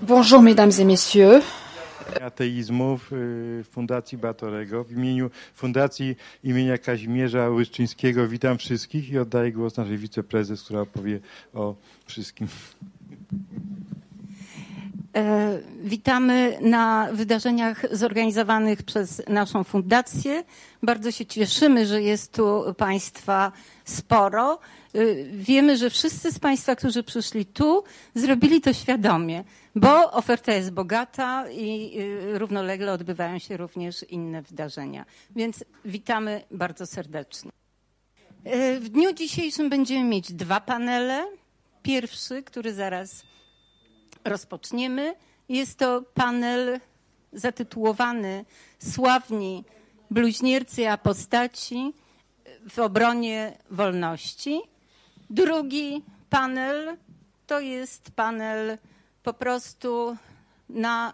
Bonjour mesdames et messieurs. Ateizmów Fundacji Batorego. W imieniu Fundacji imienia Kazimierza Łyszczyńskiego witam wszystkich i oddaję głos naszej wiceprezes, która opowie o wszystkim. Witamy na wydarzeniach zorganizowanych przez naszą fundację. Bardzo się cieszymy, że jest tu Państwa sporo. Wiemy, że wszyscy z Państwa, którzy przyszli tu, zrobili to świadomie, bo oferta jest bogata i równolegle odbywają się również inne wydarzenia. Więc witamy bardzo serdecznie. W dniu dzisiejszym będziemy mieć 2 panele. Pierwszy, który zaraz rozpoczniemy, jest to panel zatytułowany Sławni bluźniercy apostaci w obronie wolności. Drugi panel to jest panel po prostu na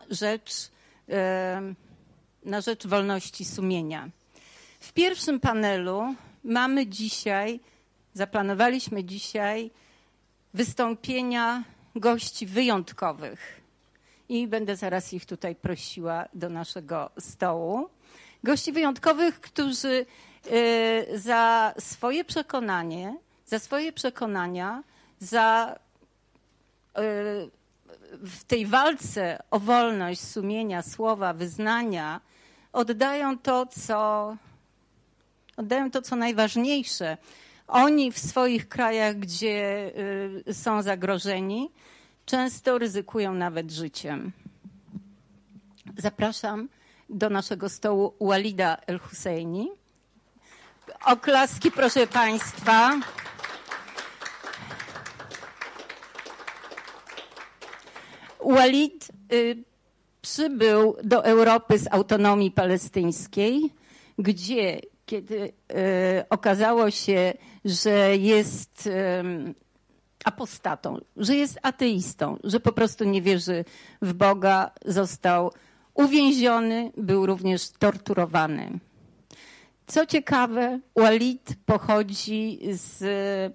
rzecz wolności sumienia. W pierwszym panelu zaplanowaliśmy dzisiaj wystąpienia gości wyjątkowych i będę zaraz ich tutaj prosiła do naszego stołu. Gości wyjątkowych, którzy za swoje przekonania, w tej walce o wolność sumienia, słowa, wyznania oddają to, co najważniejsze. Oni w swoich krajach, gdzie są zagrożeni, często ryzykują nawet życiem. Zapraszam do naszego stołu Walida El-Husseini. Oklaski, proszę Państwa. Walid przybył do Europy z autonomii palestyńskiej, gdzie kiedy okazało się, że jest apostatą, że jest ateistą, że po prostu nie wierzy w Boga, został uwięziony, był również torturowany. Co ciekawe, Walid pochodzi z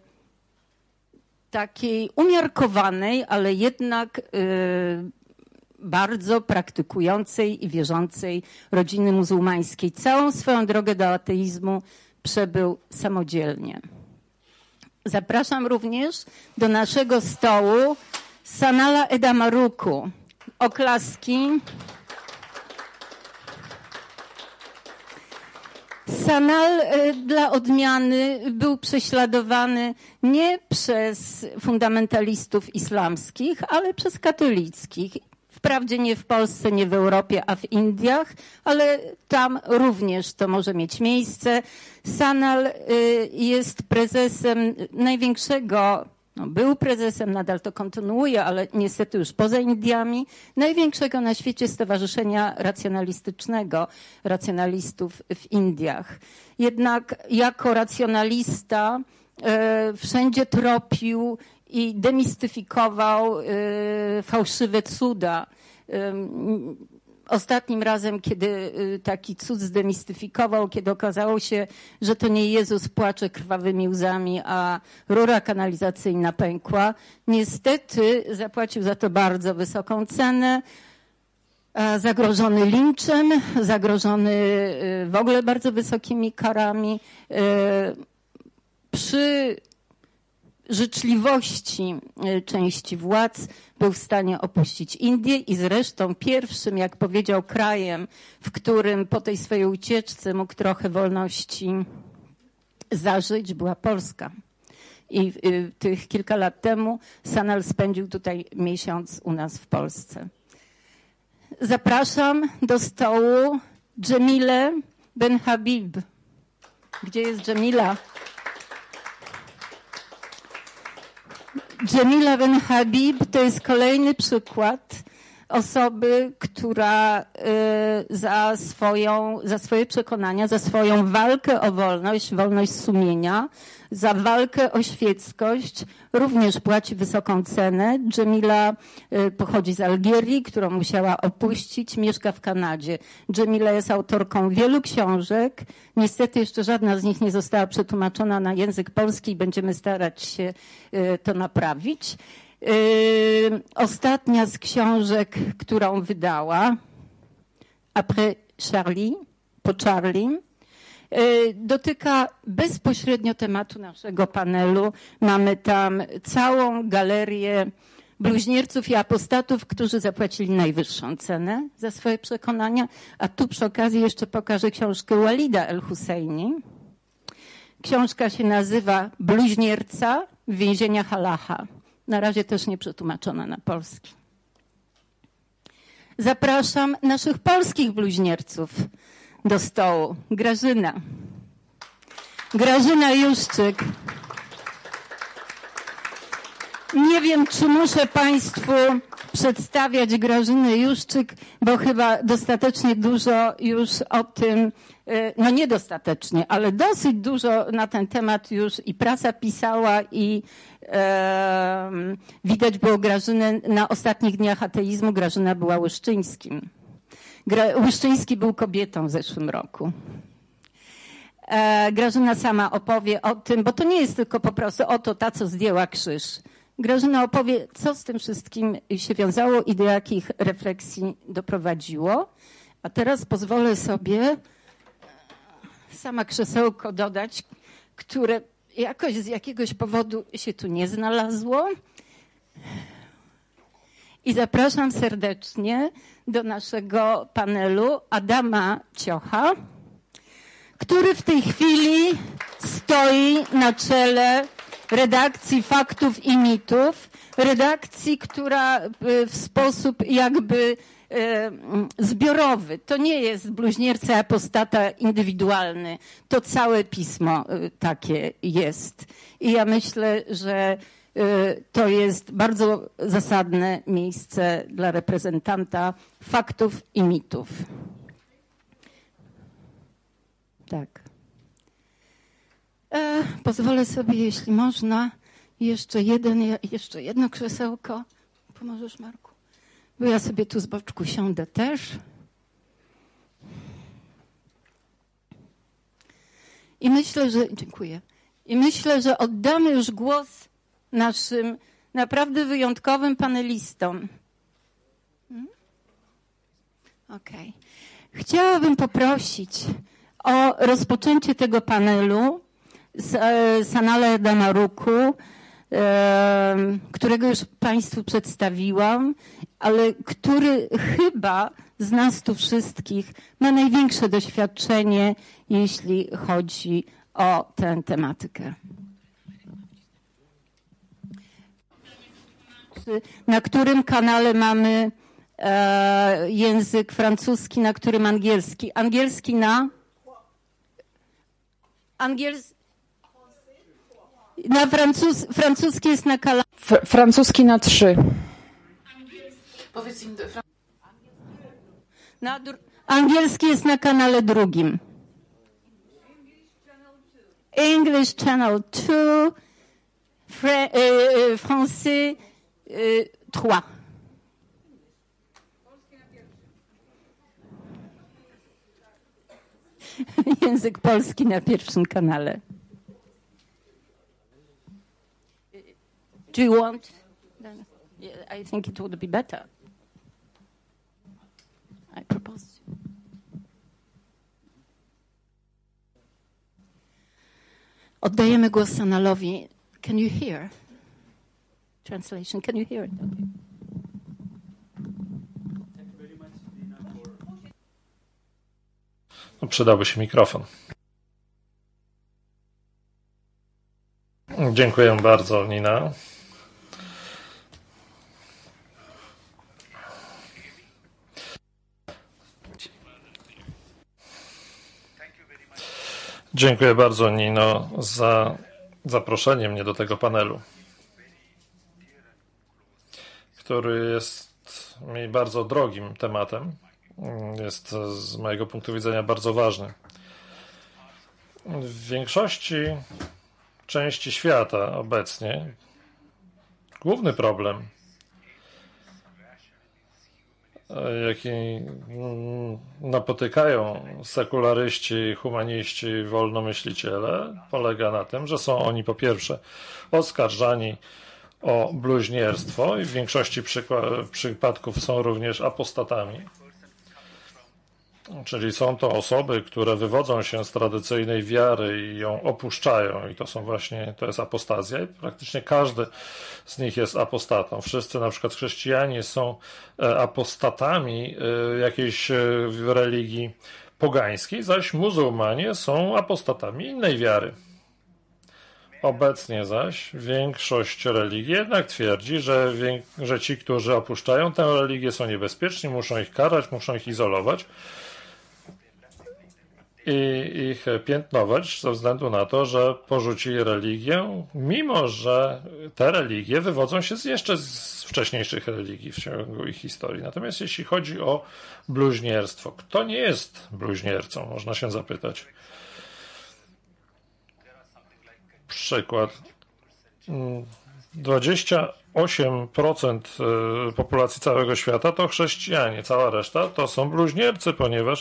takiej umiarkowanej, ale jednak bardzo praktykującej i wierzącej rodziny muzułmańskiej. Całą swoją drogę do ateizmu przebył samodzielnie. Zapraszam również do naszego stołu Sanala Edamaruku. Oklaski. Sanal dla odmiany był prześladowany nie przez fundamentalistów islamskich, ale przez katolickich. Wprawdzie nie w Polsce, nie w Europie, a w Indiach, ale tam również to może mieć miejsce. Sanal jest prezesem był prezesem, nadal to kontynuuje, ale niestety już poza Indiami, największego na świecie stowarzyszenia racjonalistycznego, racjonalistów w Indiach. Jednak jako racjonalista wszędzie tropił i demistyfikował fałszywe cuda. Ostatnim razem, kiedy taki cud zdemistyfikował, kiedy okazało się, że to nie Jezus płacze krwawymi łzami, a rura kanalizacyjna pękła, niestety zapłacił za to bardzo wysoką cenę, zagrożony linczem, zagrożony w ogóle bardzo wysokimi karami. Przy życzliwości części władz był w stanie opuścić Indię i zresztą pierwszym, jak powiedział, krajem, w którym po tej swojej ucieczce mógł trochę wolności zażyć, była Polska. I tych kilka lat temu Sanal spędził tutaj miesiąc u nas w Polsce. Zapraszam do stołu Dżemilę Ben Habib. Gdzie jest Dżemila? Dżemila Ben Habib to jest kolejny przykład osoby, która za swoje przekonania, za swoją walkę o wolność sumienia, za walkę o świeckość również płaci wysoką cenę. Dżemila pochodzi z Algierii, którą musiała opuścić, mieszka w Kanadzie. Dżemila jest autorką wielu książek. Niestety jeszcze żadna z nich nie została przetłumaczona na język polski i będziemy starać się to naprawić. Ostatnia z książek, którą wydała, Après Charlie, po Charlie, dotyka bezpośrednio tematu naszego panelu. Mamy tam całą galerię bluźnierców i apostatów, którzy zapłacili najwyższą cenę za swoje przekonania. A tu przy okazji jeszcze pokażę książkę Walida El-Husseini. Książka się nazywa Bluźnierca w więzieniach Allaha. Na razie też nie przetłumaczona na polski. Zapraszam naszych polskich bluźnierców do stołu. Grażyna Juszczyk. Nie wiem, czy muszę Państwu przedstawiać Grażynę Juszczyk, bo chyba dostatecznie dużo już o tym, no niedostatecznie, ale dosyć dużo na ten temat już i prasa pisała i widać było Grażynę na ostatnich dniach ateizmu. Grażyna była Łyszczyńskim. Łyszczyński był kobietą w zeszłym roku. Grażyna sama opowie o tym, bo to nie jest tylko po prostu oto ta, co zdjęła krzyż. Grażyna opowie, co z tym wszystkim się wiązało i do jakich refleksji doprowadziło. A teraz pozwolę sobie sama krzesełko dodać, które jakoś z jakiegoś powodu się tu nie znalazło. I zapraszam serdecznie do naszego panelu Adama Ciocha, który w tej chwili stoi na czele redakcji Faktów i Mitów, redakcji, która w sposób jakby zbiorowy, to nie jest bluźnierca apostata indywidualny, to całe pismo takie jest. I ja myślę, że to jest bardzo zasadne miejsce dla reprezentanta Faktów i Mitów. Tak. Pozwolę sobie, jeśli można, jeszcze jedno krzesełko. Pomożesz, Marku? Bo ja sobie tu z boczku siądę też. I myślę, że... Dziękuję. I myślę, że oddamy już głos naszym naprawdę wyjątkowym panelistom. Okej. Chciałabym poprosić o rozpoczęcie tego panelu Sanale Damaruku, którego już Państwu przedstawiłam, ale który chyba z nas tu wszystkich ma największe doświadczenie, jeśli chodzi o tę tematykę. Na którym kanale mamy język francuski, na którym angielski? Angielski na? Na francuski jest na kanale. Francuski na 3. Powiedz im. Angielski jest na kanale drugim. English Channel 2, français 3. Język polski na pierwszym kanale. Do you want? I think it would be better. I propose. Oddajemy głos Sanalowi. Can you hear? Translation. Can you hear it? No, przydałby się mikrofon. Dziękuję bardzo, Nina. Dziękuję bardzo, Nino, za zaproszenie mnie do tego panelu, który jest mi bardzo drogim tematem. Jest z mojego punktu widzenia bardzo ważny. W większości części świata obecnie główny problem, jaki napotykają sekularyści, humaniści, wolnomyśliciele, polega na tym, że są oni po pierwsze oskarżani o bluźnierstwo i w większości przypadków są również apostatami. Czyli są to osoby, które wywodzą się z tradycyjnej wiary i ją opuszczają i to jest apostazja i praktycznie każdy z nich jest apostatą. Wszyscy na przykład chrześcijanie są apostatami jakiejś religii pogańskiej, zaś muzułmanie są apostatami innej wiary. Obecnie zaś większość religii jednak twierdzi, że ci, którzy opuszczają tę religię, są niebezpieczni, muszą ich karać, muszą ich izolować i ich piętnować ze względu na to, że porzucili religię, mimo że te religie wywodzą się jeszcze z wcześniejszych religii w ciągu ich historii. Natomiast jeśli chodzi o bluźnierstwo, kto nie jest bluźniercą, można się zapytać. Przykład. 28% populacji całego świata to chrześcijanie, cała reszta to są bluźniercy, ponieważ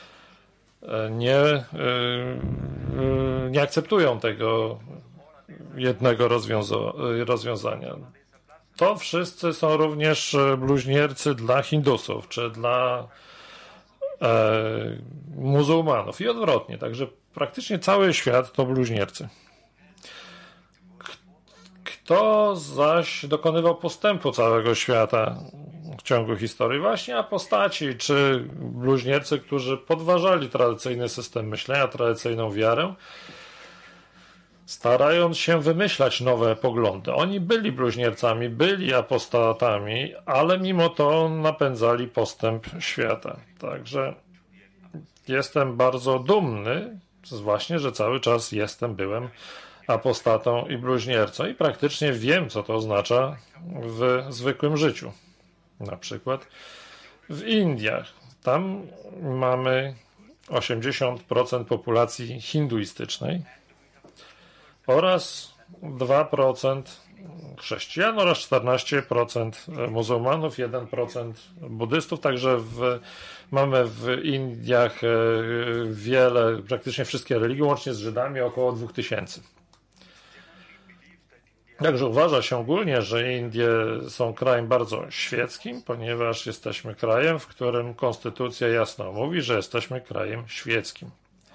nie akceptują tego jednego rozwiązania. To wszyscy są również bluźniercy dla Hindusów, czy dla muzułmanów i odwrotnie. Także praktycznie cały świat to bluźniercy. Kto zaś dokonywał postępu całego świata w ciągu historii? Właśnie apostaci, czy bluźniercy, którzy podważali tradycyjny system myślenia, tradycyjną wiarę, starając się wymyślać nowe poglądy. Oni byli bluźniercami, byli apostatami, ale mimo to napędzali postęp świata. Także jestem bardzo dumny, właśnie, że cały czas byłem apostatą i bluźniercą i praktycznie wiem, co to oznacza w zwykłym życiu. Na przykład w Indiach. Tam mamy 80% populacji hinduistycznej oraz 2% chrześcijan oraz 14% muzułmanów, 1% buddystów. Także mamy w Indiach praktycznie wszystkie religie, łącznie z Żydami, około 2000. Także uważa się ogólnie, że Indie są krajem bardzo świeckim, ponieważ jesteśmy krajem, w którym konstytucja jasno mówi, że jesteśmy krajem świeckim.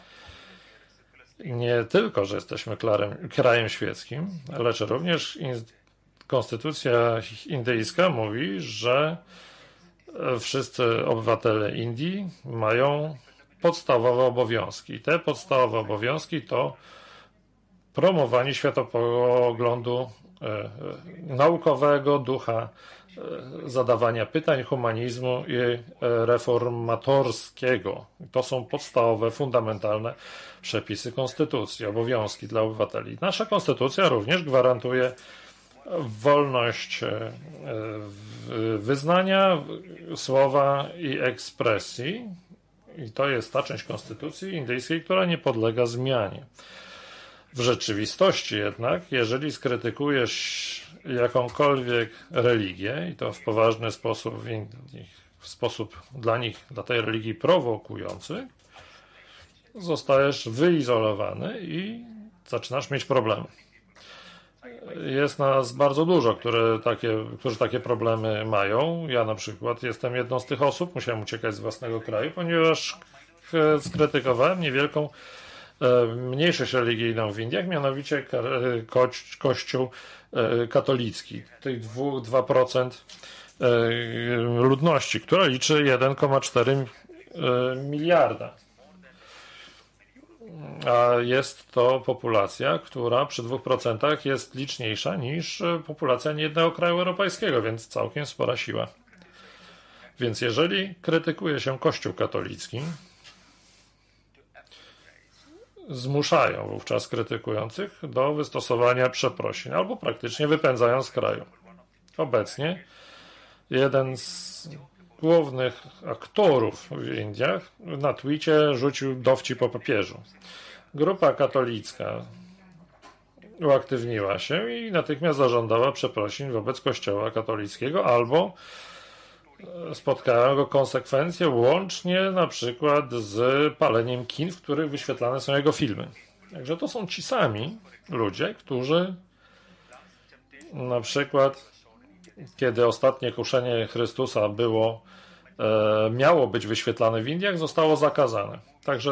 Nie tylko, że jesteśmy krajem świeckim, lecz również konstytucja indyjska mówi, że wszyscy obywatele Indii mają podstawowe obowiązki. Te podstawowe obowiązki to promowanie światopoglądu naukowego, ducha zadawania pytań, humanizmu i reformatorskiego. To są podstawowe, fundamentalne przepisy konstytucji, obowiązki dla obywateli. Nasza konstytucja również gwarantuje wolność wyznania, słowa i ekspresji. I to jest ta część konstytucji indyjskiej, która nie podlega zmianie. W rzeczywistości jednak, jeżeli skrytykujesz jakąkolwiek religię i to w poważny sposób, w sposób dla tej religii prowokujący, zostajesz wyizolowany i zaczynasz mieć problemy. Jest nas bardzo dużo, którzy takie problemy mają. Ja na przykład jestem jedną z tych osób, musiałem uciekać z własnego kraju, ponieważ skrytykowałem niewielką mniejszość religijną w Indiach, mianowicie Kościół katolicki, tych 2% ludności, która liczy 1,4 miliarda. A jest to populacja, która przy 2% jest liczniejsza niż populacja niejednego kraju europejskiego, więc całkiem spora siła. Więc jeżeli krytykuje się Kościół katolicki, zmuszają wówczas krytykujących do wystosowania przeprosin albo praktycznie wypędzają z kraju. Obecnie jeden z głównych aktorów w Indiach na Twitcie rzucił dowcip o papieżu. Grupa katolicka uaktywniła się i natychmiast zażądała przeprosin wobec Kościoła katolickiego albo spotkają go konsekwencje łącznie na przykład z paleniem kin, w których wyświetlane są jego filmy. Także to są ci sami ludzie, którzy Na przykład, kiedy ostatnie kuszenie Chrystusa miało być wyświetlane w Indiach, zostało zakazane. Także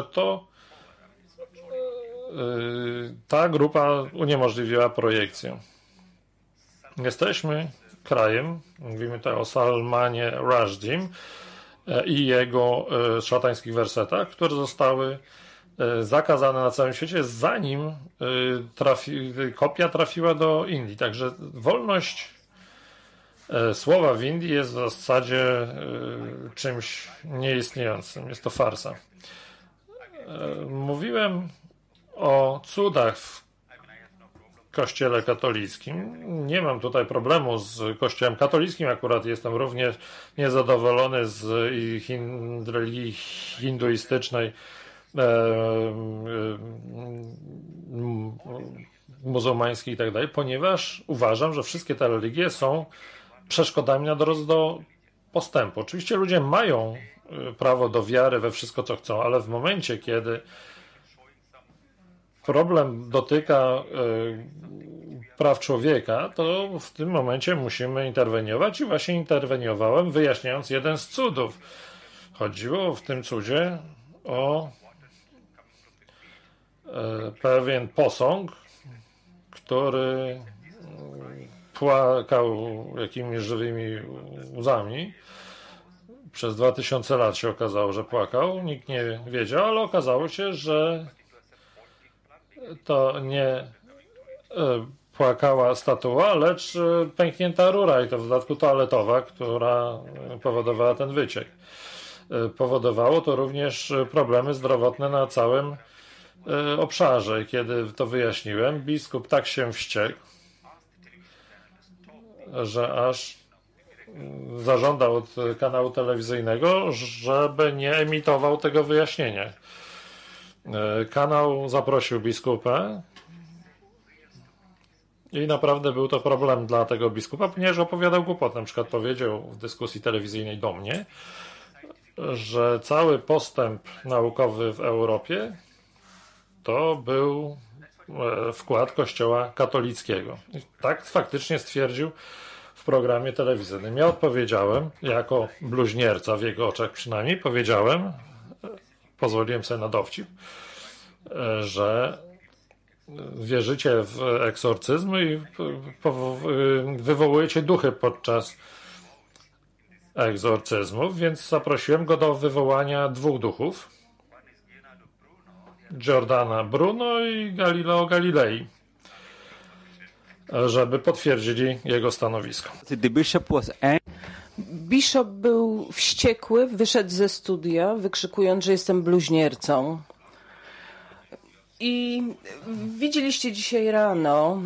ta grupa uniemożliwiła projekcję. Jesteśmy krajem, mówimy tutaj o Salmanie Rushdie i jego szatańskich wersetach, które zostały zakazane na całym świecie, zanim kopia trafiła do Indii. Także wolność słowa w Indii jest w zasadzie czymś nieistniejącym. Jest to farsa. Mówiłem o cudach w Kościele katolickim. Nie mam tutaj problemu z Kościołem katolickim, akurat jestem również niezadowolony z religii hinduistycznej, muzułmańskiej i tak dalej, ponieważ uważam, że wszystkie te religie są przeszkodami na drodze do postępu. Oczywiście ludzie mają prawo do wiary we wszystko, co chcą, ale w momencie, kiedy problem dotyka praw człowieka, to w tym momencie musimy interweniować i właśnie interweniowałem, wyjaśniając jeden z cudów. Chodziło w tym cudzie o pewien posąg, który płakał jakimiś żywymi łzami. Przez 2000 lat się okazało, że płakał. Nikt nie wiedział, ale okazało się, że to nie płakała statua, lecz pęknięta rura i to w dodatku toaletowa, która powodowała ten wyciek. Powodowało to również problemy zdrowotne na całym obszarze. I kiedy to wyjaśniłem, biskup tak się wściekł, że aż zażądał od kanału telewizyjnego, żeby nie emitował tego wyjaśnienia. Kanał zaprosił biskupę i naprawdę był to problem dla tego biskupa, ponieważ opowiadał głupot. Na przykład powiedział w dyskusji telewizyjnej do mnie, że cały postęp naukowy w Europie to był wkład Kościoła katolickiego. I tak faktycznie stwierdził w programie telewizyjnym. Ja odpowiedziałem, jako bluźnierca w jego oczach przynajmniej, pozwoliłem sobie na dowcip, że wierzycie w egzorcyzmy i wywołujecie duchy podczas egzorcyzmów, więc zaprosiłem go do wywołania 2 duchów. Giordana Bruno i Galileo Galilei, żeby potwierdzili jego stanowisko. Bishop był wściekły, wyszedł ze studia, wykrzykując, że jestem bluźniercą. I widzieliście dzisiaj rano,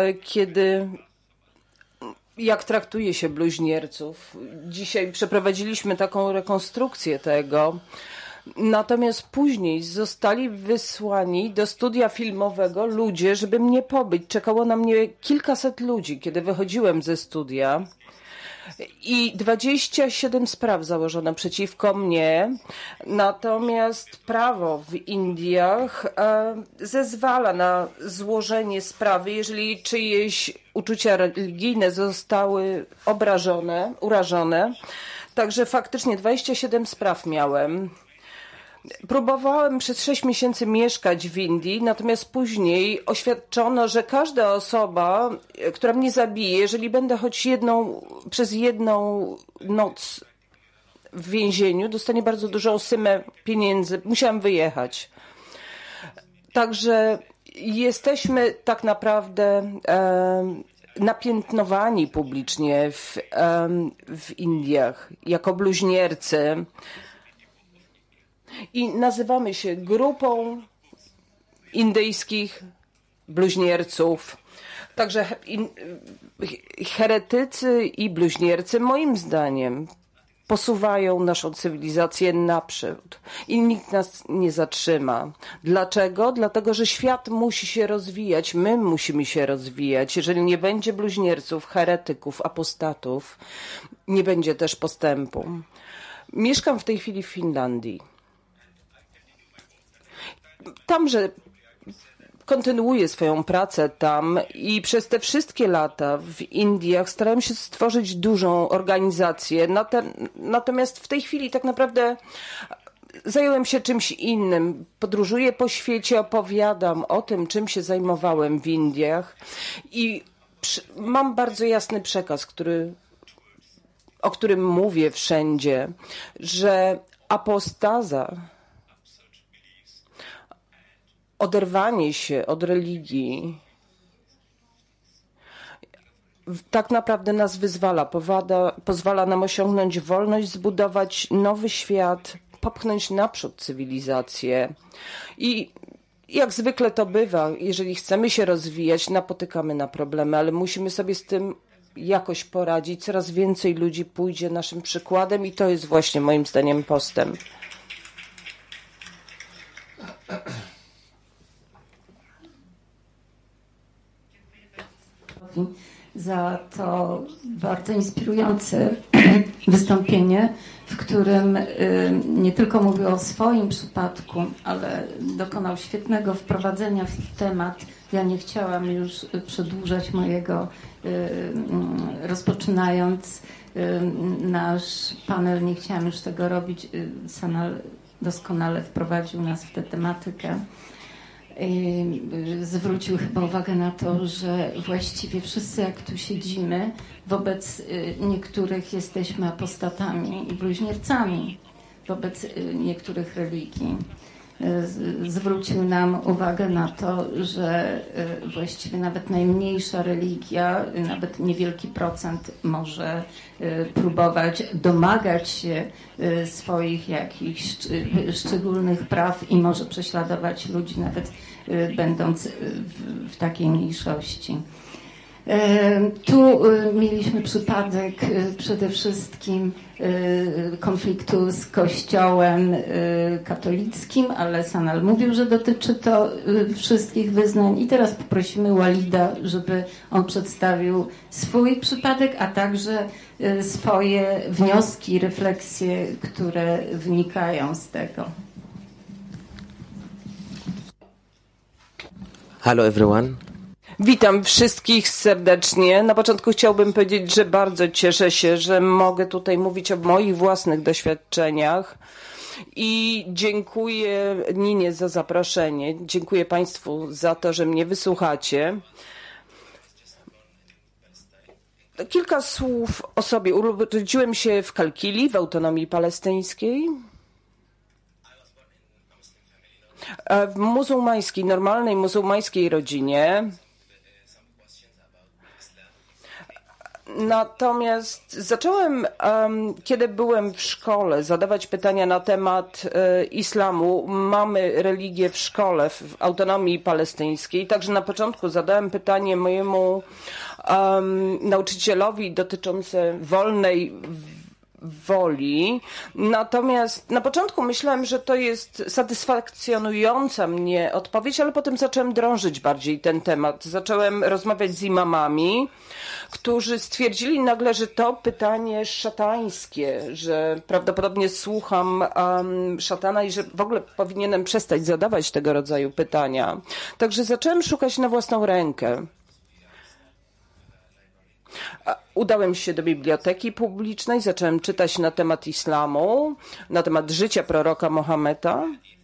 jak traktuje się bluźnierców. Dzisiaj przeprowadziliśmy taką rekonstrukcję tego. Natomiast później zostali wysłani do studia filmowego ludzie, żeby mnie pobyć. Czekało na mnie kilkaset ludzi, kiedy wychodziłem ze studia. I 27 spraw założono przeciwko mnie. Natomiast prawo w Indiach zezwala na złożenie sprawy, jeżeli czyjeś uczucia religijne zostały urażone. Także faktycznie 27 spraw miałem. Próbowałem przez 6 miesięcy mieszkać w Indii, natomiast później oświadczono, że każda osoba, która mnie zabije, jeżeli będę choć przez jedną noc w więzieniu, dostanie bardzo dużą sumę pieniędzy. Musiałam wyjechać. Także jesteśmy tak naprawdę napiętnowani publicznie w Indiach jako bluźniercy. I nazywamy się grupą indyjskich bluźnierców. Także heretycy i bluźniercy, moim zdaniem, posuwają naszą cywilizację naprzód i nikt nas nie zatrzyma. Dlaczego? Dlatego, że świat musi się rozwijać, my musimy się rozwijać. Jeżeli nie będzie bluźnierców, heretyków, apostatów, nie będzie też postępu. Mieszkam w tej chwili w Finlandii. Tamże kontynuuję swoją pracę tam i przez te wszystkie lata w Indiach starałem się stworzyć dużą organizację. Natomiast w tej chwili tak naprawdę zająłem się czymś innym. Podróżuję po świecie, opowiadam o tym, czym się zajmowałem w Indiach i mam bardzo jasny przekaz, o którym mówię wszędzie, że apostaza, oderwanie się od religii tak naprawdę nas wyzwala, pozwala nam osiągnąć wolność, zbudować nowy świat, popchnąć naprzód cywilizację. I jak zwykle to bywa, jeżeli chcemy się rozwijać, napotykamy na problemy, ale musimy sobie z tym jakoś poradzić. Coraz więcej ludzi pójdzie naszym przykładem i to jest właśnie moim zdaniem postęp. Za to bardzo inspirujące wystąpienie, w którym nie tylko mówił o swoim przypadku, ale dokonał świetnego wprowadzenia w temat. Ja nie chciałam już przedłużać mojego, rozpoczynając nasz panel, nie chciałam już tego robić. Sanal doskonale wprowadził nas w tę tematykę. Zwrócił chyba uwagę na to, że właściwie wszyscy, jak tu siedzimy, wobec niektórych jesteśmy apostatami i bluźniercami, wobec niektórych religii. Zwrócił nam uwagę na to, że właściwie nawet najmniejsza religia, nawet niewielki procent może próbować domagać się swoich jakichś szczególnych praw i może prześladować ludzi, nawet będąc w takiej mniejszości. Tu mieliśmy przypadek przede wszystkim konfliktu z Kościołem katolickim, ale Sanal mówił, że dotyczy to wszystkich wyznań. I teraz poprosimy Walida, żeby on przedstawił swój przypadek, a także swoje wnioski, refleksje, które wynikają z tego. Hello everyone. Witam wszystkich serdecznie. Na początku chciałbym powiedzieć, że bardzo cieszę się, że mogę tutaj mówić o moich własnych doświadczeniach i dziękuję Ninie za zaproszenie. Dziękuję Państwu za to, że mnie wysłuchacie. Kilka słów o sobie. Urodziłem się w Kalkili, w autonomii palestyńskiej. W muzułmańskiej, normalnej muzułmańskiej rodzinie. Natomiast zacząłem, kiedy byłem w szkole, zadawać pytania na temat islamu. Mamy religię w szkole, w autonomii palestyńskiej. Także na początku zadałem pytanie mojemu nauczycielowi dotyczące wolnej woli. Natomiast na początku myślałem, że to jest satysfakcjonująca mnie odpowiedź, ale potem zacząłem drążyć bardziej ten temat. Zacząłem rozmawiać z imamami, którzy stwierdzili nagle, że to pytanie szatańskie, że prawdopodobnie słucham szatana i że w ogóle powinienem przestać zadawać tego rodzaju pytania. Także zacząłem szukać na własną rękę. Udałem się do biblioteki publicznej, zacząłem czytać na temat islamu, na temat życia proroka Mohameda.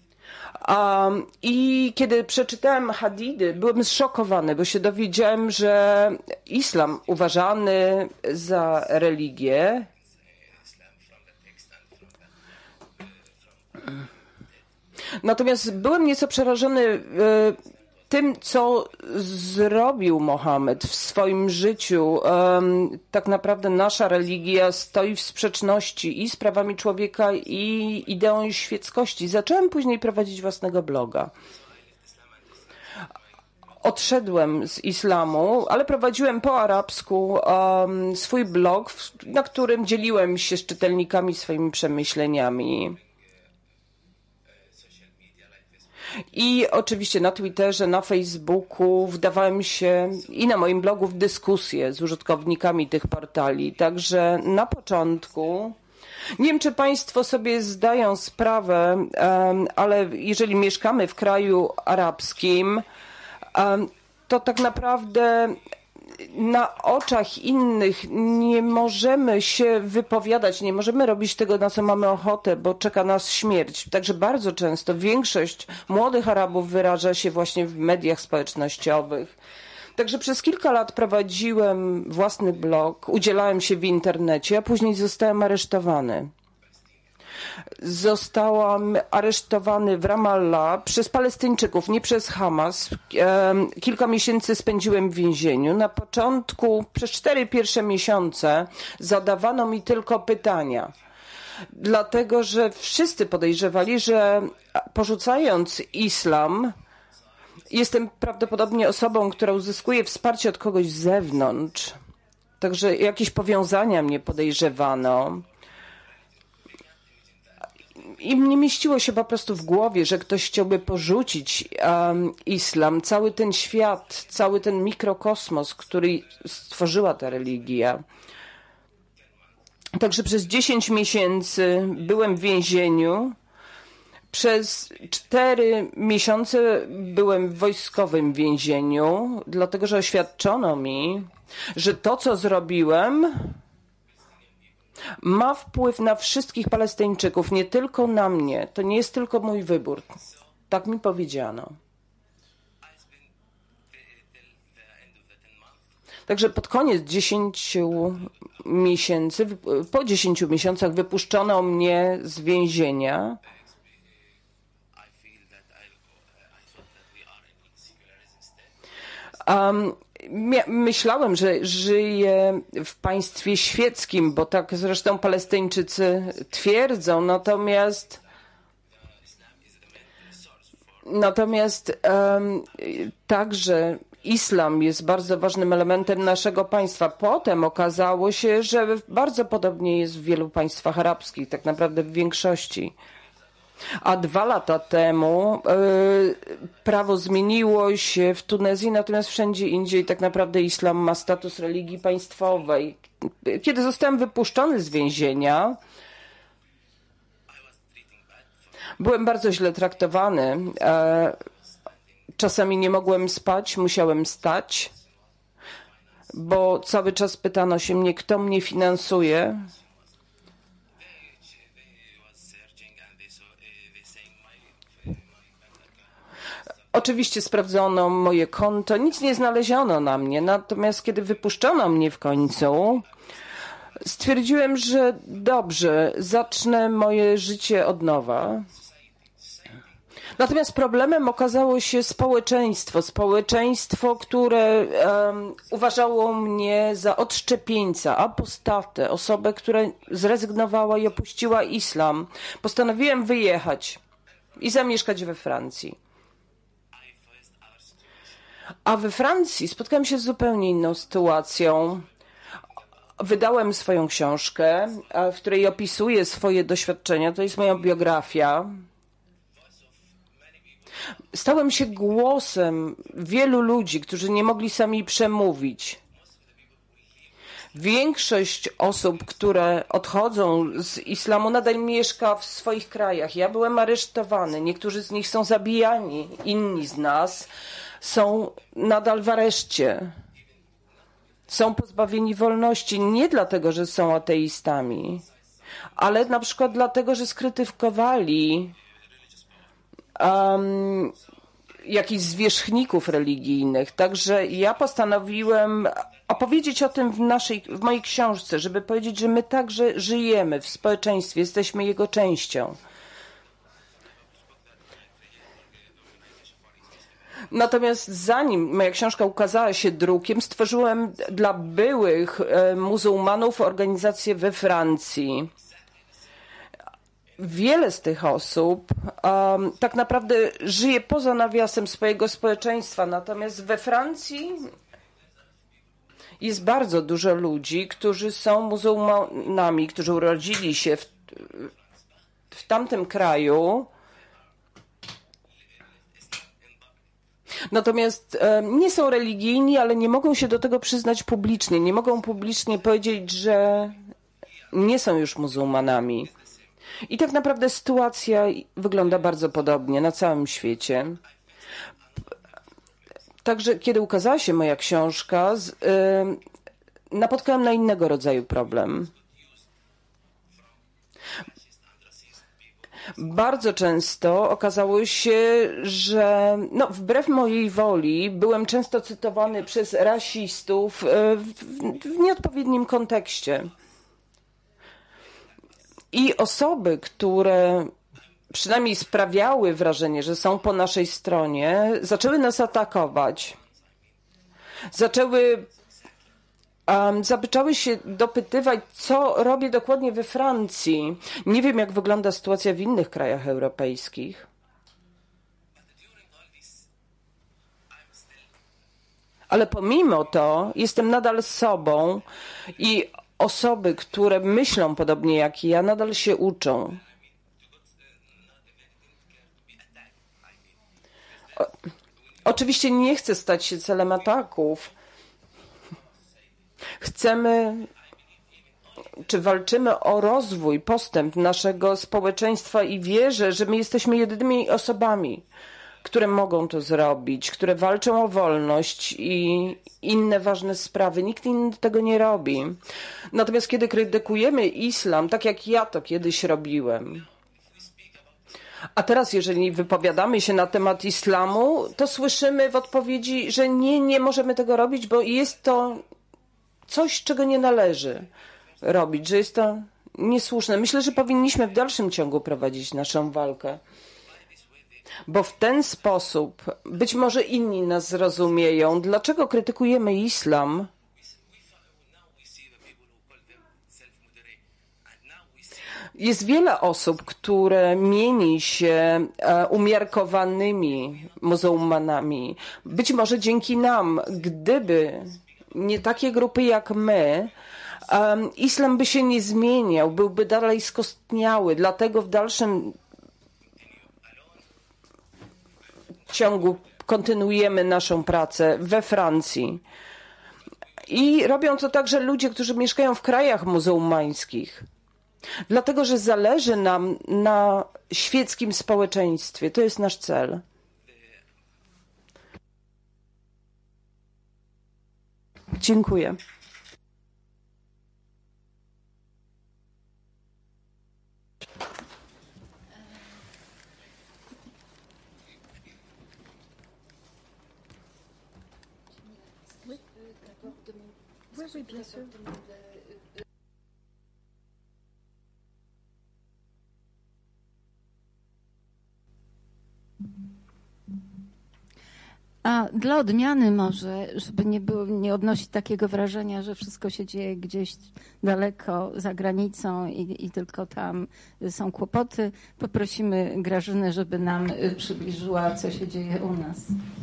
I kiedy przeczytałem hadidy, byłem zszokowany, bo się dowiedziałem, że islam uważany za religię natomiast byłem nieco przerażony tym, co zrobił Mohamed w swoim życiu. Tak naprawdę nasza religia stoi w sprzeczności i z prawami człowieka, i ideą świeckości. Zacząłem później prowadzić własnego bloga. Odszedłem z islamu, ale prowadziłem po arabsku swój blog, na którym dzieliłem się z czytelnikami swoimi przemyśleniami. I oczywiście na Twitterze, na Facebooku wdawałem się i na moim blogu w dyskusję z użytkownikami tych portali. Także na początku, nie wiem, czy Państwo sobie zdają sprawę, ale jeżeli mieszkamy w kraju arabskim, to tak naprawdę na oczach innych nie możemy się wypowiadać, nie możemy robić tego, na co mamy ochotę, bo czeka nas śmierć. Także bardzo często większość młodych Arabów wyraża się właśnie w mediach społecznościowych. Także przez kilka lat prowadziłem własny blog, udzielałem się w internecie, a później zostałem aresztowany. Zostałam aresztowany w Ramallah przez Palestyńczyków, nie przez Hamas. Kilka miesięcy spędziłem w więzieniu. Na początku, przez 4 pierwsze miesiące zadawano mi tylko pytania. Dlatego, że wszyscy podejrzewali, że porzucając islam, jestem prawdopodobnie osobą, która uzyskuje wsparcie od kogoś z zewnątrz. Także jakieś powiązania mnie podejrzewano. I nie mieściło się po prostu w głowie, że ktoś chciałby porzucić islam, cały ten świat, cały ten mikrokosmos, który stworzyła ta religia. Także przez 10 miesięcy byłem w więzieniu. Przez 4 miesiące byłem w wojskowym więzieniu, dlatego że oświadczono mi, że to, co zrobiłem, ma wpływ na wszystkich Palestyńczyków, nie tylko na mnie. To nie jest tylko mój wybór. Tak mi powiedziano. Także pod koniec 10 miesięcy, po 10 miesiącach wypuszczono mnie z więzienia. Myślałem, że żyję w państwie świeckim, bo tak zresztą Palestyńczycy twierdzą, natomiast także islam jest bardzo ważnym elementem naszego państwa. Potem okazało się, że bardzo podobnie jest w wielu państwach arabskich, tak naprawdę w większości. A 2 lata temu prawo zmieniło się w Tunezji, natomiast wszędzie indziej tak naprawdę islam ma status religii państwowej. Kiedy zostałem wypuszczony z więzienia, byłem bardzo źle traktowany. Czasami nie mogłem spać, musiałem stać, bo cały czas pytano się mnie, kto mnie finansuje. Oczywiście sprawdzono moje konto, nic nie znaleziono na mnie, natomiast kiedy wypuszczono mnie w końcu, stwierdziłem, że dobrze, zacznę moje życie od nowa. Natomiast problemem okazało się społeczeństwo, które uważało mnie za odszczepieńca, apostatę, osobę, która zrezygnowała i opuściła islam. Postanowiłem wyjechać i zamieszkać we Francji. A we Francji spotkałem się z zupełnie inną sytuacją. Wydałem swoją książkę, w której opisuję swoje doświadczenia. To jest moja biografia. Stałem się głosem wielu ludzi, którzy nie mogli sami przemówić. Większość osób, które odchodzą z islamu, nadal mieszka w swoich krajach. Ja byłem aresztowany, niektórzy z nich są zabijani, inni z nas są nadal w areszcie. Są pozbawieni wolności nie dlatego, że są ateistami, ale na przykład dlatego, że skrytykowali jakichś zwierzchników religijnych. Także ja postanowiłem opowiedzieć o tym w mojej książce, żeby powiedzieć, że my także żyjemy w społeczeństwie, jesteśmy jego częścią. Natomiast zanim moja książka ukazała się drukiem, stworzyłem dla byłych muzułmanów organizację we Francji. Wiele z tych osób tak naprawdę żyje poza nawiasem swojego społeczeństwa. Natomiast we Francji jest bardzo dużo ludzi, którzy są muzułmanami, którzy urodzili się w tamtym kraju. Natomiast nie są religijni, ale nie mogą się do tego przyznać publicznie. Nie mogą publicznie powiedzieć, że nie są już muzułmanami. I tak naprawdę sytuacja wygląda bardzo podobnie na całym świecie. Także kiedy ukazała się moja książka, napotkałam na innego rodzaju problem. Bardzo często okazało się, że wbrew mojej woli byłem często cytowany przez rasistów w nieodpowiednim kontekście. I osoby, które przynajmniej sprawiały wrażenie, że są po naszej stronie, zaczęły nas atakować. Zaczęły się dopytywać, co robię dokładnie we Francji. Nie wiem, jak wygląda sytuacja w innych krajach europejskich. Ale pomimo to jestem nadal sobą i osoby, które myślą podobnie jak ja, nadal się uczą. Oczywiście nie chcę stać się celem ataków. Walczymy o rozwój, postęp naszego społeczeństwa i wierzę, że my jesteśmy jedynymi osobami, które mogą to zrobić, które walczą o wolność i inne ważne sprawy. Nikt inny tego nie robi. Natomiast kiedy krytykujemy islam, tak jak ja to kiedyś robiłem, a teraz jeżeli wypowiadamy się na temat islamu, to słyszymy w odpowiedzi, że nie możemy tego robić, bo jest to coś, czego nie należy robić, że jest to niesłuszne. Myślę, że powinniśmy w dalszym ciągu prowadzić naszą walkę, bo w ten sposób być może inni nas zrozumieją, dlaczego krytykujemy islam. Jest wiele osób, które mieni się umiarkowanymi muzułmanami. Być może dzięki nam, gdyby nie takie grupy jak my, islam by się nie zmieniał, byłby dalej skostniały. Dlatego w dalszym ciągu kontynuujemy naszą pracę we Francji. I robią to także ludzie, którzy mieszkają w krajach muzułmańskich. Dlatego, że zależy nam na świeckim społeczeństwie. To jest nasz cel. Dziękuję. A dla odmiany może, żeby nie odnosić takiego wrażenia, że wszystko się dzieje gdzieś daleko za granicą i tylko tam są kłopoty, poprosimy Grażynę, żeby nam przybliżyła, co się dzieje u nas.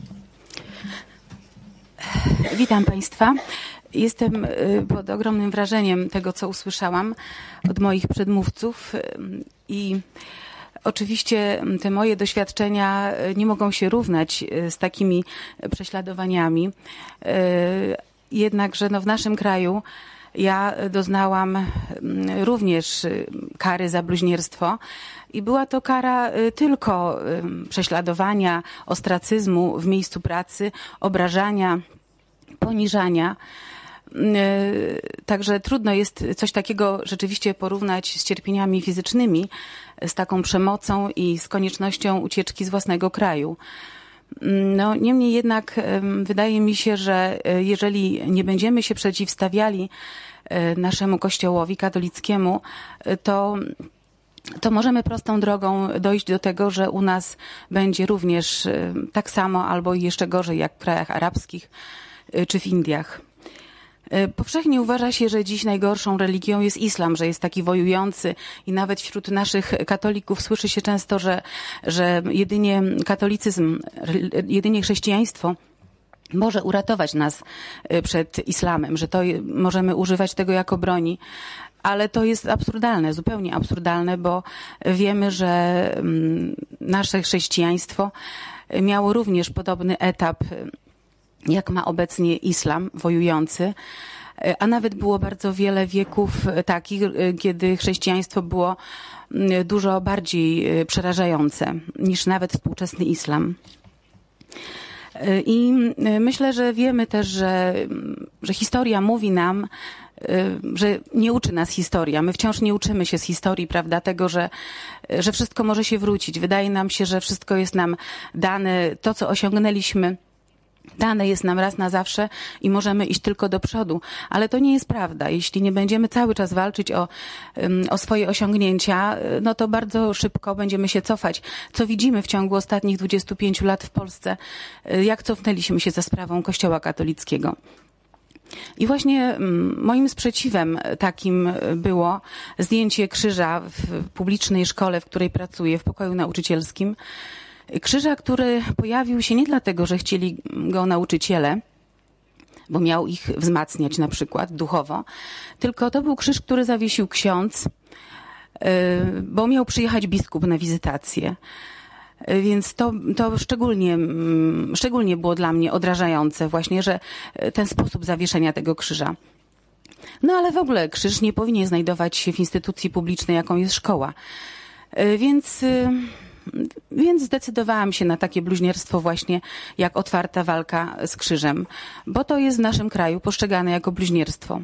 Witam Państwa. Jestem pod ogromnym wrażeniem tego, co usłyszałam od moich przedmówców i oczywiście te moje doświadczenia nie mogą się równać z takimi prześladowaniami. Jednakże w naszym kraju ja doznałam również kary za bluźnierstwo i była to kara tylko prześladowania, ostracyzmu w miejscu pracy, obrażania, poniżania. Także trudno jest coś takiego rzeczywiście porównać z cierpieniami fizycznymi, z taką przemocą i z koniecznością ucieczki z własnego kraju. Niemniej jednak wydaje mi się, że jeżeli nie będziemy się przeciwstawiali naszemu Kościołowi katolickiemu, to możemy prostą drogą dojść do tego, że u nas będzie również tak samo albo jeszcze gorzej jak w krajach arabskich czy w Indiach. Powszechnie uważa się, że dziś najgorszą religią jest islam, że jest taki wojujący i nawet wśród naszych katolików słyszy się często, że jedynie katolicyzm, jedynie chrześcijaństwo może uratować nas przed islamem, że to możemy używać tego jako broni. Ale to jest absurdalne, zupełnie absurdalne, bo wiemy, że nasze chrześcijaństwo miało również podobny etap, jak ma obecnie islam wojujący, a nawet było bardzo wiele wieków takich, kiedy chrześcijaństwo było dużo bardziej przerażające niż nawet współczesny islam. I myślę, że wiemy też, że historia mówi nam, że nie uczy nas historia. My wciąż nie uczymy się z historii, prawda, tego, że wszystko może się wrócić. Wydaje nam się, że wszystko jest nam dane, to co osiągnęliśmy, dane jest nam raz na zawsze i możemy iść tylko do przodu. Ale to nie jest prawda. Jeśli nie będziemy cały czas walczyć o swoje osiągnięcia, no to bardzo szybko będziemy się cofać. Co widzimy w ciągu ostatnich 25 lat w Polsce, jak cofnęliśmy się za sprawą Kościoła katolickiego. I właśnie moim sprzeciwem takim było zdjęcie krzyża w publicznej szkole, w której pracuję, w pokoju nauczycielskim. Krzyża, który pojawił się nie dlatego, że chcieli go nauczyciele, bo miał ich wzmacniać na przykład duchowo, tylko to był krzyż, który zawiesił ksiądz, bo miał przyjechać biskup na wizytację. Więc to szczególnie było dla mnie odrażające właśnie, że ten sposób zawieszenia tego krzyża. No ale w ogóle krzyż nie powinien znajdować się w instytucji publicznej, jaką jest szkoła. Więc zdecydowałam się na takie bluźnierstwo właśnie jak otwarta walka z krzyżem, bo to jest w naszym kraju postrzegane jako bluźnierstwo.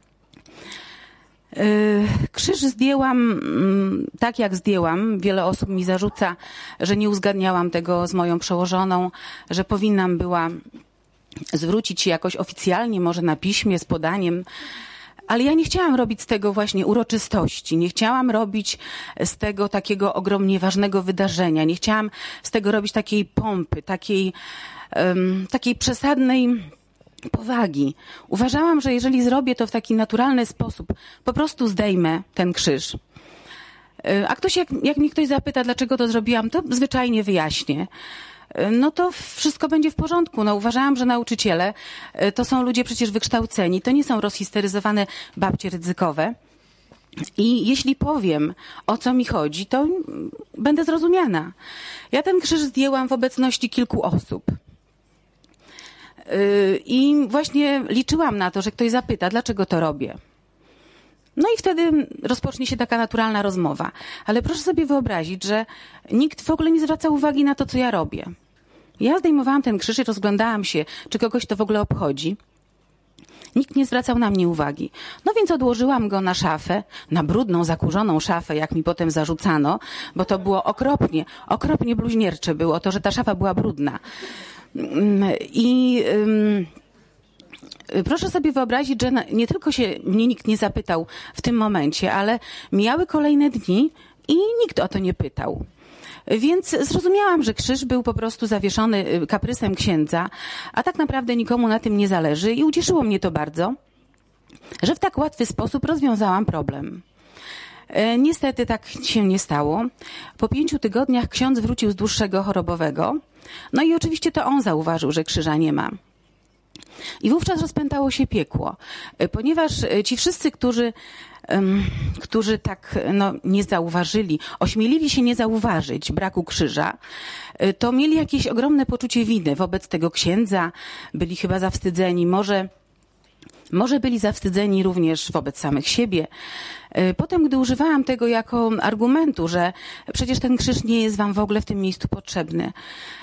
Krzyż zdjęłam tak, jak zdjęłam. Wiele osób mi zarzuca, że nie uzgadniałam tego z moją przełożoną, że powinnam była zwrócić się jakoś oficjalnie, może na piśmie, z podaniem. Ale ja nie chciałam robić z tego właśnie uroczystości. Nie chciałam robić z tego takiego ogromnie ważnego wydarzenia. Nie chciałam z tego robić takiej pompy, takiej przesadnej powagi. Uważałam, że jeżeli zrobię to w taki naturalny sposób, po prostu zdejmę ten krzyż. A jak mi ktoś zapyta, dlaczego to zrobiłam, to zwyczajnie wyjaśnię. No to wszystko będzie w porządku. No, uważałam, że nauczyciele to są ludzie przecież wykształceni, to nie są rozhisteryzowane babcie ryzykowe. I jeśli powiem, o co mi chodzi, to będę zrozumiana. Ja ten krzyż zdjęłam w obecności kilku osób. I właśnie liczyłam na to, że ktoś zapyta, dlaczego to robię. No i wtedy rozpocznie się taka naturalna rozmowa. Ale proszę sobie wyobrazić, że nikt w ogóle nie zwraca uwagi na to, co ja robię. Ja zdejmowałam ten krzyż i rozglądałam się, czy kogoś to w ogóle obchodzi. Nikt nie zwracał na mnie uwagi. No więc odłożyłam go na szafę, na brudną, zakurzoną szafę, jak mi potem zarzucano, bo to było okropnie bluźniercze było to, że ta szafa była brudna. I proszę sobie wyobrazić, że nie tylko się mnie nikt nie zapytał w tym momencie, ale mijały kolejne dni i nikt o to nie pytał. Więc zrozumiałam, że krzyż był po prostu zawieszony kaprysem księdza, a tak naprawdę nikomu na tym nie zależy i ucieszyło mnie to bardzo, że w tak łatwy sposób rozwiązałam problem. Niestety tak się nie stało. Po 5 tygodniach ksiądz wrócił z dłuższego chorobowego. No i oczywiście to on zauważył, że krzyża nie ma. I wówczas rozpętało się piekło, ponieważ ci wszyscy, którzy tak nie zauważyli, ośmielili się nie zauważyć braku krzyża, to mieli jakieś ogromne poczucie winy wobec tego księdza, byli chyba zawstydzeni, może byli zawstydzeni również wobec samych siebie. Potem, gdy używałam tego jako argumentu, że przecież ten krzyż nie jest wam w ogóle w tym miejscu potrzebny,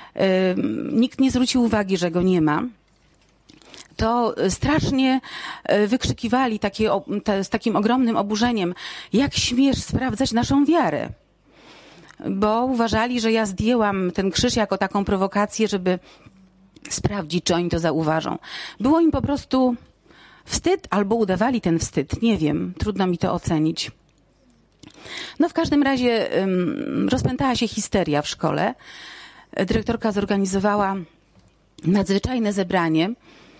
nikt nie zwrócił uwagi, że go nie ma, to strasznie wykrzykiwali z takim ogromnym oburzeniem, jak śmiesz sprawdzać naszą wiarę. Bo uważali, że ja zdjęłam ten krzyż jako taką prowokację, żeby sprawdzić, czy oni to zauważą. Było im po prostu wstyd, albo udawali ten wstyd. Nie wiem, trudno mi to ocenić. No w każdym razie rozpętała się histeria w szkole. Dyrektorka zorganizowała nadzwyczajne zebranie,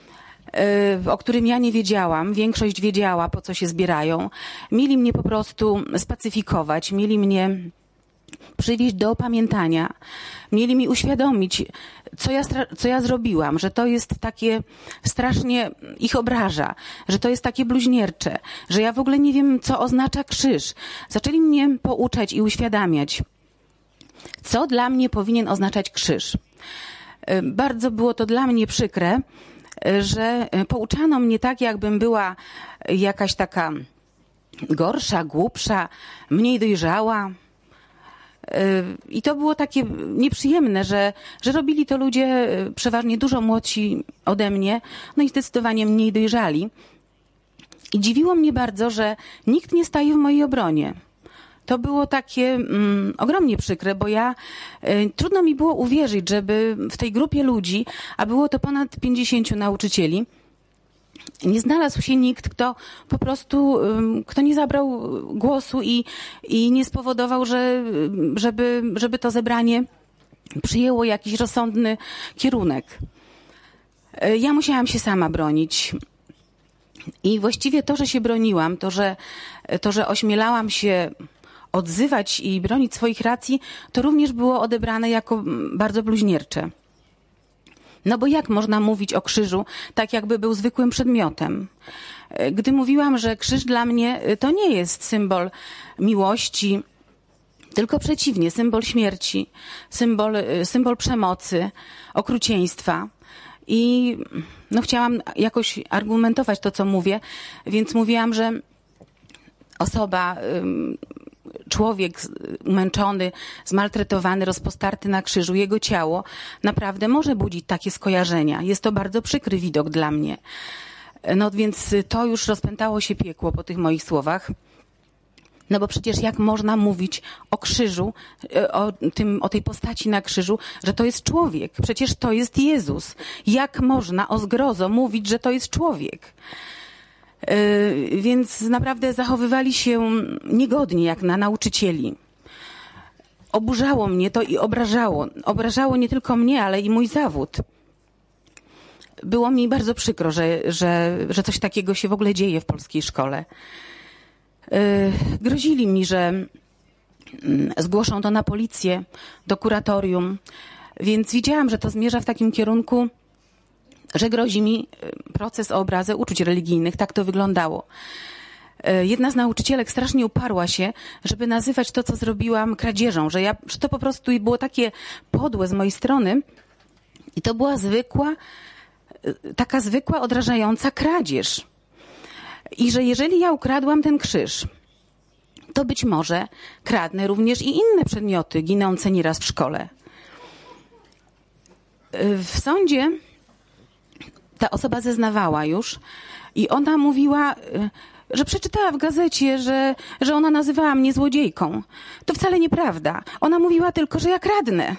o którym ja nie wiedziałam. Większość wiedziała, po co się zbierają. Mieli mnie po prostu spacyfikować, mieli mnie przywieźć do opamiętania, mieli mi uświadomić, co ja zrobiłam, że to jest takie strasznie ich obraża, że to jest takie bluźniercze, że ja w ogóle nie wiem, co oznacza krzyż. Zaczęli mnie pouczać i uświadamiać, co dla mnie powinien oznaczać krzyż. Bardzo było to dla mnie przykre, że pouczano mnie tak, jakbym była jakaś taka gorsza, głupsza, mniej dojrzała. I to było takie nieprzyjemne, że robili to ludzie przeważnie dużo młodsi ode mnie, no i zdecydowanie mniej dojrzali. I dziwiło mnie bardzo, że nikt nie staje w mojej obronie. To było takie ogromnie przykre, bo trudno mi było uwierzyć, żeby w tej grupie ludzi, a było to ponad 50 nauczycieli, nie znalazł się nikt, kto po prostu, kto nie zabrał głosu i nie spowodował, żeby to zebranie przyjęło jakiś rozsądny kierunek. Ja musiałam się sama bronić. I właściwie to, że się broniłam, to, że ośmielałam się odzywać i bronić swoich racji, to również było odebrane jako bardzo bluźniercze. No bo jak można mówić o krzyżu tak, jakby był zwykłym przedmiotem? Gdy mówiłam, że krzyż dla mnie to nie jest symbol miłości, tylko przeciwnie, symbol śmierci, symbol przemocy, okrucieństwa. I no, chciałam jakoś argumentować to, co mówię, więc mówiłam, że osoba, człowiek umęczony, zmaltretowany, rozpostarty na krzyżu, jego ciało naprawdę może budzić takie skojarzenia. Jest to bardzo przykry widok dla mnie. No więc to już rozpętało się piekło po tych moich słowach. No bo przecież jak można mówić o krzyżu, o tej postaci na krzyżu, że to jest człowiek? Przecież to jest Jezus. Jak można o zgrozo mówić, że to jest człowiek? Więc naprawdę zachowywali się niegodnie jak na nauczycieli. Oburzało mnie to i obrażało. Obrażało nie tylko mnie, ale i mój zawód. Było mi bardzo przykro, że coś takiego się w ogóle dzieje w polskiej szkole. Grozili mi, że zgłoszą to na policję, do kuratorium, więc widziałam, że to zmierza w takim kierunku, że grozi mi proces o obrazę uczuć religijnych. Tak to wyglądało. Jedna z nauczycielek strasznie uparła się, żeby nazywać to, co zrobiłam, kradzieżą, że to po prostu było takie podłe z mojej strony i to była taka zwykła, odrażająca kradzież. I że jeżeli ja ukradłam ten krzyż, to być może kradnę również i inne przedmioty ginące nieraz w szkole. W sądzie ta osoba zeznawała już i ona mówiła, że przeczytała w gazecie, że ona nazywała mnie złodziejką. To wcale nieprawda. Ona mówiła tylko, że ja kradnę.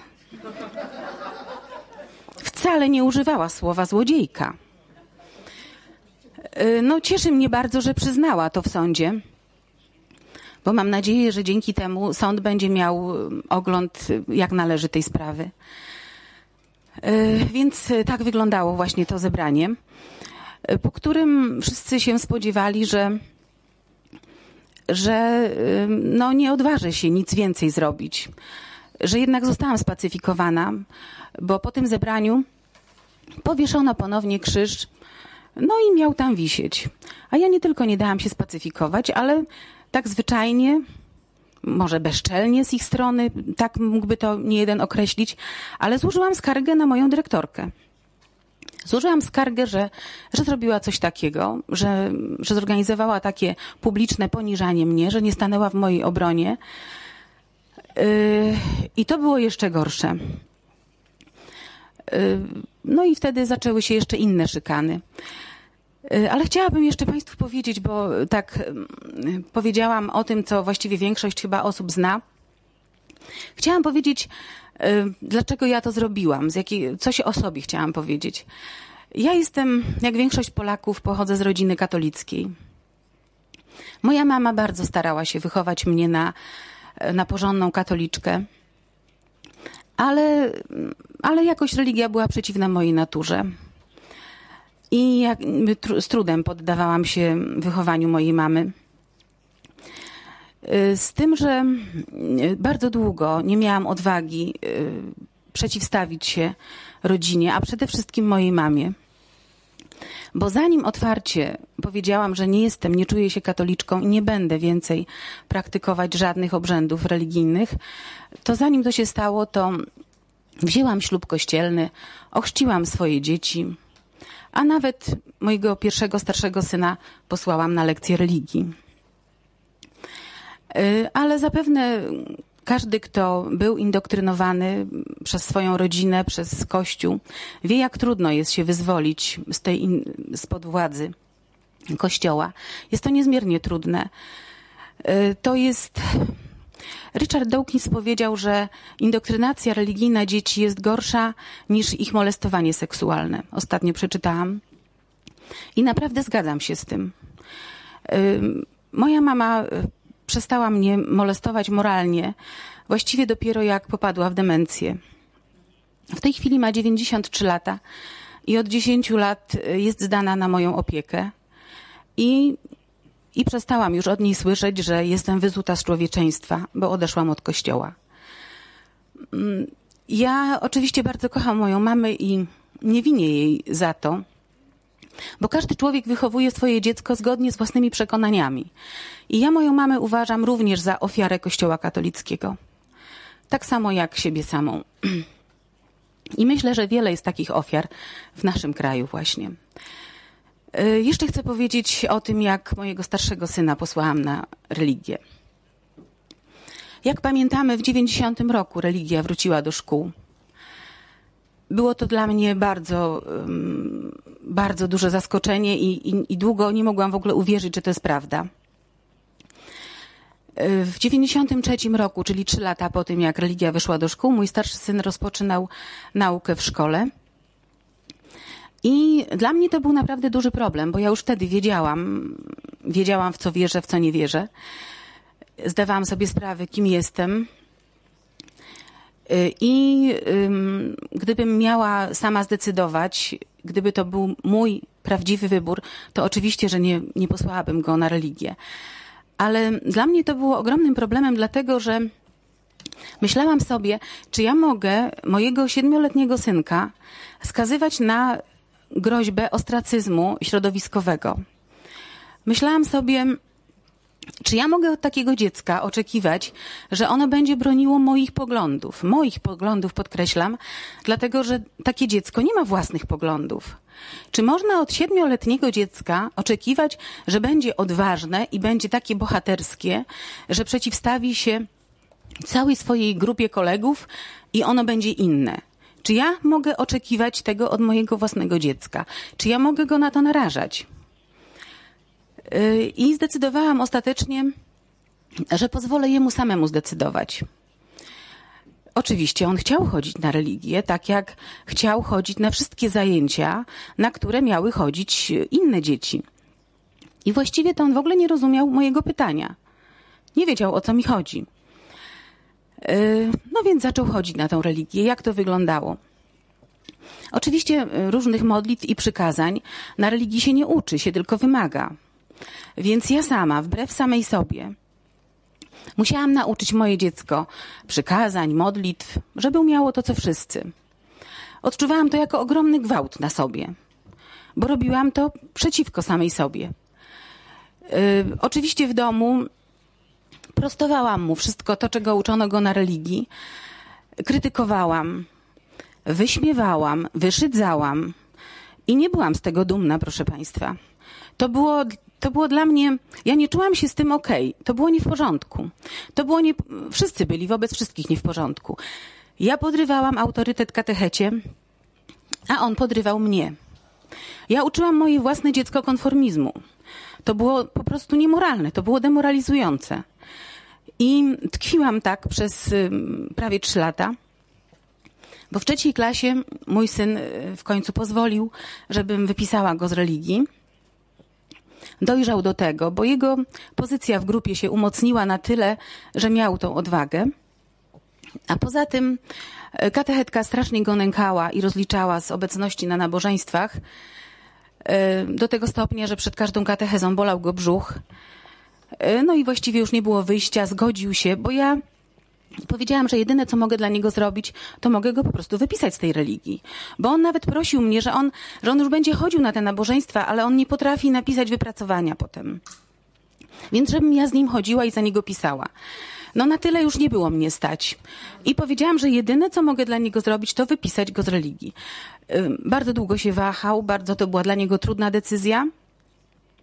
Wcale nie używała słowa złodziejka. No, cieszy mnie bardzo, że przyznała to w sądzie, bo mam nadzieję, że dzięki temu sąd będzie miał ogląd jak należy tej sprawy. Więc tak wyglądało właśnie to zebranie, po którym wszyscy się spodziewali, że no, nie odważę się nic więcej zrobić, że jednak zostałam spacyfikowana, bo po tym zebraniu powieszono ponownie krzyż, no i miał tam wisieć. A ja nie tylko nie dałam się spacyfikować, ale tak zwyczajnie, może bezczelnie z ich strony, tak mógłby to niejeden określić, ale złożyłam skargę na moją dyrektorkę. Złożyłam skargę, że zrobiła coś takiego, że zorganizowała takie publiczne poniżanie mnie, że nie stanęła w mojej obronie. I to było jeszcze gorsze. No i wtedy zaczęły się jeszcze inne szykany. Ale chciałabym jeszcze Państwu powiedzieć, bo tak powiedziałam o tym, co właściwie większość chyba osób zna. Chciałam powiedzieć, dlaczego ja to zrobiłam, coś o sobie chciałam powiedzieć. Ja jestem, jak większość Polaków, pochodzę z rodziny katolickiej. Moja mama bardzo starała się wychować mnie na porządną katoliczkę, ale jakoś religia była przeciwna mojej naturze. I z trudem poddawałam się wychowaniu mojej mamy. Z tym, że bardzo długo nie miałam odwagi przeciwstawić się rodzinie, a przede wszystkim mojej mamie. Bo zanim otwarcie powiedziałam, że nie czuję się katoliczką i nie będę więcej praktykować żadnych obrzędów religijnych, to zanim to się stało, to wzięłam ślub kościelny, ochrzciłam swoje dzieci, a nawet mojego pierwszego, starszego syna posłałam na lekcję religii. Ale zapewne Każdy, kto był indoktrynowany przez swoją rodzinę, przez Kościół, wie, jak trudno jest się wyzwolić spod władzy Kościoła. Jest to niezmiernie trudne. To jest... Richard Dawkins powiedział, że indoktrinacja religijna dzieci jest gorsza niż ich molestowanie seksualne. Ostatnio przeczytałam i naprawdę zgadzam się z tym. Moja mama przestała mnie molestować moralnie właściwie dopiero jak popadła w demencję. W tej chwili ma 93 lata i od 10 lat jest zdana na moją opiekę i przestałam już od niej słyszeć, że jestem wyzuta z człowieczeństwa, bo odeszłam od Kościoła. Ja oczywiście bardzo kocham moją mamę i nie winię jej za to, bo każdy człowiek wychowuje swoje dziecko zgodnie z własnymi przekonaniami. I ja moją mamę uważam również za ofiarę Kościoła katolickiego. Tak samo jak siebie samą. I myślę, że wiele jest takich ofiar w naszym kraju właśnie. Jeszcze chcę powiedzieć o tym, jak mojego starszego syna posłałam na religię. Jak pamiętamy, w 90 roku religia wróciła do szkół. Było to dla mnie bardzo duże zaskoczenie i długo nie mogłam w ogóle uwierzyć, że to jest prawda. W 93 roku, czyli 3 lata po tym, jak religia wyszła do szkół, mój starszy syn rozpoczynał naukę w szkole. I dla mnie to był naprawdę duży problem, bo ja już wtedy wiedziałam w co wierzę, w co nie wierzę. Zdawałam sobie sprawę, kim jestem. I gdybym miała sama zdecydować, gdyby to był mój prawdziwy wybór, to oczywiście, że nie posłałabym go na religię. Ale dla mnie to było ogromnym problemem, dlatego że myślałam sobie, czy ja mogę mojego 7-letniego synka skazywać na groźbę ostracyzmu środowiskowego. Myślałam sobie, czy ja mogę od takiego dziecka oczekiwać, że ono będzie broniło moich poglądów podkreślam, dlatego że takie dziecko nie ma własnych poglądów. Czy można od 7-letniego dziecka oczekiwać, że będzie odważne i będzie takie bohaterskie, że przeciwstawi się całej swojej grupie kolegów i ono będzie inne? Czy ja mogę oczekiwać tego od mojego własnego dziecka? Czy ja mogę go na to narażać? I zdecydowałam ostatecznie, że pozwolę jemu samemu zdecydować. Oczywiście on chciał chodzić na religię, tak jak chciał chodzić na wszystkie zajęcia, na które miały chodzić inne dzieci. I właściwie to on w ogóle nie rozumiał mojego pytania. Nie wiedział, o co mi chodzi. No więc zaczął chodzić na tą religię. Jak to wyglądało? Oczywiście różnych modlitw i przykazań na religii się nie uczy, się tylko wymaga. Więc ja sama, wbrew samej sobie, musiałam nauczyć moje dziecko przykazań, modlitw, żeby umiało to, co wszyscy. Odczuwałam to jako ogromny gwałt na sobie, bo robiłam to przeciwko samej sobie. Oczywiście w domu prostowałam mu wszystko to, czego uczono go na religii. Krytykowałam, wyśmiewałam, wyszydzałam i nie byłam z tego dumna, proszę Państwa. To było dla mnie, ja nie czułam się z tym okej. To było nie w porządku. Wszyscy byli wobec wszystkich nie w porządku. Ja podrywałam autorytet katechecie, a on podrywał mnie. Ja uczyłam moje własne dziecko konformizmu. To było po prostu niemoralne, to było demoralizujące. I tkwiłam tak przez prawie 3 lata, bo w 3. klasie mój syn w końcu pozwolił, żebym wypisała go z religii. Dojrzał do tego, bo jego pozycja w grupie się umocniła na tyle, że miał tą odwagę. A poza tym katechetka strasznie go nękała i rozliczała z obecności na nabożeństwach do tego stopnia, że przed każdą katechezą bolał go brzuch. No i właściwie już nie było wyjścia, zgodził się, bo ja powiedziałam, że jedyne, co mogę dla niego zrobić, to mogę go po prostu wypisać z tej religii. Bo on nawet prosił mnie, że on już będzie chodził na te nabożeństwa, ale on nie potrafi napisać wypracowania potem. Więc żebym ja z nim chodziła i za niego pisała. No na tyle już nie było mnie stać. I powiedziałam, że jedyne, co mogę dla niego zrobić, to wypisać go z religii. Bardzo długo się wahał, bardzo to była dla niego trudna decyzja,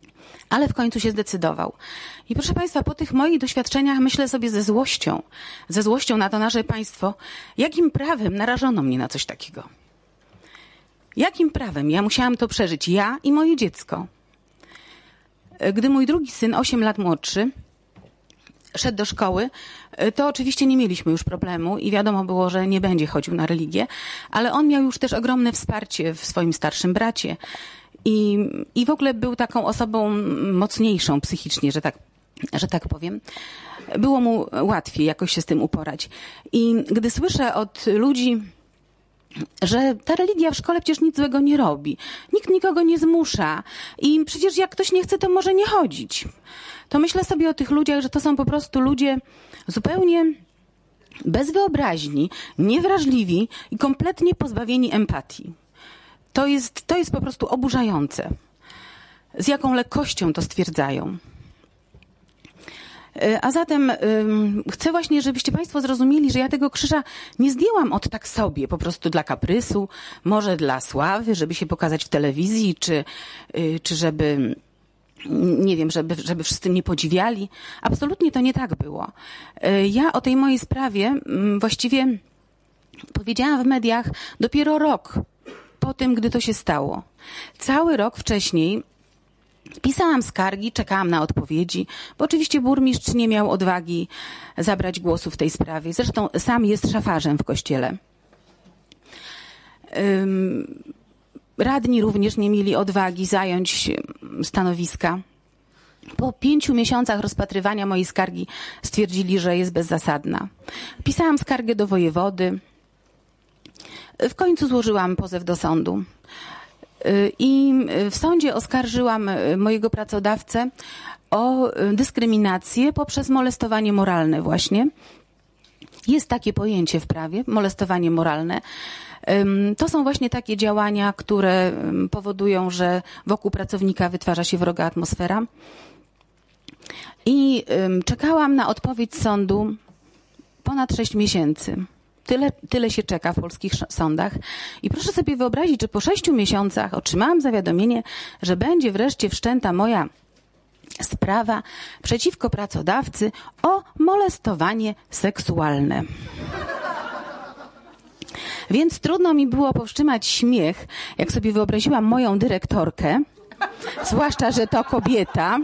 Ale w końcu się zdecydował. I proszę Państwa, po tych moich doświadczeniach myślę sobie ze złością na to nasze państwo, jakim prawem narażono mnie na coś takiego? Jakim prawem ja musiałam to przeżyć, ja i moje dziecko? Gdy mój drugi syn, 8 lat młodszy, szedł do szkoły, to oczywiście nie mieliśmy już problemu i wiadomo było, że nie będzie chodził na religię, ale on miał już też ogromne wsparcie w swoim starszym bracie i w ogóle był taką osobą mocniejszą psychicznie, że tak powiem. Było mu łatwiej jakoś się z tym uporać. I gdy słyszę od ludzi, że ta religia w szkole przecież nic złego nie robi, nikt nikogo nie zmusza i przecież jak ktoś nie chce, to może nie chodzić, to myślę sobie o tych ludziach, że to są po prostu ludzie zupełnie bez wyobraźni, niewrażliwi i kompletnie pozbawieni empatii. To jest po prostu oburzające. Z jaką lekkością to stwierdzają. A zatem chcę właśnie, żebyście Państwo zrozumieli, że ja tego krzyża nie zdjęłam od tak sobie, po prostu dla kaprysu, może dla sławy, żeby się pokazać w telewizji, czy żeby, nie wiem, żeby wszyscy mnie podziwiali. Absolutnie to nie tak było. Ja o tej mojej sprawie właściwie powiedziałam w mediach dopiero rok po tym, gdy to się stało. Cały rok wcześniej pisałam skargi, czekałam na odpowiedzi, bo oczywiście burmistrz nie miał odwagi zabrać głosu w tej sprawie. Zresztą sam jest szafarzem w kościele. Radni również nie mieli odwagi zająć stanowiska. Po 5 miesiącach rozpatrywania mojej skargi stwierdzili, że jest bezzasadna. Pisałam skargę do wojewody. W końcu złożyłam pozew do sądu. I w sądzie oskarżyłam mojego pracodawcę o dyskryminację poprzez molestowanie moralne właśnie. Jest takie pojęcie w prawie, molestowanie moralne. To są właśnie takie działania, które powodują, że wokół pracownika wytwarza się wroga atmosfera. I czekałam na odpowiedź sądu ponad 6 miesięcy. Tyle się czeka w polskich sądach. I proszę sobie wyobrazić, że po 6 miesiącach otrzymałam zawiadomienie, że będzie wreszcie wszczęta moja sprawa przeciwko pracodawcy o molestowanie seksualne. Więc trudno mi było powstrzymać śmiech, jak sobie wyobraziłam moją dyrektorkę, zwłaszcza, że to kobieta.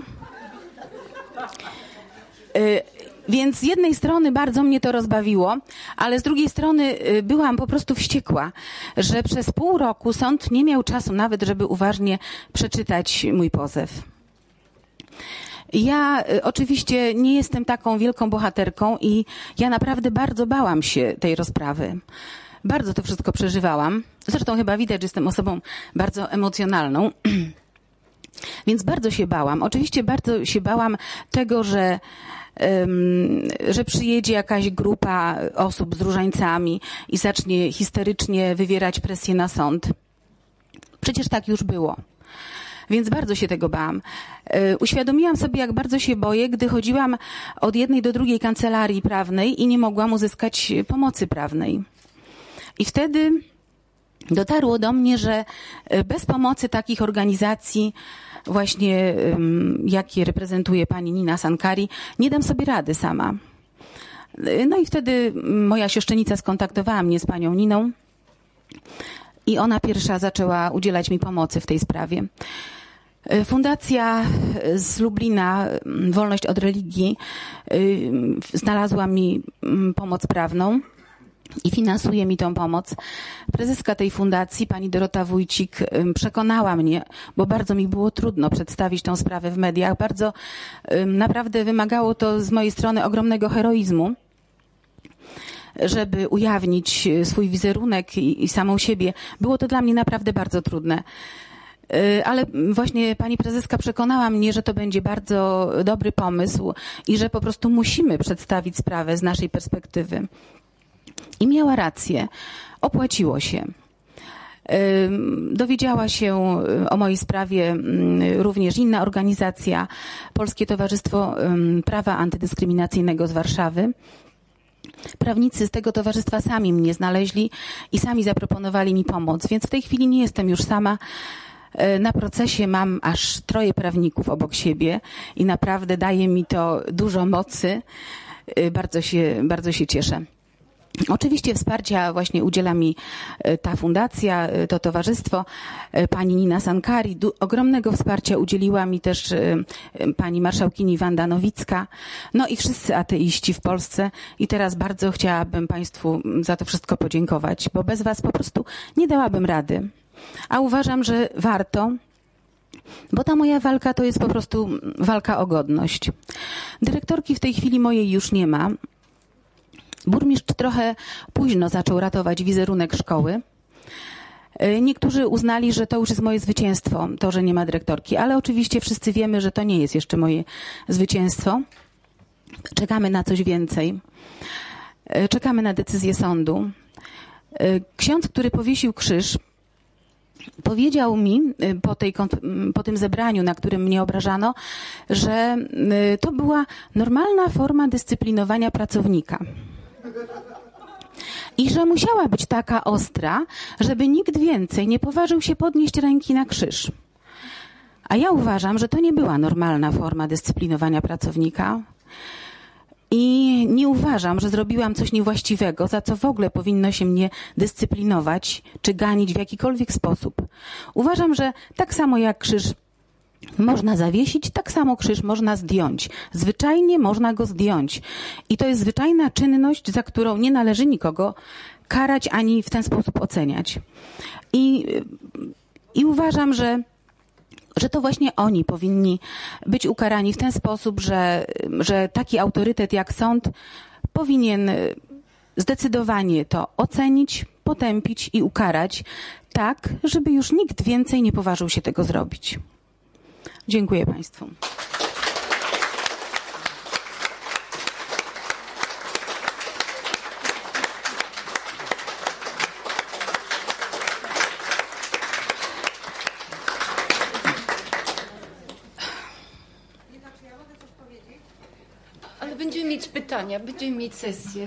Więc z jednej strony bardzo mnie to rozbawiło, ale z drugiej strony byłam po prostu wściekła, że przez pół roku sąd nie miał czasu nawet, żeby uważnie przeczytać mój pozew. Ja oczywiście nie jestem taką wielką bohaterką i ja naprawdę bardzo bałam się tej rozprawy. Bardzo to wszystko przeżywałam. Zresztą chyba widać, że jestem osobą bardzo emocjonalną. Więc bardzo się bałam. Oczywiście bardzo się bałam tego, że przyjedzie jakaś grupa osób z różańcami i zacznie histerycznie wywierać presję na sąd. Przecież tak już było. Więc bardzo się tego bałam. Uświadomiłam sobie, jak bardzo się boję, gdy chodziłam od jednej do drugiej kancelarii prawnej i nie mogłam uzyskać pomocy prawnej. I wtedy dotarło do mnie, że bez pomocy takich organizacji, właśnie jakie reprezentuje pani Nina Sankari, nie dam sobie rady sama. No i wtedy moja siostrzenica skontaktowała mnie z panią Niną i ona pierwsza zaczęła udzielać mi pomocy w tej sprawie. Fundacja z Lublina, Wolność od Religii, znalazła mi pomoc prawną i finansuje mi tą pomoc. Prezeska tej fundacji, pani Dorota Wójcik, przekonała mnie, bo bardzo mi było trudno przedstawić tą sprawę w mediach. Bardzo naprawdę wymagało to z mojej strony ogromnego heroizmu, żeby ujawnić swój wizerunek i samą siebie. Było to dla mnie naprawdę bardzo trudne. Ale właśnie pani prezeska przekonała mnie, że to będzie bardzo dobry pomysł i że po prostu musimy przedstawić sprawę z naszej perspektywy. I miała rację. Opłaciło się. Dowiedziała się o mojej sprawie również inna organizacja, Polskie Towarzystwo Prawa Antydyskryminacyjnego z Warszawy. Prawnicy z tego towarzystwa sami mnie znaleźli i sami zaproponowali mi pomoc, więc w tej chwili nie jestem już sama. Na procesie mam aż 3 prawników obok siebie i naprawdę daje mi to dużo mocy. Bardzo się cieszę. Oczywiście wsparcia właśnie udziela mi ta fundacja, to towarzystwo, pani Nina Sankari. Ogromnego wsparcia udzieliła mi też pani marszałkini Wanda Nowicka, no i wszyscy ateiści w Polsce. I teraz bardzo chciałabym państwu za to wszystko podziękować, bo bez was po prostu nie dałabym rady. A uważam, że warto, bo ta moja walka to jest po prostu walka o godność. Dyrektorki w tej chwili mojej już nie ma. Burmistrz trochę późno zaczął ratować wizerunek szkoły. Niektórzy uznali, że to już jest moje zwycięstwo, to, że nie ma dyrektorki, ale oczywiście wszyscy wiemy, że to nie jest jeszcze moje zwycięstwo. Czekamy na coś więcej. Czekamy na decyzję sądu. Ksiądz, który powiesił krzyż, powiedział mi po tym zebraniu, na którym mnie obrażano, że to była normalna forma dyscyplinowania pracownika. I że musiała być taka ostra, żeby nikt więcej nie poważył się podnieść ręki na krzyż. A ja uważam, że to nie była normalna forma dyscyplinowania pracownika. I nie uważam, że zrobiłam coś niewłaściwego, za co w ogóle powinno się mnie dyscyplinować czy ganić w jakikolwiek sposób. Uważam, że tak samo jak krzyż można zawiesić, tak samo krzyż można zdjąć. Zwyczajnie można go zdjąć. I to jest zwyczajna czynność, za którą nie należy nikogo karać ani w ten sposób oceniać. I uważam, że to właśnie oni powinni być ukarani w ten sposób, że taki autorytet jak sąd powinien zdecydowanie to ocenić, potępić i ukarać tak, żeby już nikt więcej nie poważył się tego zrobić. Dziękuję państwu. Ale będziemy mieć pytania, będziemy mieć sesję.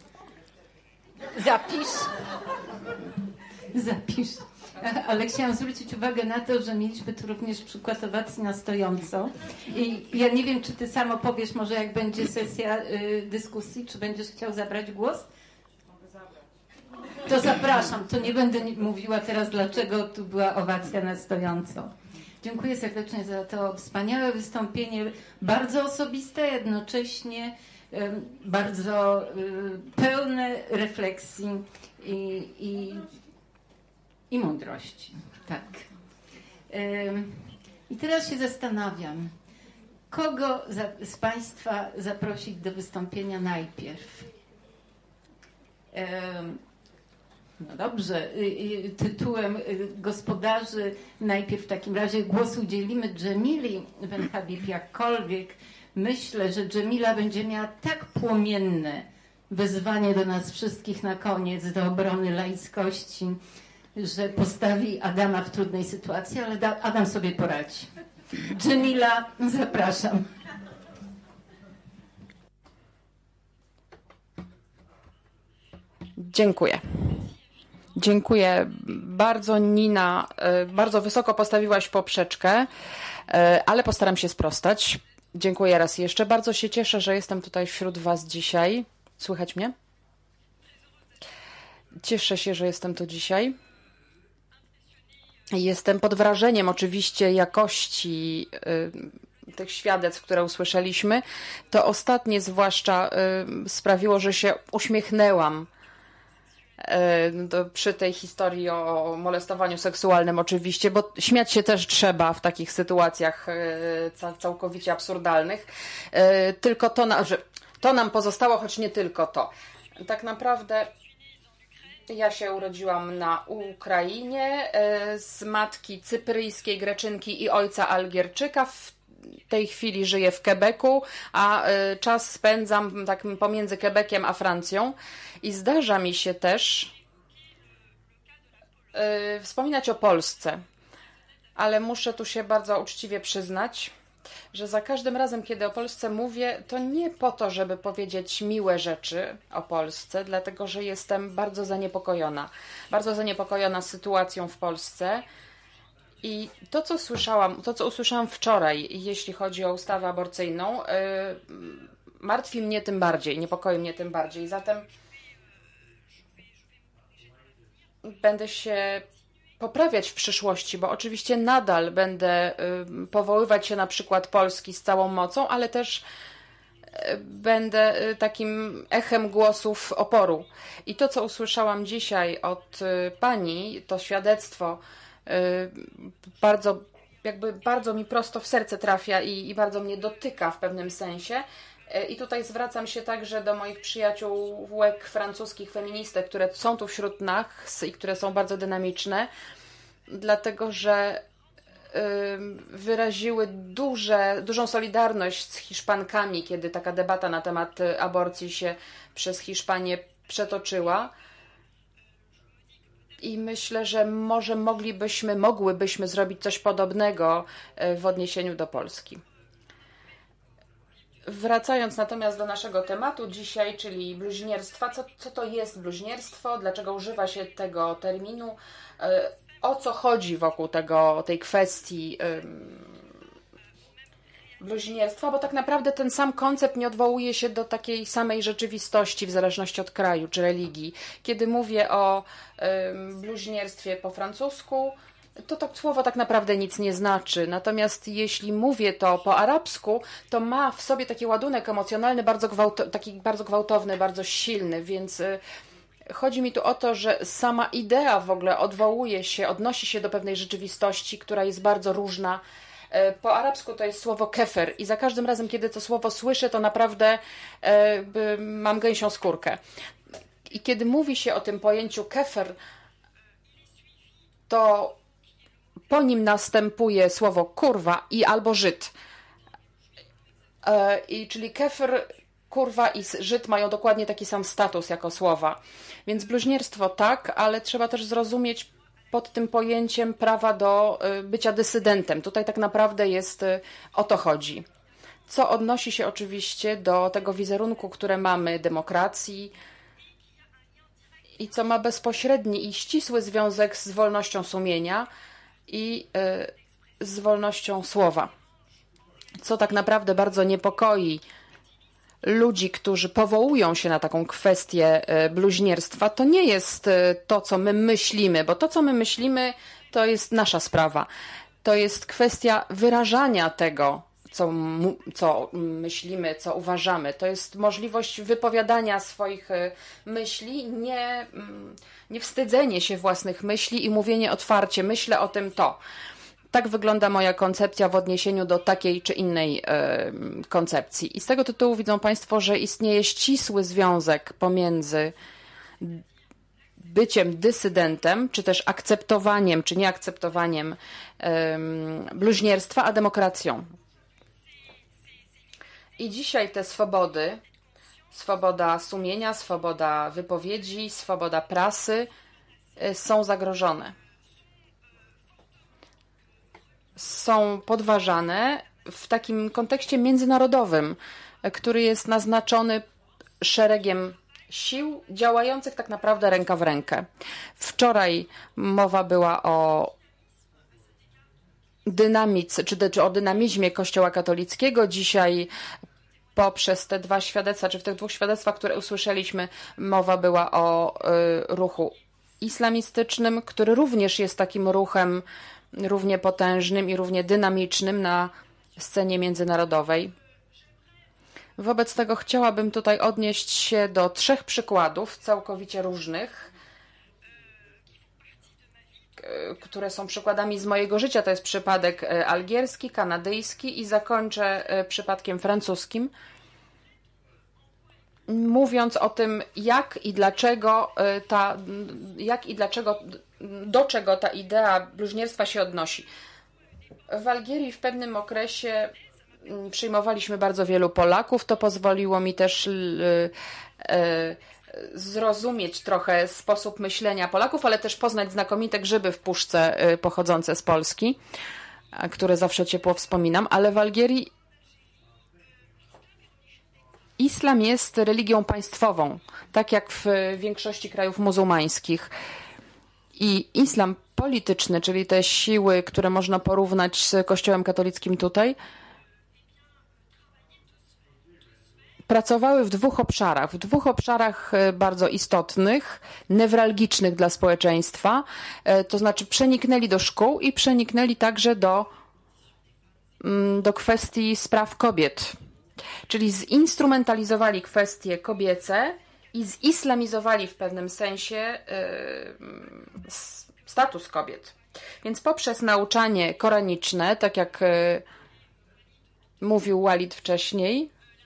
Zapisz. Ale chciałam zwrócić uwagę na to, że mieliśmy tu również przykład owacji na stojąco. I ja nie wiem, czy ty sam opowiesz może, jak będzie sesja dyskusji, czy będziesz chciał zabrać głos? To zapraszam, to nie będę mówiła teraz, dlaczego tu była owacja na stojąco. Dziękuję serdecznie za to wspaniałe wystąpienie, bardzo osobiste, jednocześnie bardzo pełne refleksji i mądrości. Tak. I teraz się zastanawiam, kogo z państwa zaprosić do wystąpienia najpierw? No dobrze, tytułem gospodarzy najpierw w takim razie głos udzielimy Dżemili Ben Habib, jakkolwiek myślę, że Dżemila będzie miała tak płomienne wezwanie do nas wszystkich na koniec, do obrony laickości, że postawi Adama w trudnej sytuacji, ale Adam sobie poradzi. Dżemila, zapraszam. Dziękuję. Dziękuję bardzo, Nina. Bardzo wysoko postawiłaś poprzeczkę, ale postaram się sprostać. Dziękuję raz jeszcze. Bardzo się cieszę, że jestem tutaj wśród was dzisiaj. Słychać mnie? Cieszę się, że jestem tu dzisiaj. Jestem pod wrażeniem oczywiście jakości tych świadectw, które usłyszeliśmy. To ostatnie zwłaszcza sprawiło, że się uśmiechnęłam przy tej historii o molestowaniu seksualnym oczywiście, bo śmiać się też trzeba w takich sytuacjach całkowicie absurdalnych. Tylko to nam pozostało, choć nie tylko to. Tak naprawdę ja się urodziłam na Ukrainie z matki cypryjskiej Greczynki i ojca Algierczyka. W tej chwili żyję w Quebecu, a czas spędzam tak pomiędzy Quebeciem a Francją. I zdarza mi się też wspominać o Polsce, ale muszę tu się bardzo uczciwie przyznać, że za każdym razem, kiedy o Polsce mówię, to nie po to, żeby powiedzieć miłe rzeczy o Polsce, dlatego że jestem bardzo zaniepokojona sytuacją w Polsce I to, co usłyszałam wczoraj, jeśli chodzi o ustawę aborcyjną, martwi mnie tym bardziej, niepokoi mnie tym bardziej. Zatem będę się poprawiać w przyszłości, bo oczywiście nadal będę powoływać się na przykład Polski z całą mocą, ale też będę takim echem głosów oporu. I to, co usłyszałam dzisiaj od pani, to świadectwo bardzo mi prosto w serce trafia i bardzo mnie dotyka w pewnym sensie. I tutaj zwracam się także do moich przyjaciółek francuskich feministek, które są tu wśród nas i które są bardzo dynamiczne, dlatego że wyraziły dużą solidarność z Hiszpankami, kiedy taka debata na temat aborcji się przez Hiszpanię przetoczyła. I myślę, że może mogłybyśmy zrobić coś podobnego w odniesieniu do Polski. Wracając natomiast do naszego tematu dzisiaj, czyli bluźnierstwa, co to jest bluźnierstwo, dlaczego używa się tego terminu, o co chodzi wokół tej kwestii bluźnierstwa, bo tak naprawdę ten sam koncept nie odwołuje się do takiej samej rzeczywistości w zależności od kraju czy religii. Kiedy mówię o bluźnierstwie po francusku, to słowo tak naprawdę nic nie znaczy. Natomiast jeśli mówię to po arabsku, to ma w sobie taki ładunek emocjonalny taki bardzo gwałtowny, bardzo silny, więc chodzi mi tu o to, że sama idea w ogóle odnosi się do pewnej rzeczywistości, która jest bardzo różna. Po arabsku to jest słowo kefer i za każdym razem, kiedy to słowo słyszę, to naprawdę mam gęsią skórkę. I kiedy mówi się o tym pojęciu kefer, to po nim następuje słowo kurwa i albo Żyd. Czyli kefer, kurwa i Żyd mają dokładnie taki sam status jako słowa. Więc bluźnierstwo tak, ale trzeba też zrozumieć pod tym pojęciem prawa do bycia dysydentem. Tutaj tak naprawdę o to chodzi. Co odnosi się oczywiście do tego wizerunku, który mamy, demokracji i co ma bezpośredni i ścisły związek z wolnością sumienia i z wolnością słowa. Co tak naprawdę bardzo niepokoi ludzi, którzy powołują się na taką kwestię bluźnierstwa, to nie jest to, co my myślimy, bo to, co my myślimy, to jest nasza sprawa. To jest kwestia wyrażania tego, co myślimy, co uważamy. To jest możliwość wypowiadania swoich myśli, nie wstydzenie się własnych myśli i mówienie otwarcie, myślę o tym to. Tak wygląda moja koncepcja w odniesieniu do takiej czy innej koncepcji. I z tego tytułu widzą Państwo, że istnieje ścisły związek pomiędzy byciem dysydentem, czy też akceptowaniem, czy nieakceptowaniem bluźnierstwa, a demokracją. I dzisiaj te swobody, swoboda sumienia, swoboda wypowiedzi, swoboda prasy są zagrożone. Są podważane w takim kontekście międzynarodowym, który jest naznaczony szeregiem sił działających tak naprawdę ręka w rękę. Wczoraj mowa była o dynamice, czy o dynamizmie Kościoła katolickiego. Dzisiaj poprzez te dwa świadectwa, czy w tych dwóch świadectwach, które usłyszeliśmy, mowa była o ruchu islamistycznym, który również jest takim ruchem równie potężnym i równie dynamicznym na scenie międzynarodowej. Wobec tego chciałabym tutaj odnieść się do 3 przykładów całkowicie różnych, które są przykładami z mojego życia. To jest przypadek algierski, kanadyjski i zakończę przypadkiem francuskim, mówiąc o tym, do czego ta idea bluźnierstwa się odnosi. W Algierii w pewnym okresie przyjmowaliśmy bardzo wielu Polaków. To pozwoliło mi też zrozumieć trochę sposób myślenia Polaków, ale też poznać znakomite grzyby w puszce pochodzące z Polski, które zawsze ciepło wspominam. Ale w Algierii islam jest religią państwową, tak jak w większości krajów muzułmańskich. i islam polityczny, czyli te siły, które można porównać z Kościołem katolickim tutaj, pracowały w dwóch obszarach bardzo istotnych, newralgicznych dla społeczeństwa, to znaczy przeniknęli do szkół i przeniknęli także do kwestii spraw kobiet. Czyli zinstrumentalizowali kwestie kobiece i zislamizowali w pewnym sensie status kobiet. Więc poprzez nauczanie koraniczne, tak jak mówił Walid wcześniej,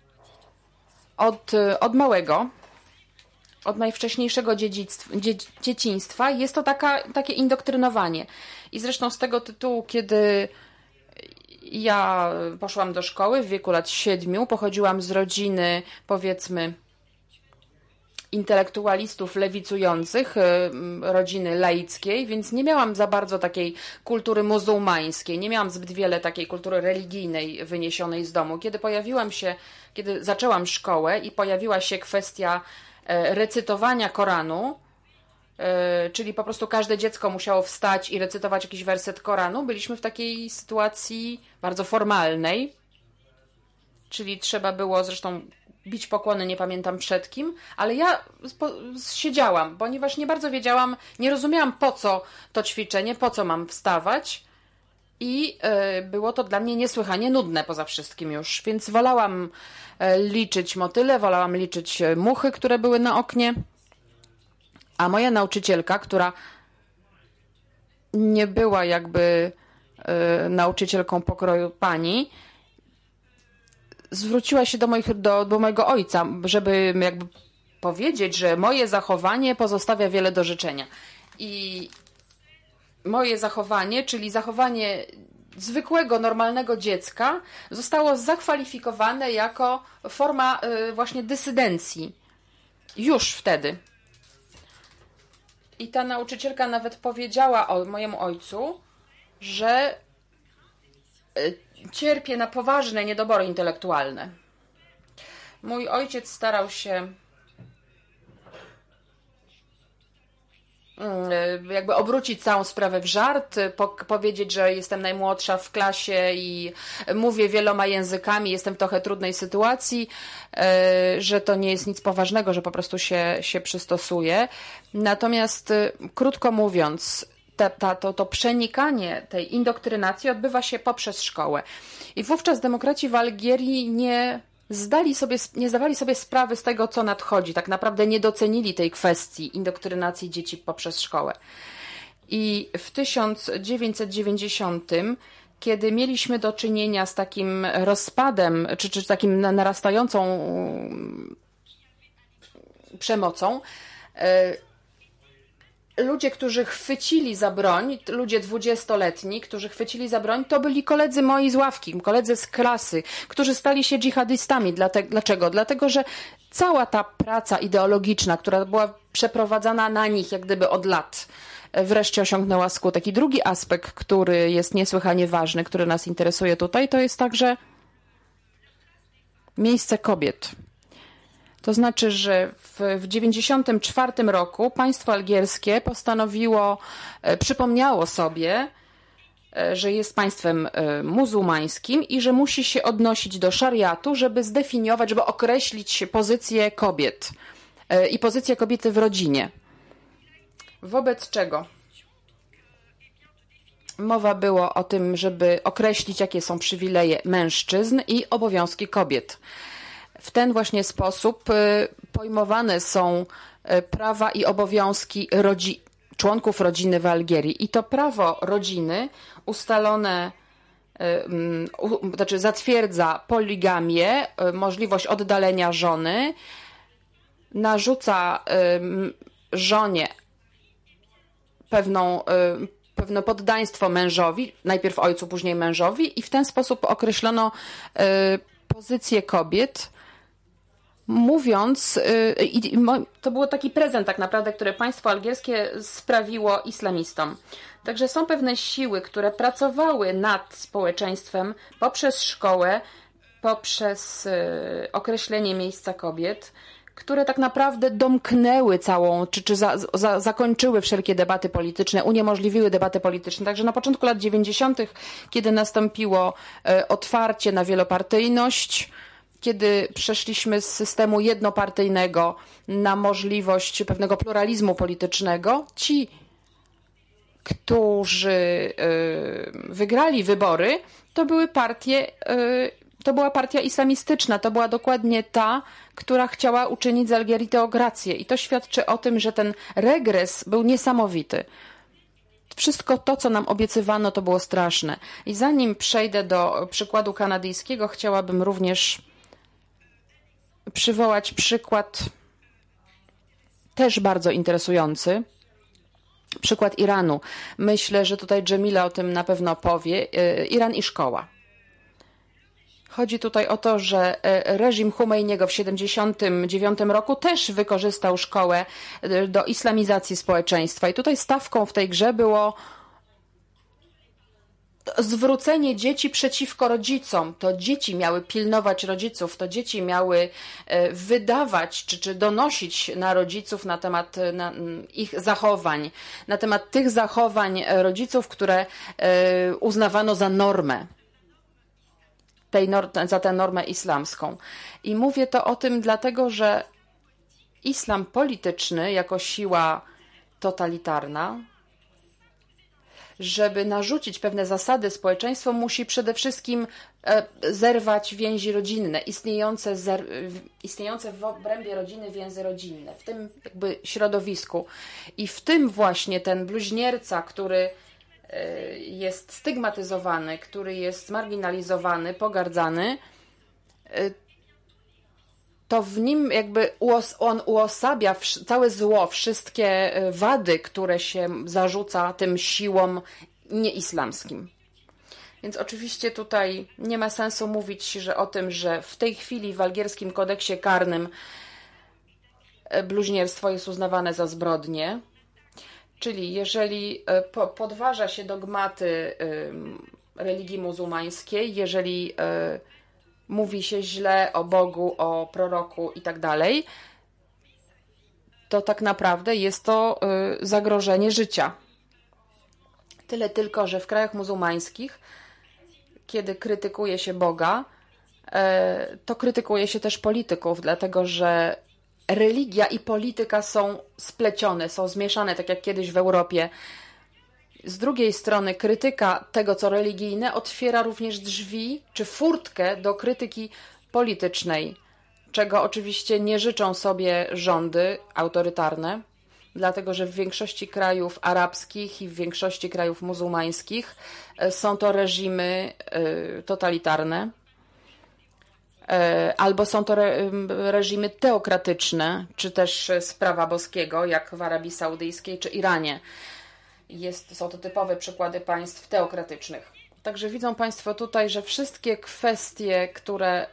od małego, od najwcześniejszego dzieciństwa jest to takie indoktrynowanie. I zresztą z tego tytułu, kiedy ja poszłam do szkoły w wieku lat 7, pochodziłam z rodziny, powiedzmy, intelektualistów lewicujących, rodziny laickiej, więc nie miałam za bardzo takiej kultury muzułmańskiej, nie miałam zbyt wiele takiej kultury religijnej wyniesionej z domu. Kiedy zaczęłam szkołę i pojawiła się kwestia recytowania Koranu, czyli po prostu każde dziecko musiało wstać i recytować jakiś werset Koranu, byliśmy w takiej sytuacji bardzo formalnej, czyli trzeba było zresztą bić pokłony, nie pamiętam przed kim, ale ja siedziałam, ponieważ nie bardzo wiedziałam, nie rozumiałam, po co to ćwiczenie, po co mam wstawać i było to dla mnie niesłychanie nudne poza wszystkim już, więc wolałam liczyć motyle, wolałam liczyć muchy, które były na oknie, a moja nauczycielka, która nie była jakby nauczycielką pokroju pani, zwróciła się do mojego ojca, żeby jakby powiedzieć, że moje zachowanie pozostawia wiele do życzenia. I moje zachowanie, czyli zachowanie zwykłego, normalnego dziecka, zostało zakwalifikowane jako forma właśnie dysydencji. Już wtedy. I ta nauczycielka nawet powiedziała mojemu ojcu, że cierpię na poważne niedobory intelektualne. Mój ojciec starał się jakby obrócić całą sprawę w żart, powiedzieć, że jestem najmłodsza w klasie i mówię wieloma językami, jestem w trochę trudnej sytuacji, że to nie jest nic poważnego, że po prostu się przystosuję. Natomiast krótko mówiąc, to przenikanie tej indoktrynacji odbywa się poprzez szkołę. I wówczas demokraci w Algierii nie zdawali sobie sprawy z tego, co nadchodzi. Tak naprawdę nie docenili tej kwestii indoktrynacji dzieci poprzez szkołę. I w 1990, kiedy mieliśmy do czynienia z takim rozpadem, czy takim narastającą przemocą, ludzie, którzy chwycili za broń, ludzie 20-letni, którzy chwycili za broń, to byli koledzy moi z ławki, koledzy z klasy, którzy stali się dżihadystami. Dlaczego? Dlatego, że cała ta praca ideologiczna, która była przeprowadzana na nich jak gdyby od lat, wreszcie osiągnęła skutek. I drugi aspekt, który jest niesłychanie ważny, który nas interesuje tutaj, to jest także miejsce kobiet. To znaczy, że w 1994 roku państwo algierskie przypomniało sobie, że jest państwem muzułmańskim i że musi się odnosić do szariatu, żeby zdefiniować, żeby określić pozycję kobiet i pozycję kobiety w rodzinie. Wobec czego mowa było o tym, żeby określić, jakie są przywileje mężczyzn i obowiązki kobiet. W ten właśnie sposób pojmowane są prawa i obowiązki członków rodziny w Algierii. I to prawo rodziny ustalone, znaczy zatwierdza poligamię, możliwość oddalenia żony, narzuca żonie pewne poddaństwo mężowi, najpierw ojcu, później mężowi i w ten sposób określono pozycję kobiet, mówiąc, to był taki prezent tak naprawdę, który państwo algierskie sprawiło islamistom. Także są pewne siły, które pracowały nad społeczeństwem poprzez szkołę, poprzez określenie miejsca kobiet, które tak naprawdę domknęły całą, czy zakończyły wszelkie debaty polityczne, uniemożliwiły debaty polityczne. Także na początku lat 90., kiedy nastąpiło otwarcie na wielopartyjność, kiedy przeszliśmy z systemu jednopartyjnego na możliwość pewnego pluralizmu politycznego, ci, którzy wygrali wybory, to była partia islamistyczna. To była dokładnie ta, która chciała uczynić z Algierii teokrację. I to świadczy o tym, że ten regres był niesamowity. Wszystko to, co nam obiecywano, to było straszne. I zanim przejdę do przykładu kanadyjskiego, chciałabym również przywołać przykład też bardzo interesujący. Przykład Iranu. Myślę, że tutaj Dżemila o tym na pewno powie. Iran i szkoła. Chodzi tutaj o to, że reżim Chomejniego w 1979 roku też wykorzystał szkołę do islamizacji społeczeństwa. I tutaj stawką w tej grze było zwrócenie dzieci przeciwko rodzicom. To dzieci miały pilnować rodziców, to dzieci miały wydawać czy donosić na rodziców na temat ich zachowań, na temat tych zachowań rodziców, które uznawano za normę. Za tę normę islamską. I mówię to o tym dlatego, że islam polityczny jako siła totalitarna, żeby narzucić pewne zasady społeczeństwo, musi przede wszystkim zerwać więzi rodzinne, istniejące w obrębie rodziny więzy rodzinne, w tym jakby środowisku. I w tym właśnie ten bluźnierca, który jest stygmatyzowany, który jest marginalizowany, pogardzany, to w nim jakby on uosabia całe zło, wszystkie wady, które się zarzuca tym siłom nieislamskim. Więc oczywiście tutaj nie ma sensu mówić o tym, że w tej chwili w algierskim kodeksie karnym bluźnierstwo jest uznawane za zbrodnię. Czyli jeżeli podważa się dogmaty religii muzułmańskiej, jeżeli mówi się źle o Bogu, o proroku i tak dalej, to tak naprawdę jest to zagrożenie życia. Tyle tylko, że w krajach muzułmańskich, kiedy krytykuje się Boga, to krytykuje się też polityków, dlatego że religia i polityka są splecione, są zmieszane, tak jak kiedyś w Europie. Z drugiej strony krytyka tego, co religijne, otwiera również drzwi czy furtkę do krytyki politycznej, czego oczywiście nie życzą sobie rządy autorytarne, dlatego że w większości krajów arabskich i w większości krajów muzułmańskich są to reżimy totalitarne. Albo są to reżimy teokratyczne, czy też z prawa boskiego, jak w Arabii Saudyjskiej czy Iranie. Są to typowe przykłady państw teokratycznych. Także widzą Państwo tutaj, że wszystkie kwestie, które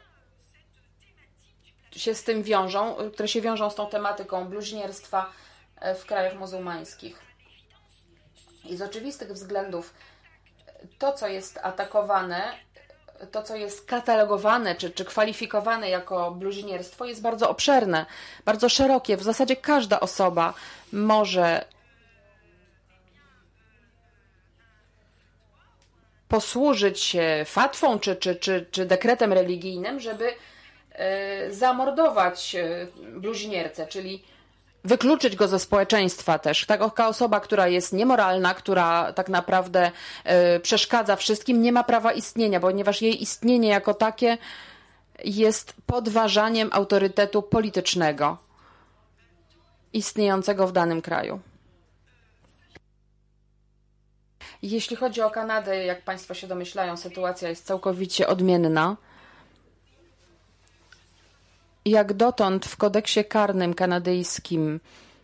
się z tym wiążą, które się wiążą z tą tematyką bluźnierstwa w krajach muzułmańskich. I z oczywistych względów to, co jest atakowane, to, co jest katalogowane czy kwalifikowane jako bluźnierstwo, jest bardzo obszerne, bardzo szerokie. W zasadzie każda osoba może posłużyć się fatwą czy dekretem religijnym, żeby zamordować bluźniercę, czyli wykluczyć go ze społeczeństwa też. Taka osoba, która jest niemoralna, która tak naprawdę przeszkadza wszystkim, nie ma prawa istnienia, ponieważ jej istnienie jako takie jest podważaniem autorytetu politycznego istniejącego w danym kraju. Jeśli chodzi o Kanadę, jak Państwo się domyślają, sytuacja jest całkowicie odmienna. Jak dotąd w kodeksie karnym kanadyjskim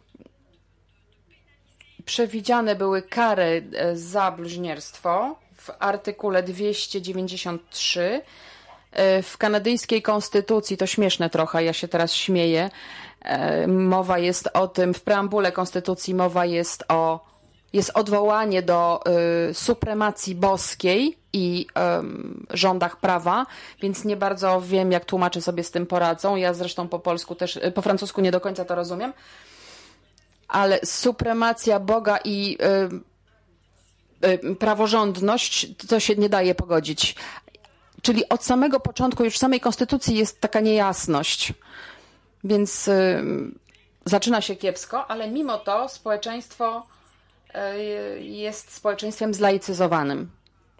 przewidziane były kary za bluźnierstwo w artykule 293. W kanadyjskiej konstytucji, to śmieszne trochę, ja się teraz śmieję, mowa jest o tym, w preambule konstytucji mowa jest o jest odwołanie do supremacji boskiej i rządach prawa, więc nie bardzo wiem, jak tłumacze sobie z tym poradzą. Ja zresztą po polsku też, po francusku nie do końca to rozumiem. Ale supremacja Boga i praworządność, to się nie daje pogodzić. Czyli od samego początku, już w samej konstytucji jest taka niejasność. Więc zaczyna się kiepsko, ale mimo to społeczeństwo jest społeczeństwem zlaicyzowanym.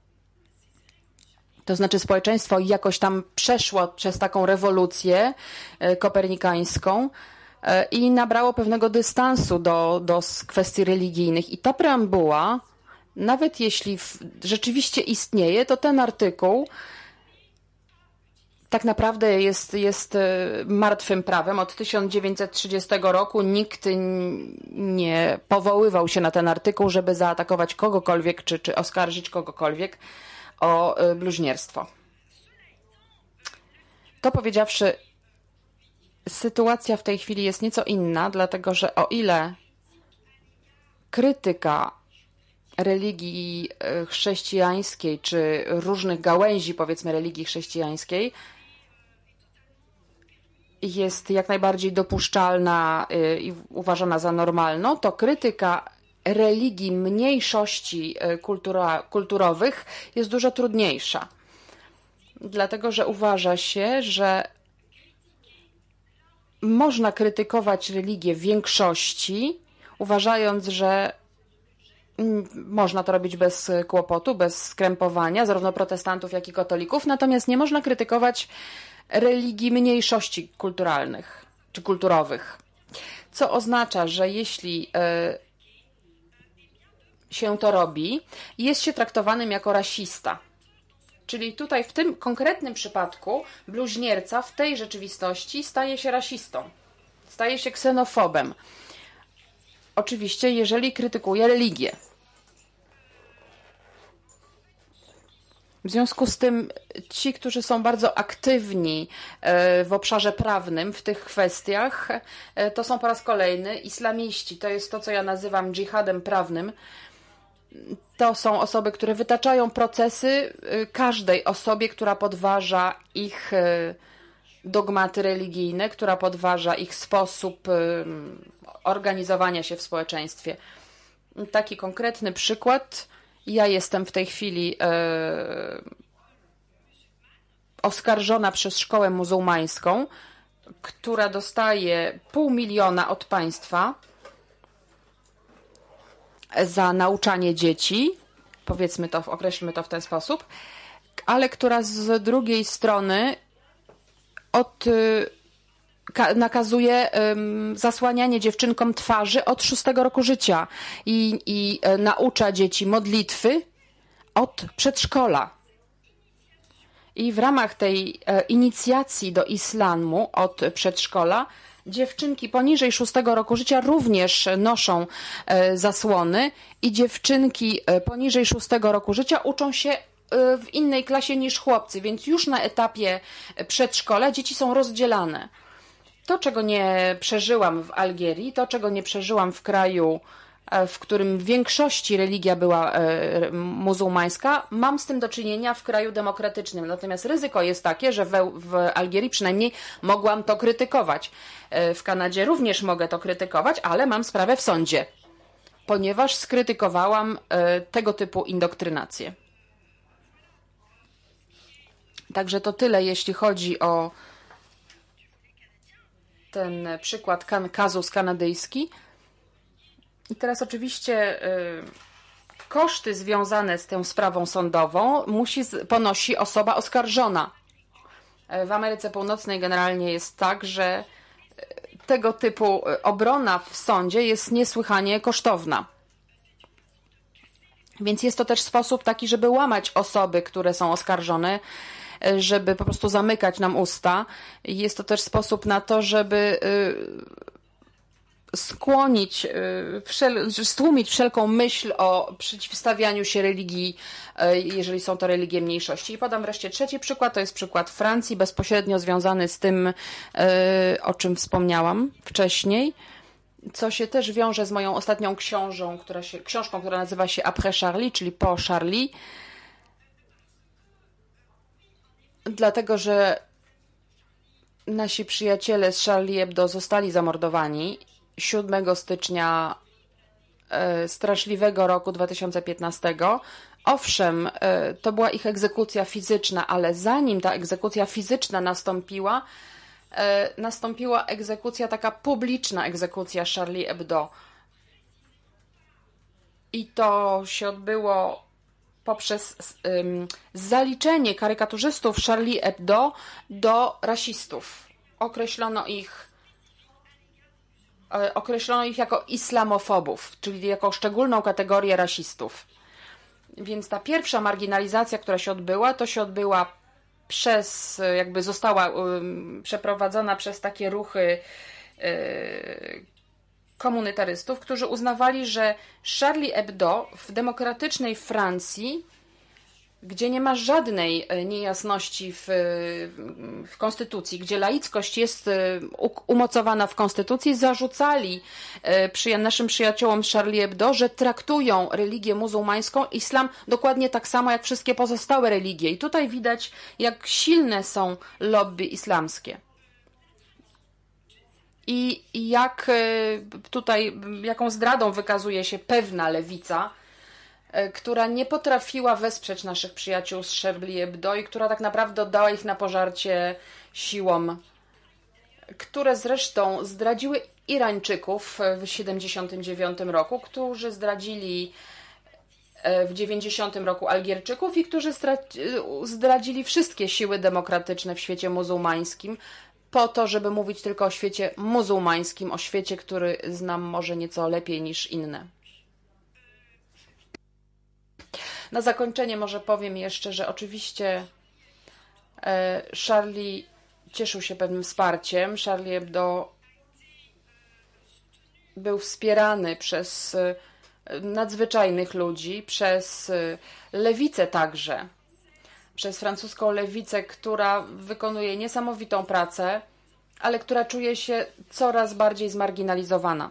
To znaczy społeczeństwo jakoś tam przeszło przez taką rewolucję kopernikańską i nabrało pewnego dystansu do kwestii religijnych. I ta preambuła, nawet jeśli rzeczywiście istnieje, to ten artykuł tak naprawdę jest martwym prawem. Od 1930 roku nikt nie powoływał się na ten artykuł, żeby zaatakować kogokolwiek, czy oskarżyć kogokolwiek o bluźnierstwo. To powiedziawszy, sytuacja w tej chwili jest nieco inna, dlatego że o ile krytyka religii chrześcijańskiej, czy różnych gałęzi, powiedzmy, religii chrześcijańskiej jest jak najbardziej dopuszczalna i uważana za normalną, to krytyka religii mniejszości kulturowych jest dużo trudniejsza. Dlatego, że uważa się, że można krytykować religię większości, uważając, że można to robić bez kłopotu, bez skrępowania, zarówno protestantów, jak i katolików, natomiast nie można krytykować religii mniejszości kulturalnych czy kulturowych. Co oznacza, że jeśli się to robi, jest się traktowanym jako rasista. Czyli tutaj w tym konkretnym przypadku bluźnierca w tej rzeczywistości staje się rasistą, staje się ksenofobem. Oczywiście, jeżeli krytykuje religię. W związku z tym ci, którzy są bardzo aktywni w obszarze prawnym w tych kwestiach, to są po raz kolejny islamiści. To jest to, co ja nazywam dżihadem prawnym. To są osoby, które wytaczają procesy każdej osobie, która podważa ich dogmaty religijne, która podważa ich sposób organizowania się w społeczeństwie. Taki konkretny przykład. Ja jestem w tej chwili oskarżona przez szkołę muzułmańską, która dostaje 500 000 od państwa za nauczanie dzieci, powiedzmy to, określmy to w ten sposób, ale która z drugiej strony nakazuje zasłanianie dziewczynkom twarzy od 6 roku życia i naucza dzieci modlitwy od przedszkola. I w ramach tej inicjacji do islamu od przedszkola dziewczynki poniżej 6 roku życia również noszą zasłony i dziewczynki poniżej 6 roku życia uczą się w innej klasie niż chłopcy, więc już na etapie przedszkola dzieci są rozdzielane. To, czego nie przeżyłam w Algierii, to, czego nie przeżyłam w kraju, w którym w większości religia była muzułmańska, mam z tym do czynienia w kraju demokratycznym. Natomiast ryzyko jest takie, że w Algierii przynajmniej mogłam to krytykować. W Kanadzie również mogę to krytykować, ale mam sprawę w sądzie, ponieważ skrytykowałam tego typu indoktrynację. Także to tyle, jeśli chodzi o ten przykład kazus kanadyjski. I teraz oczywiście koszty związane z tą sprawą sądową ponosi osoba oskarżona. W Ameryce Północnej generalnie jest tak, że tego typu obrona w sądzie jest niesłychanie kosztowna. Więc jest to też sposób taki, żeby łamać osoby, które są oskarżone, żeby po prostu zamykać nam usta. Jest to też sposób na to, żeby stłumić wszelką myśl o przeciwstawianiu się religii, jeżeli są to religie mniejszości. I podam wreszcie trzeci przykład, to jest przykład Francji, bezpośrednio związany z tym, o czym wspomniałam wcześniej. co się też wiąże z moją ostatnią książką, która nazywa się Après Charlie, czyli po Charlie. Dlatego, że nasi przyjaciele z Charlie Hebdo zostali zamordowani 7 stycznia straszliwego roku 2015. Owszem, to była ich egzekucja fizyczna, ale zanim ta egzekucja fizyczna nastąpiła, nastąpiła egzekucja, taka publiczna egzekucja Charlie Hebdo. I to się odbyło poprzez zaliczenie karykaturzystów Charlie Hebdo do rasistów. Określono ich jako islamofobów, czyli jako szczególną kategorię rasistów. Więc ta pierwsza marginalizacja, która się odbyła, to się odbyła została przeprowadzona przez takie ruchy komunitarystów, którzy uznawali, że Charlie Hebdo w demokratycznej Francji, gdzie nie ma żadnej niejasności w konstytucji, gdzie laickość jest umocowana w konstytucji, zarzucali naszym przyjaciołom Charlie Hebdo, że traktują religię muzułmańską, islam dokładnie tak samo jak wszystkie pozostałe religie. I tutaj widać, jak silne są lobby islamskie. I jak tutaj, jaką zdradą wykazuje się pewna lewica, która nie potrafiła wesprzeć naszych przyjaciół z Charlie Hebdo i która tak naprawdę oddała ich na pożarcie siłom, które zresztą zdradziły Irańczyków w 1979 roku, którzy zdradzili w 1990 roku Algierczyków i którzy zdradzili wszystkie siły demokratyczne w świecie muzułmańskim, po to, żeby mówić tylko o świecie muzułmańskim, o świecie, który znam może nieco lepiej niż inne. Na zakończenie może powiem jeszcze, że oczywiście Charlie cieszył się pewnym wsparciem. Charlie Hebdo był wspierany przez nadzwyczajnych ludzi, przez lewicę także, przez francuską lewicę, która wykonuje niesamowitą pracę, ale która czuje się coraz bardziej zmarginalizowana.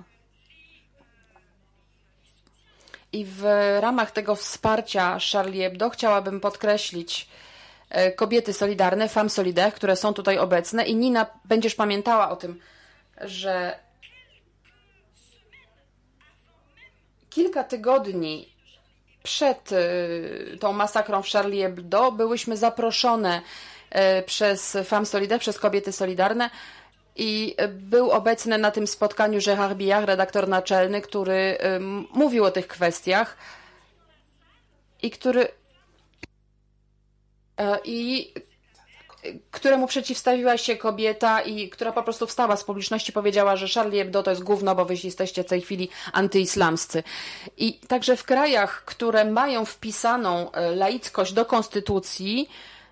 I w ramach tego wsparcia Charlie Hebdo chciałabym podkreślić kobiety solidarne, Femmes Solidaires, które są tutaj obecne. I Nina, będziesz pamiętała o tym, że kilka tygodni przed tą masakrą w Charlie Hebdo byłyśmy zaproszone przez Femmes Solidaires, przez kobiety solidarne, i był obecny na tym spotkaniu Gérard Billard, redaktor naczelny, który mówił o tych kwestiach i któremu przeciwstawiła się kobieta i która po prostu wstała z publiczności, powiedziała, że Charlie Hebdo to jest gówno, bo wy jesteście w tej chwili antyislamscy. I także w krajach, które mają wpisaną laickość do konstytucji,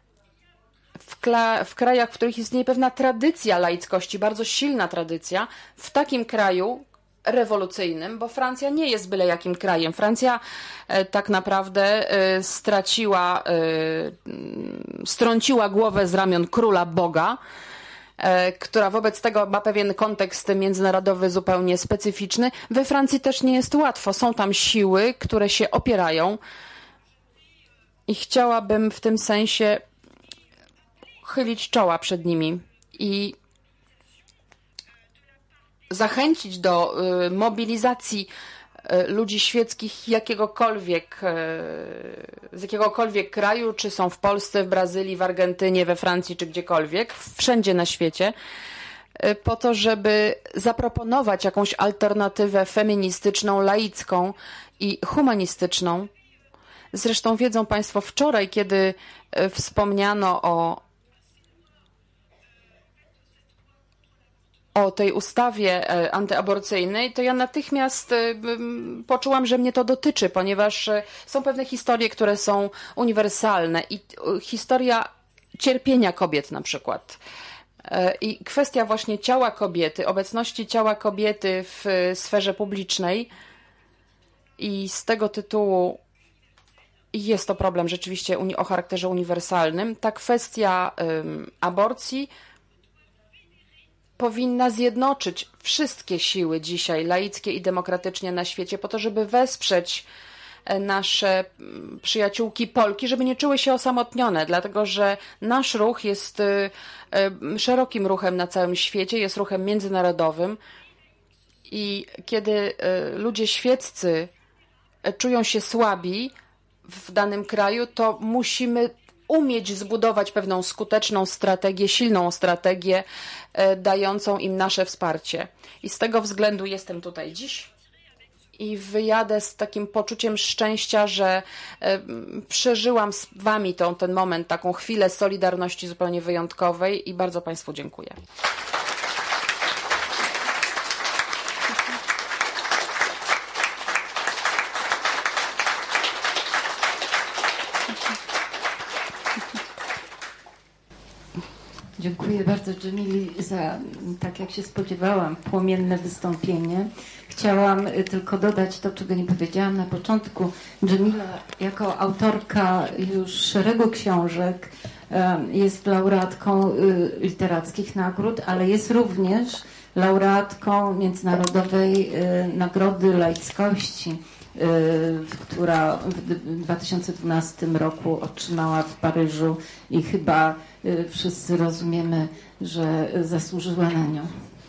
w krajach, w których istnieje pewna tradycja laickości, bardzo silna tradycja, w takim kraju rewolucyjnym, bo Francja nie jest byle jakim krajem. Francja tak naprawdę strąciła głowę z ramion króla Boga, która wobec tego ma pewien kontekst międzynarodowy zupełnie specyficzny. We Francji też nie jest łatwo. Są tam siły, które się opierają i chciałabym w tym sensie chylić czoła przed nimi i zachęcić do mobilizacji ludzi świeckich z jakiegokolwiek kraju, czy są w Polsce, w Brazylii, w Argentynie, we Francji, czy gdziekolwiek, wszędzie na świecie, po to, żeby zaproponować jakąś alternatywę feministyczną, laicką i humanistyczną. Zresztą wiedzą Państwo, wczoraj, kiedy wspomniano o tej ustawie antyaborcyjnej, to ja natychmiast poczułam, że mnie to dotyczy, ponieważ są pewne historie, które są uniwersalne i historia cierpienia kobiet na przykład. I kwestia właśnie ciała kobiety, obecności ciała kobiety w sferze publicznej i z tego tytułu jest to problem rzeczywiście o charakterze uniwersalnym. Ta kwestia aborcji powinna zjednoczyć wszystkie siły dzisiaj laickie i demokratycznie na świecie po to, żeby wesprzeć nasze przyjaciółki Polki, żeby nie czuły się osamotnione, dlatego że nasz ruch jest szerokim ruchem na całym świecie, jest ruchem międzynarodowym i kiedy ludzie świeccy czują się słabi w danym kraju, to musimy umieć zbudować pewną skuteczną strategię, silną strategię dającą im nasze wsparcie. I z tego względu jestem tutaj dziś i wyjadę z takim poczuciem szczęścia, że przeżyłam z wami ten moment, taką chwilę solidarności zupełnie wyjątkowej i bardzo Państwu dziękuję. Dziękuję bardzo Dżemili za, tak jak się spodziewałam, płomienne wystąpienie. Chciałam tylko dodać to, czego nie powiedziałam na początku. Dżemila jako autorka już szeregu książek jest laureatką literackich nagród, ale jest również laureatką Międzynarodowej Nagrody Laickości, która w 2012 roku otrzymała w Paryżu i chyba wszyscy rozumiemy, że zasłużyła na nią.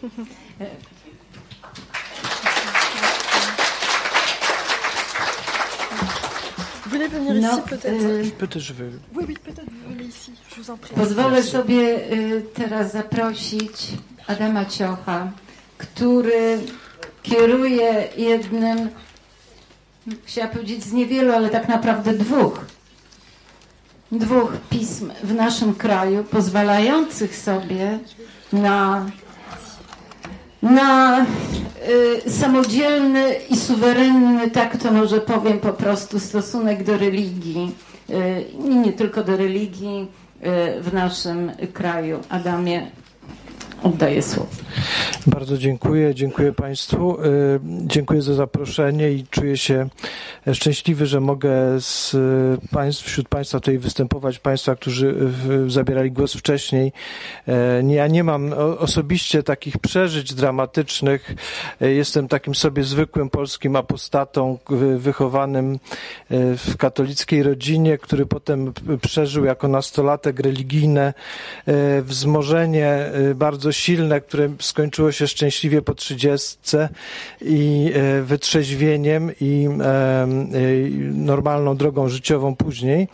Pozwolę sobie teraz zaprosić Adama Ciocha, który kieruje jednym, chciałam powiedzieć z niewielu, ale tak naprawdę dwóch pism w naszym kraju, pozwalających sobie na samodzielny i suwerenny, tak to może powiem po prostu, stosunek do religii i nie tylko do religii w naszym kraju. Adamie, oddaję słowo. Bardzo dziękuję. Dziękuję Państwu. Dziękuję za zaproszenie i czuję się szczęśliwy, że mogę wśród Państwa tutaj występować. Państwa, którzy zabierali głos wcześniej. Ja nie mam osobiście takich przeżyć dramatycznych. Jestem takim sobie zwykłym polskim apostatą wychowanym w katolickiej rodzinie, który potem przeżył jako nastolatek religijne wzmożenie bardzo silne, które skończyło się szczęśliwie po 30 i wytrzeźwieniem i normalną drogą życiową później.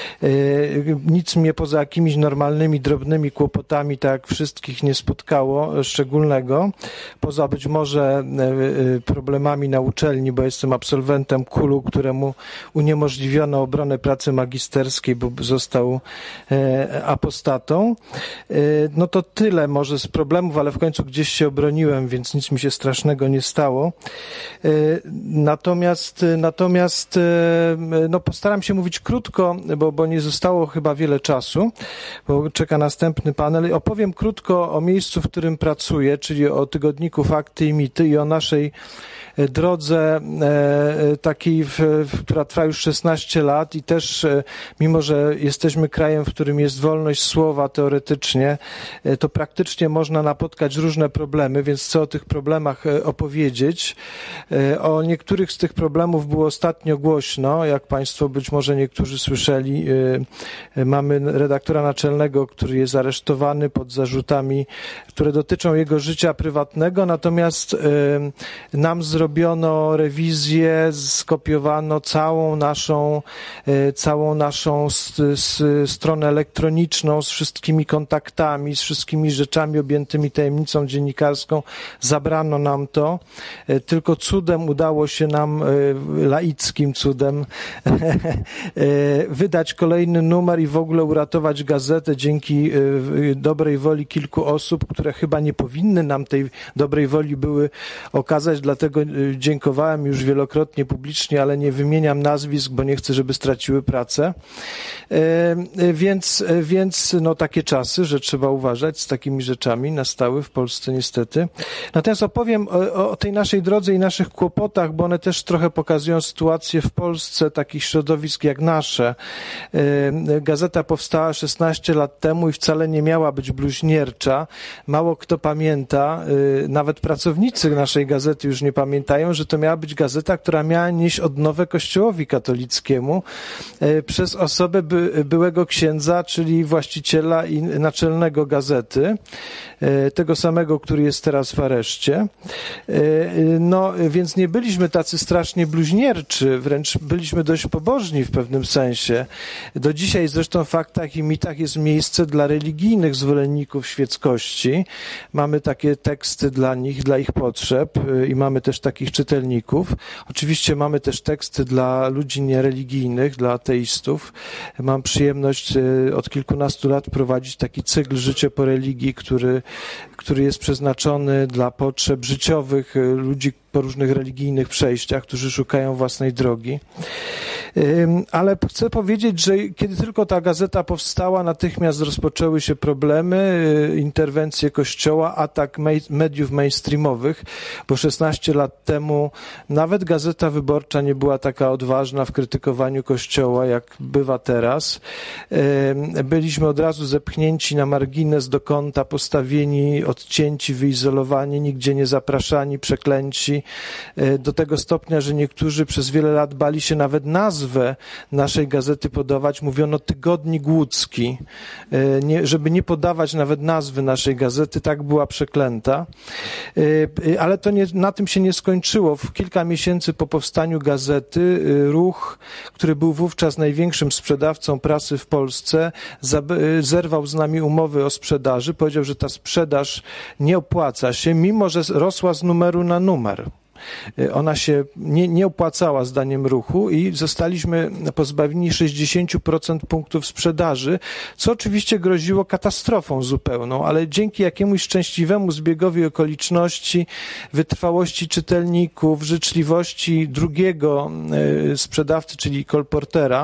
Nic mnie poza jakimiś normalnymi, drobnymi kłopotami, tak jak wszystkich, nie spotkało szczególnego. Poza być może problemami na uczelni, bo jestem absolwentem KUL-u, któremu uniemożliwiono obronę pracy magisterskiej, bo został apostatą. No to tyle może z problemów, ale w końcu gdzieś się obroniłem, więc nic mi się strasznego nie stało. Natomiast no postaram się mówić krótko, bo nie zostało chyba wiele czasu, bo czeka następny panel. Opowiem krótko o miejscu, w którym pracuję, czyli o tygodniku Fakty i Mity i o naszej drodze takiej, która trwa już 16 lat i też mimo, że jesteśmy krajem, w którym jest wolność słowa teoretycznie, to praktycznie można napotkać różne problemy, więc chcę o tych problemach opowiedzieć. O niektórych z tych problemów było ostatnio głośno, jak Państwo być może niektórzy słyszeli. Mamy redaktora naczelnego, który jest aresztowany pod zarzutami, które dotyczą jego życia prywatnego, natomiast nam zrobiono rewizję, skopiowano całą naszą stronę elektroniczną z wszystkimi kontaktami, z wszystkimi rzeczami objętymi tajemnicą dziennikarską. Zabrano nam to. Tylko cudem udało się nam, laickim cudem, wydać kolejny numer i w ogóle uratować gazetę dzięki dobrej woli kilku osób, które chyba nie powinny nam tej dobrej woli były okazać, dlatego dziękowałem już wielokrotnie publicznie, ale nie wymieniam nazwisk, bo nie chcę, żeby straciły pracę. Więc no takie czasy, że trzeba uważać z takimi rzeczami, nastały w Polsce niestety. Natomiast opowiem o tej naszej drodze i naszych kłopotach, bo one też trochę pokazują sytuację w Polsce takich środowisk jak nasze. Gazeta powstała 16 lat temu i wcale nie miała być bluźniercza. Mało kto pamięta, nawet pracownicy naszej gazety już nie pamiętają, że to miała być gazeta, która miała nieść odnowę Kościołowi katolickiemu przez osobę byłego księdza, czyli właściciela i naczelnego gazety, tego samego, który jest teraz w areszcie. No, więc nie byliśmy tacy strasznie bluźnierczy, wręcz byliśmy dość pobożni w pewnym sensie. Do dzisiaj zresztą w Faktach i Mitach jest miejsce dla religijnych zwolenników świeckości. Mamy takie teksty dla nich, dla ich potrzeb i mamy też takich czytelników. Oczywiście mamy też teksty dla ludzi niereligijnych, dla ateistów. Mam przyjemność od kilkunastu lat prowadzić taki cykl Życie po religii, który jest przeznaczony dla potrzeb życiowych ludzi po różnych religijnych przejściach, którzy szukają własnej drogi. Ale chcę powiedzieć, że kiedy tylko ta gazeta powstała, natychmiast rozpoczęły się problemy, interwencje Kościoła, atak mediów mainstreamowych, bo 16 lat temu nawet Gazeta Wyborcza nie była taka odważna w krytykowaniu Kościoła, jak bywa teraz. Byliśmy od razu zepchnięci na margines, do kąta postawieni, odcięci, wyizolowani, nigdzie nie zapraszani, przeklęci, do tego stopnia, że niektórzy przez wiele lat bali się nawet nazwę naszej gazety podawać. Mówiono Tygodnik Łódzki, żeby nie podawać nawet nazwy naszej gazety, tak była przeklęta. Ale to na tym się nie skończyło. W kilka miesięcy po powstaniu gazety Ruch, który był wówczas największym sprzedawcą prasy w Polsce, zerwał z nami umowy o sprzedaży. Powiedział, że ta sprzedaż nie opłaca się, mimo że rosła z numeru na numer. Ona się nie opłacała zdaniem Ruchu i zostaliśmy pozbawieni 60% punktów sprzedaży, co oczywiście groziło katastrofą zupełną, ale dzięki jakiemuś szczęśliwemu zbiegowi okoliczności, wytrwałości czytelników, życzliwości drugiego sprzedawcy, czyli kolportera,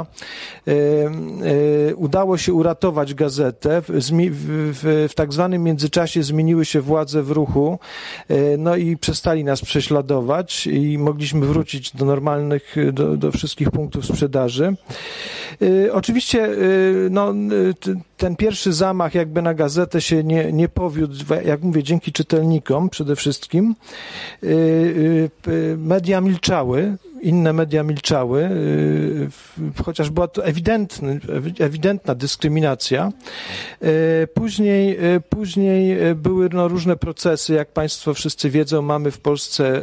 udało się uratować gazetę. W tak zwanym międzyczasie zmieniły się władze w Ruchu, no i przestali nas prześladować i mogliśmy wrócić do normalnych, do wszystkich punktów sprzedaży. Oczywiście no, ten pierwszy zamach jakby na gazetę się nie powiódł, jak mówię, dzięki czytelnikom przede wszystkim. Media milczały, inne media milczały, chociaż była to ewidentna dyskryminacja. Później były no, różne procesy, jak Państwo wszyscy wiedzą, mamy w Polsce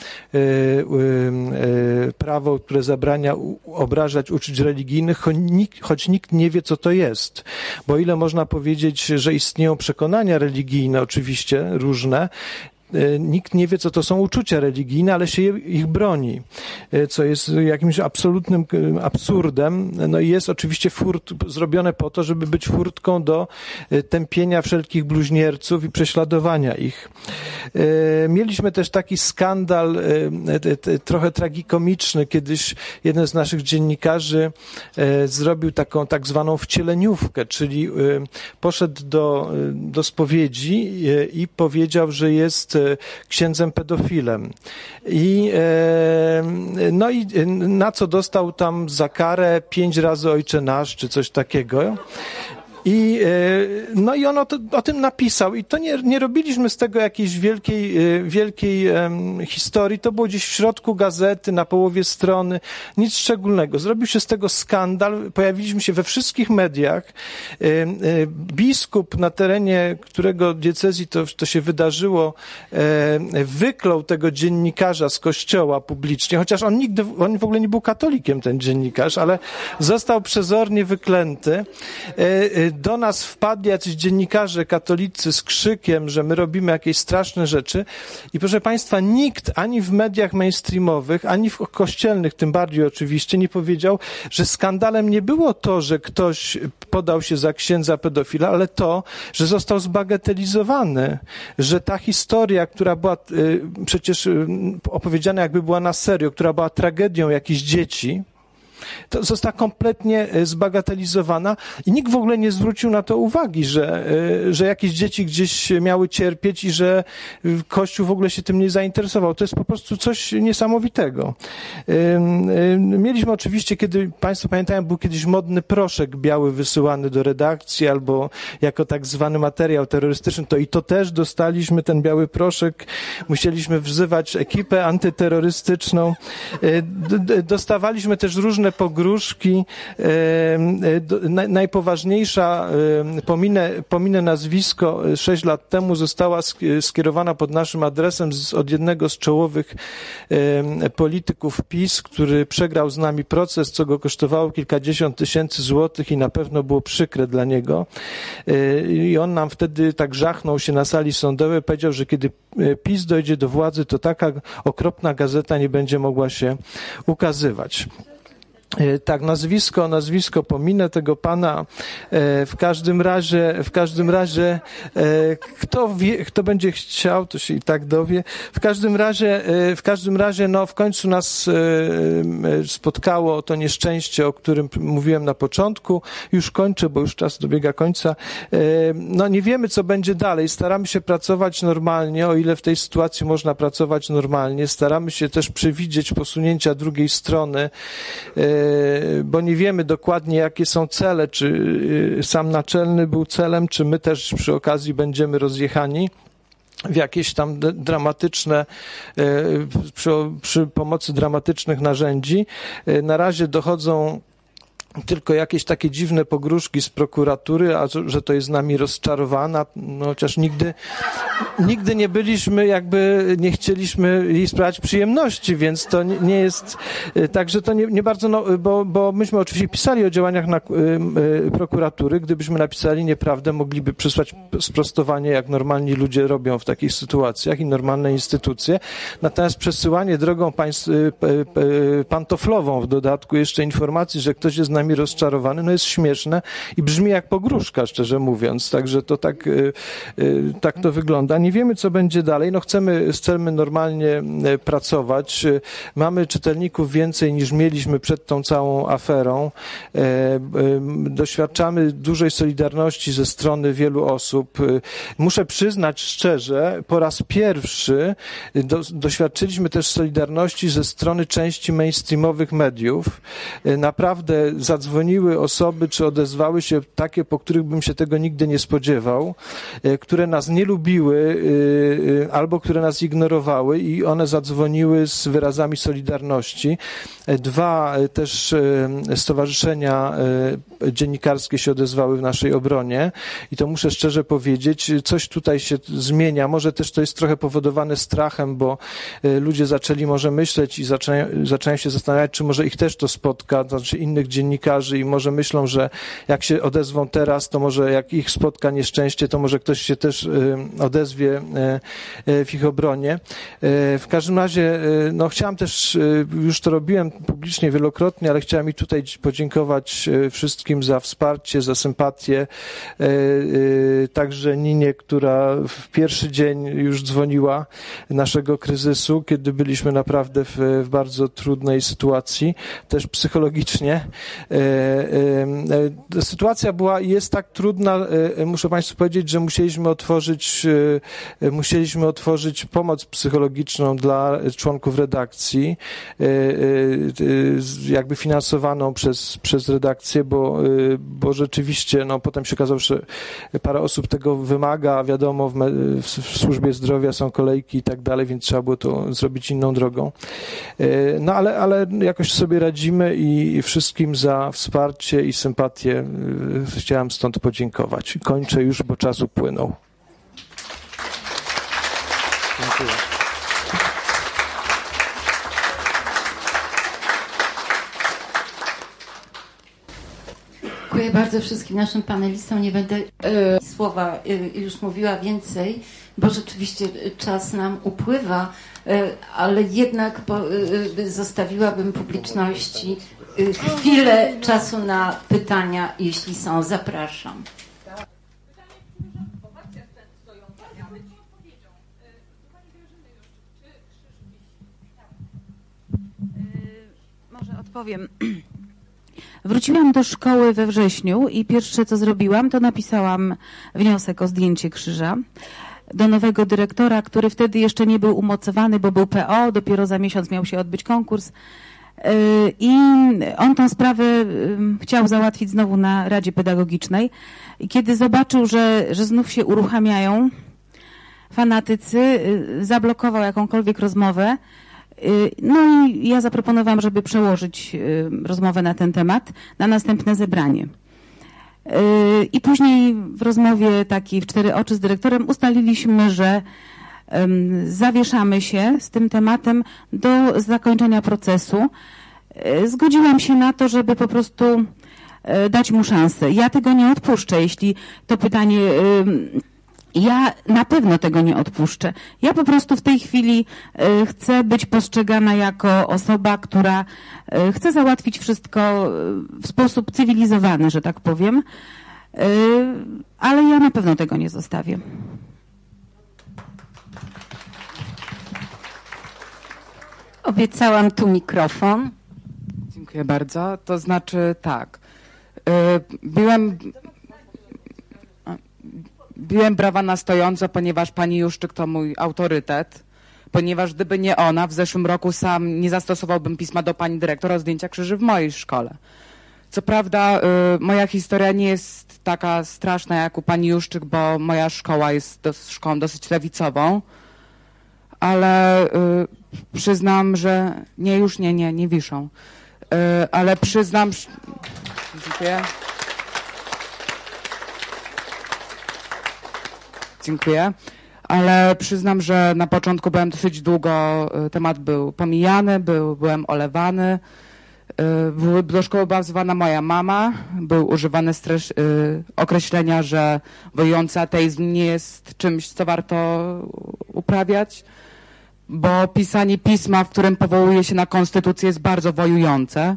prawo, które zabrania obrażać uczuć religijnych, choć nikt nie wie, co to jest. Bo ile można powiedzieć, że istnieją przekonania religijne, oczywiście różne, nikt nie wie, co to są uczucia religijne, ale się ich broni, co jest jakimś absolutnym absurdem. No i jest oczywiście zrobione po to, żeby być furtką do tępienia wszelkich bluźnierców i prześladowania ich. Mieliśmy też taki skandal trochę tragikomiczny. Kiedyś jeden z naszych dziennikarzy zrobił taką tak zwaną wcieleniówkę, czyli poszedł do spowiedzi i powiedział, że jest księdzem pedofilem. No i na co dostał tam za karę 5 razy Ojcze Nasz, czy coś takiego. No i on o tym napisał i to nie robiliśmy z tego jakiejś wielkiej historii, to było gdzieś w środku gazety, na połowie strony, nic szczególnego. Zrobił się z tego skandal, pojawiliśmy się we wszystkich mediach. Biskup, na terenie którego diecezji to się wydarzyło, wyklął tego dziennikarza z kościoła publicznie, chociaż on w ogóle nie był katolikiem, ten dziennikarz, ale został przezornie wyklęty. do nas wpadli jacyś dziennikarze katolicy z krzykiem, że my robimy jakieś straszne rzeczy i proszę Państwa, nikt ani w mediach mainstreamowych, ani w kościelnych, tym bardziej oczywiście, nie powiedział, że skandalem nie było to, że ktoś podał się za księdza pedofila, ale to, że został zbagatelizowany, że ta historia, która była przecież opowiedziana jakby była na serio, która była tragedią jakichś dzieci, to została kompletnie zbagatelizowana i nikt w ogóle nie zwrócił na to uwagi, że jakieś dzieci gdzieś miały cierpieć i że Kościół w ogóle się tym nie zainteresował. To jest po prostu coś niesamowitego. Mieliśmy oczywiście, kiedy Państwo pamiętają, był kiedyś modny proszek biały wysyłany do redakcji albo jako tak zwany materiał terrorystyczny, to i to też dostaliśmy ten biały proszek. Musieliśmy wzywać ekipę antyterrorystyczną. Dostawaliśmy też różne pogróżki. Najpoważniejsza, pominę nazwisko, 6 lat temu została skierowana pod naszym adresem od jednego z czołowych polityków PiS, który przegrał z nami proces, co go kosztowało kilkadziesiąt tysięcy złotych i na pewno było przykre dla niego. I on nam wtedy tak żachnął się na sali sądowej, powiedział, że kiedy PiS dojdzie do władzy, to taka okropna gazeta nie będzie mogła się ukazywać. Tak, nazwisko pominę tego pana. W każdym razie, kto wie, kto będzie chciał, to się i tak dowie. W każdym razie, no w końcu nas spotkało to nieszczęście, o którym mówiłem na początku. Już kończę, bo już czas dobiega końca. No nie wiemy, co będzie dalej. Staramy się pracować normalnie, o ile w tej sytuacji można pracować normalnie. Staramy się też przewidzieć posunięcia drugiej strony, bo nie wiemy dokładnie, jakie są cele, czy sam naczelny był celem, czy my też przy okazji będziemy rozjechani w jakieś tam dramatyczne, przy pomocy dramatycznych narzędzi. Na razie dochodzą tylko jakieś takie dziwne pogróżki z prokuratury, a że to jest z nami rozczarowana, no chociaż nigdy nie byliśmy, jakby nie chcieliśmy jej sprawiać przyjemności, więc to nie jest, także to nie bardzo, no, bo myśmy oczywiście pisali o działaniach prokuratury, gdybyśmy napisali nieprawdę, mogliby przysłać sprostowanie, jak normalni ludzie robią w takich sytuacjach i normalne instytucje, natomiast przesyłanie drogą pantoflową w dodatku jeszcze informacji, że ktoś jest nami rozczarowany, no jest śmieszne i brzmi jak pogróżka, szczerze mówiąc. Także to tak to wygląda. Nie wiemy, co będzie dalej. No chcemy normalnie pracować. Mamy czytelników więcej niż mieliśmy przed tą całą aferą. Doświadczamy dużej solidarności ze strony wielu osób. Muszę przyznać szczerze, po raz pierwszy doświadczyliśmy też solidarności ze strony części mainstreamowych mediów. Naprawdę zadzwoniły osoby, czy odezwały się takie, po których bym się tego nigdy nie spodziewał, które nas nie lubiły albo które nas ignorowały i one zadzwoniły z wyrazami solidarności. 2 też stowarzyszenia dziennikarskie się odezwały w naszej obronie i to muszę szczerze powiedzieć, coś tutaj się zmienia. Może też to jest trochę powodowane strachem, bo ludzie zaczęli może myśleć i zaczynają się zastanawiać, czy może ich też to spotka, to znaczy innych dziennikarzy i może myślą, że jak się odezwą teraz, to może jak ich spotka nieszczęście, to może ktoś się też odezwie w ich obronie. W każdym razie, no chciałem też, już to robiłem publicznie wielokrotnie, ale chciałem i tutaj podziękować wszystkim za wsparcie, za sympatię. Także Ninie, która w pierwszy dzień już dzwoniła naszego kryzysu, kiedy byliśmy naprawdę w bardzo trudnej sytuacji, też psychologicznie. Sytuacja była i jest tak trudna, muszę Państwu powiedzieć, że musieliśmy otworzyć pomoc psychologiczną dla członków redakcji, jakby finansowaną przez redakcję, bo rzeczywiście, no potem się okazało, że parę osób tego wymaga, wiadomo, w służbie zdrowia są kolejki i tak dalej, więc trzeba było to zrobić inną drogą. No ale jakoś sobie radzimy i wszystkim za wsparcie i sympatię chciałem stąd podziękować. Kończę już, bo czas upłynął. Dziękuję. Dziękuję bardzo wszystkim naszym panelistom. Nie będę słowa już mówiła więcej, bo rzeczywiście czas nam upływa, ale jednak zostawiłabym publiczności chwilę czasu na pytania, jeśli są. Zapraszam. Może odpowiem. Wróciłam do szkoły we wrześniu i pierwsze co zrobiłam, to napisałam wniosek o zdjęcie krzyża do nowego dyrektora, który wtedy jeszcze nie był umocowany, bo był PO, dopiero za miesiąc miał się odbyć konkurs. I on tę sprawę chciał załatwić znowu na Radzie Pedagogicznej. I kiedy zobaczył, że znów się uruchamiają fanatycy, zablokował jakąkolwiek rozmowę. No i ja zaproponowałam, żeby przełożyć rozmowę na ten temat na następne zebranie. I później w rozmowie takiej w 4 oczy z dyrektorem ustaliliśmy, że zawieszamy się z tym tematem do zakończenia procesu. Zgodziłam się na to, żeby po prostu dać mu szansę. Ja tego nie odpuszczę, jeśli to pytanie... Ja na pewno tego nie odpuszczę. Ja po prostu w tej chwili chcę być postrzegana jako osoba, która chce załatwić wszystko w sposób cywilizowany, że tak powiem. Ale ja na pewno tego nie zostawię. Obiecałam tu mikrofon. Dziękuję bardzo. To znaczy tak. Biłem brawa na stojąco, ponieważ pani Juszczyk to mój autorytet. Ponieważ gdyby nie ona, w zeszłym roku sam nie zastosowałbym pisma do pani dyrektor o zdjęcia krzyży w mojej szkole. Co prawda moja historia nie jest taka straszna jak u pani Juszczyk, bo moja szkoła jest szkołą dosyć lewicową, ale przyznam, że nie wiszą. Ale przyznam... Dziękuję. Dziękuję. Ale przyznam, że na początku byłem dosyć długo, temat był pomijany, byłem olewany. Do szkoły była wzywana moja mama, był używany określenia, że wojujący ateizm nie jest czymś, co warto uprawiać, bo pisanie pisma, w którym powołuje się na konstytucję, jest bardzo wojujące.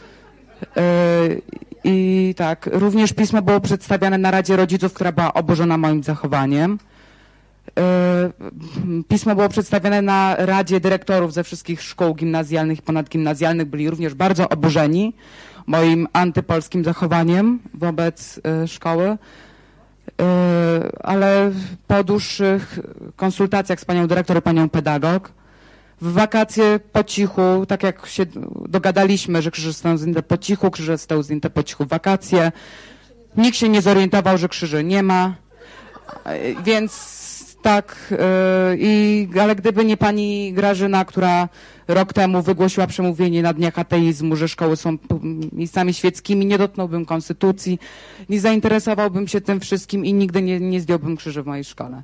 I tak, również pismo było przedstawiane na Radzie Rodziców, która była oburzona moim zachowaniem. Pismo było przedstawione na Radzie Dyrektorów ze wszystkich szkół gimnazjalnych i ponadgimnazjalnych. Byli również bardzo oburzeni moim antypolskim zachowaniem wobec szkoły. Ale po dłuższych konsultacjach z panią dyrektor i panią pedagog, w wakacje po cichu, tak jak się dogadaliśmy, że krzyże zostaną zdjęte po cichu, krzyże zostały zdjęte po cichu w wakacje. Nikt się nie zorientował, że krzyży nie ma. Więc tak, ale gdyby nie pani Grażyna, która rok temu wygłosiła przemówienie na Dniach Ateizmu, że szkoły są miejscami świeckimi, nie dotknąłbym konstytucji, nie zainteresowałbym się tym wszystkim i nigdy nie zdjąłbym krzyży w mojej szkole.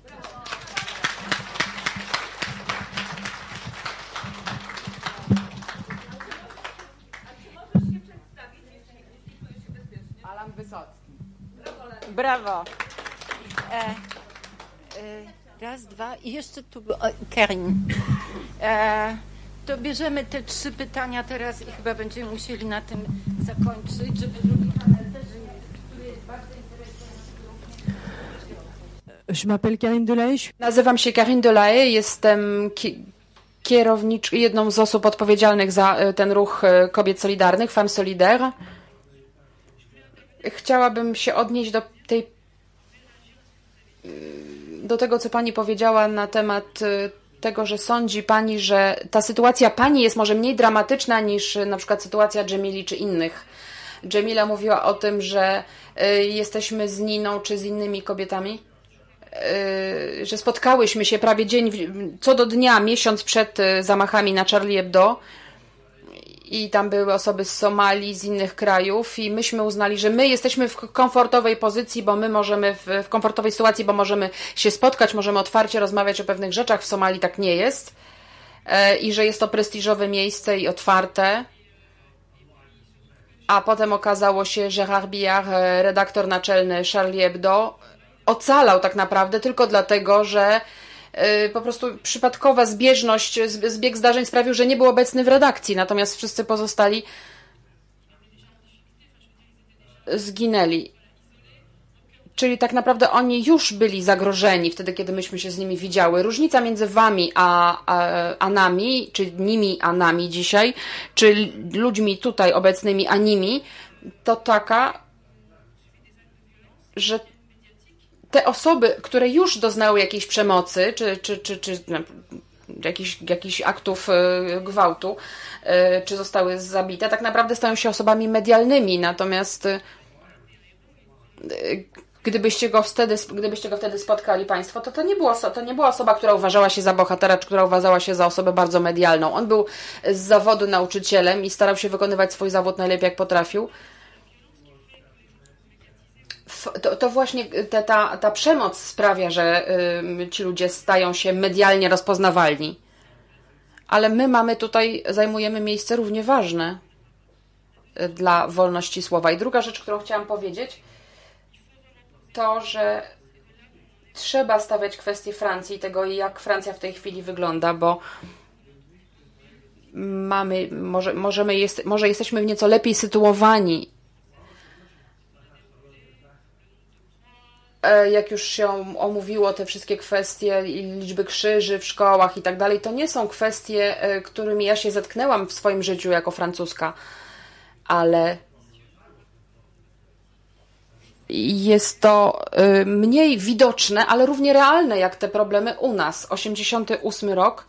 Alan Wysocki. Brawo. Raz, dwa i jeszcze tu Karin. To bierzemy te 3 pytania teraz i chyba będziemy musieli na tym zakończyć, żeby drugi panel też, który jest bardzo interesujący. Je m'appelle Karine Delahaye. Nazywam się Karine Delahaye, jestem jedną z osób odpowiedzialnych za ten ruch kobiet solidarnych, Femmes Solidaires. Chciałabym się odnieść do tego, co pani powiedziała na temat tego, że sądzi pani, że ta sytuacja pani jest może mniej dramatyczna niż na przykład sytuacja Dżemili czy innych. Dżemila mówiła o tym, że jesteśmy z Niną czy z innymi kobietami, że spotkałyśmy się prawie co do dnia, miesiąc przed zamachami na Charlie Hebdo i tam były osoby z Somalii, z innych krajów i myśmy uznali, że my jesteśmy w komfortowej pozycji, bo my możemy, w komfortowej sytuacji, bo możemy się spotkać, możemy otwarcie rozmawiać o pewnych rzeczach. W Somalii tak nie jest i że jest to prestiżowe miejsce i otwarte. a potem okazało się, że Gérard Billard, redaktor naczelny Charlie Hebdo, ocalał tak naprawdę tylko dlatego, że po prostu przypadkowa zbieg zdarzeń sprawił, że nie był obecny w redakcji, natomiast wszyscy pozostali zginęli. Czyli tak naprawdę oni już byli zagrożeni wtedy, kiedy myśmy się z nimi widziały. Różnica między wami a nami, czy nimi a nami dzisiaj, czy ludźmi tutaj obecnymi a nimi, to taka, że te osoby, które już doznały jakiejś przemocy, czy jakichś aktów gwałtu, czy zostały zabite, tak naprawdę stają się osobami medialnymi. Natomiast gdybyście go wtedy spotkali Państwo, to nie była osoba, która uważała się za bohatera, czy która uważała się za osobę bardzo medialną. On był z zawodu nauczycielem i starał się wykonywać swój zawód najlepiej, jak potrafił. To właśnie ta przemoc sprawia, że ci ludzie stają się medialnie rozpoznawalni. Ale my zajmujemy miejsce równie ważne dla wolności słowa. I druga rzecz, którą chciałam powiedzieć, to, że trzeba stawiać kwestię Francji, tego, jak Francja w tej chwili wygląda, bo może jesteśmy w nieco lepiej sytuowani, jak już się omówiło te wszystkie kwestie liczby krzyży w szkołach i tak dalej. To nie są kwestie, którymi ja się zetknęłam w swoim życiu jako Francuska, ale jest to mniej widoczne, ale równie realne jak te problemy u nas. 88 rok.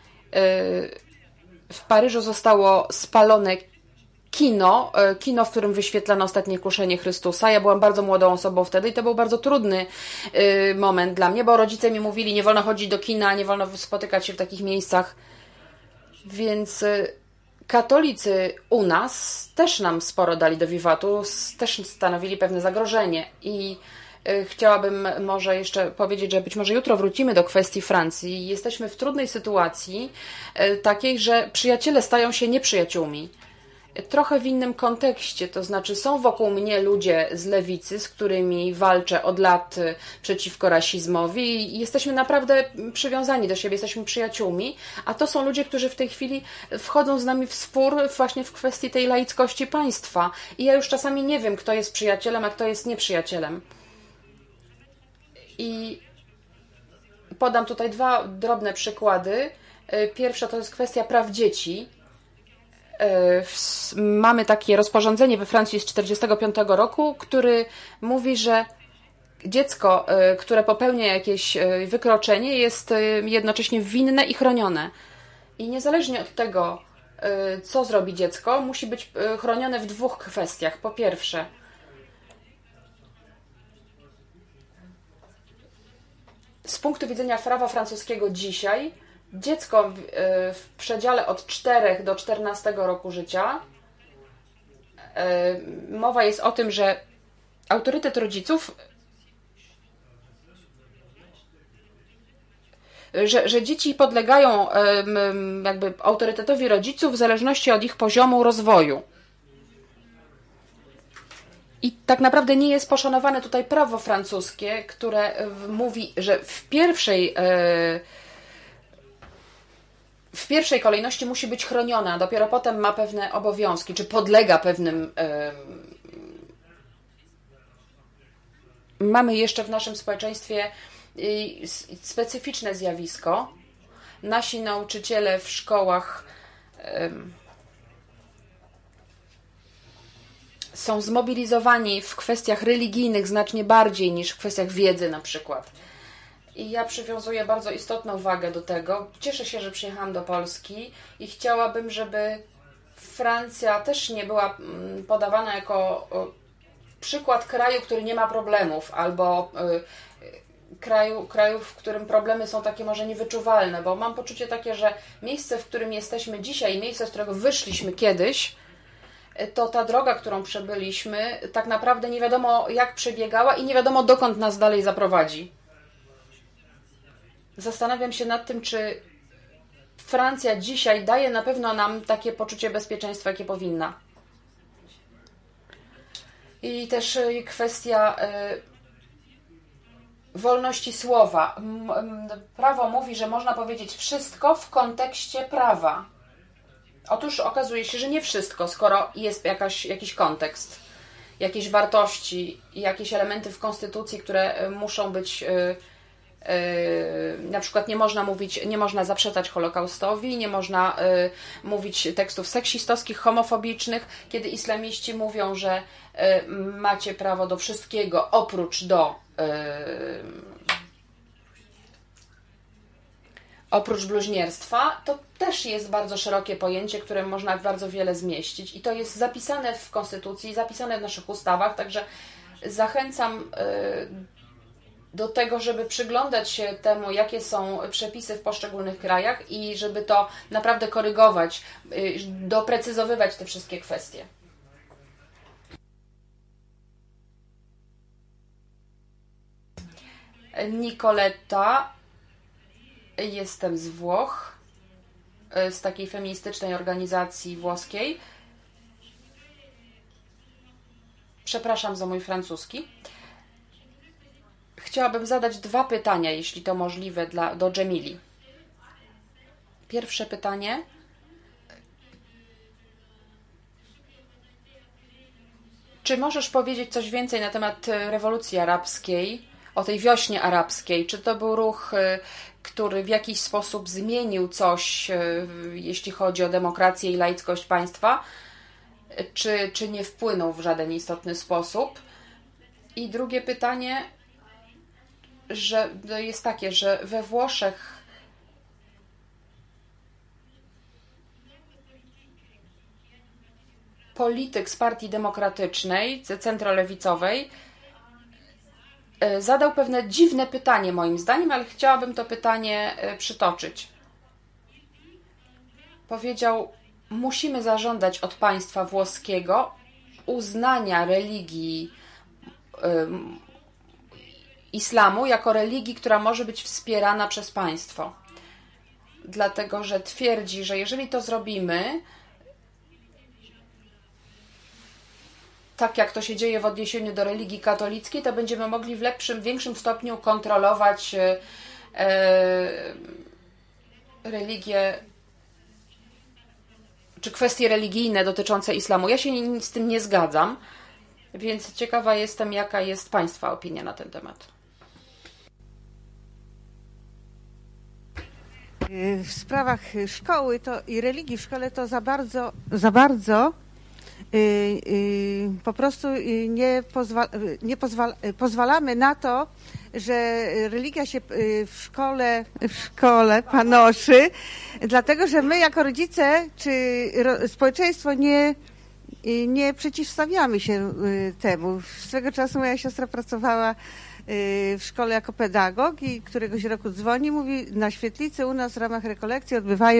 W Paryżu zostało spalone kino, w którym wyświetlano Ostatnie Kuszenie Chrystusa. Ja byłam bardzo młodą osobą wtedy i to był bardzo trudny moment dla mnie, bo rodzice mi mówili, nie wolno chodzić do kina, nie wolno spotykać się w takich miejscach. Więc katolicy u nas też nam sporo dali do wiwatu, też stanowili pewne zagrożenie i chciałabym może jeszcze powiedzieć, że być może jutro wrócimy do kwestii Francji. Jesteśmy w trudnej sytuacji takiej, że przyjaciele stają się nieprzyjaciółmi. Trochę w innym kontekście, to znaczy są wokół mnie ludzie z lewicy, z którymi walczę od lat przeciwko rasizmowi i jesteśmy naprawdę przywiązani do siebie, jesteśmy przyjaciółmi, a to są ludzie, którzy w tej chwili wchodzą z nami w spór właśnie w kwestii tej laickości państwa i ja już czasami nie wiem, kto jest przyjacielem, a kto jest nieprzyjacielem. I podam tutaj dwa drobne przykłady. Pierwsza to jest kwestia praw dzieci. Mamy takie rozporządzenie we Francji z 1945 roku, który mówi, że dziecko, które popełnia jakieś wykroczenie, jest jednocześnie winne i chronione. I niezależnie od tego, co zrobi dziecko, musi być chronione w dwóch kwestiach. Po pierwsze, z punktu widzenia prawa francuskiego dzisiaj, dziecko w przedziale od 4 do 14 roku życia, mowa jest o tym, że autorytet rodziców, że dzieci podlegają jakby autorytetowi rodziców w zależności od ich poziomu rozwoju. I tak naprawdę nie jest poszanowane tutaj prawo francuskie, które mówi, że w pierwszej kolejności musi być chroniona, dopiero potem ma pewne obowiązki, czy podlega pewnym... Mamy jeszcze w naszym społeczeństwie specyficzne zjawisko. Nasi nauczyciele w szkołach są zmobilizowani w kwestiach religijnych znacznie bardziej niż w kwestiach wiedzy na przykład. I ja przywiązuję bardzo istotną wagę do tego. Cieszę się, że przyjechałam do Polski i chciałabym, żeby Francja też nie była podawana jako przykład kraju, który nie ma problemów, albo kraju, w którym problemy są takie może niewyczuwalne, bo mam poczucie takie, że miejsce, w którym jesteśmy dzisiaj, miejsce, z którego wyszliśmy kiedyś, to ta droga, którą przebyliśmy, tak naprawdę nie wiadomo jak przebiegała i nie wiadomo dokąd nas dalej zaprowadzi. Zastanawiam się nad tym, czy Francja dzisiaj daje na pewno nam takie poczucie bezpieczeństwa, jakie powinna. I też kwestia wolności słowa. Prawo mówi, że można powiedzieć wszystko w kontekście prawa. Otóż okazuje się, że nie wszystko, skoro jest jakiś kontekst, jakieś wartości, jakieś elementy w konstytucji, które muszą być, na przykład nie można zaprzeczać Holokaustowi, nie można mówić tekstów seksistowskich, homofobicznych, kiedy islamiści mówią, że macie prawo do wszystkiego oprócz bluźnierstwa, to też jest bardzo szerokie pojęcie, które można bardzo wiele zmieścić i to jest zapisane w Konstytucji, zapisane w naszych ustawach, także zachęcam do tego, żeby przyglądać się temu, jakie są przepisy w poszczególnych krajach i żeby to naprawdę korygować, doprecyzowywać te wszystkie kwestie. Nicoletta, jestem z Włoch, z takiej feministycznej organizacji włoskiej. Przepraszam za mój francuski. Chciałabym zadać 2 pytania, jeśli to możliwe, do Dżemili. Pierwsze pytanie. Czy możesz powiedzieć coś więcej na temat rewolucji arabskiej, o tej wiośnie arabskiej? Czy to był ruch, który w jakiś sposób zmienił coś, jeśli chodzi o demokrację i laickość państwa? Czy nie wpłynął w żaden istotny sposób? I drugie pytanie, że jest takie, że we Włoszech polityk z Partii Demokratycznej, centrolewicowej, zadał pewne dziwne pytanie moim zdaniem, ale chciałabym to pytanie przytoczyć. Powiedział, musimy zażądać od państwa włoskiego uznania religii islamu jako religii, która może być wspierana przez państwo. Dlatego, że twierdzi, że jeżeli to zrobimy, tak jak to się dzieje w odniesieniu do religii katolickiej, to będziemy mogli w większym stopniu kontrolować religię czy kwestie religijne dotyczące islamu. Ja się z tym nie zgadzam, więc ciekawa jestem, jaka jest Państwa opinia na ten temat. W sprawach szkoły i religii w szkole to za bardzo po prostu pozwalamy na to, że religia się w szkole panoszy, dlatego że my jako rodzice czy społeczeństwo nie przeciwstawiamy się temu. Swego czasu moja siostra pracowała w szkole jako pedagog i któregoś roku dzwoni, mówi, na świetlicy u nas w ramach rekolekcji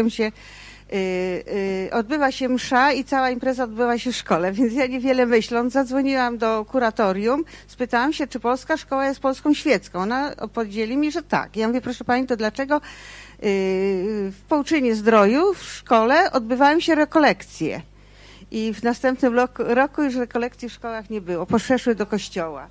odbywa się msza i cała impreza odbywa się w szkole, więc ja niewiele myśląc zadzwoniłam do kuratorium, spytałam się, czy polska szkoła jest polską świecką. Ona odpowiedzieli mi, że tak. Ja mówię, proszę pani, to dlaczego w Połczynie Zdroju w szkole odbywają się rekolekcje? I w następnym roku już rekolekcji w szkołach nie było, poszły do kościoła.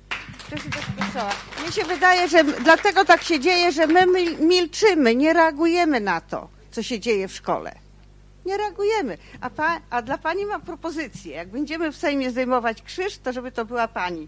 Mnie się wydaje, że dlatego tak się dzieje, że my milczymy, nie reagujemy na to, co się dzieje w szkole. Nie reagujemy. A dla pani mam propozycję. Jak będziemy w Sejmie zdejmować krzyż, to żeby to była pani.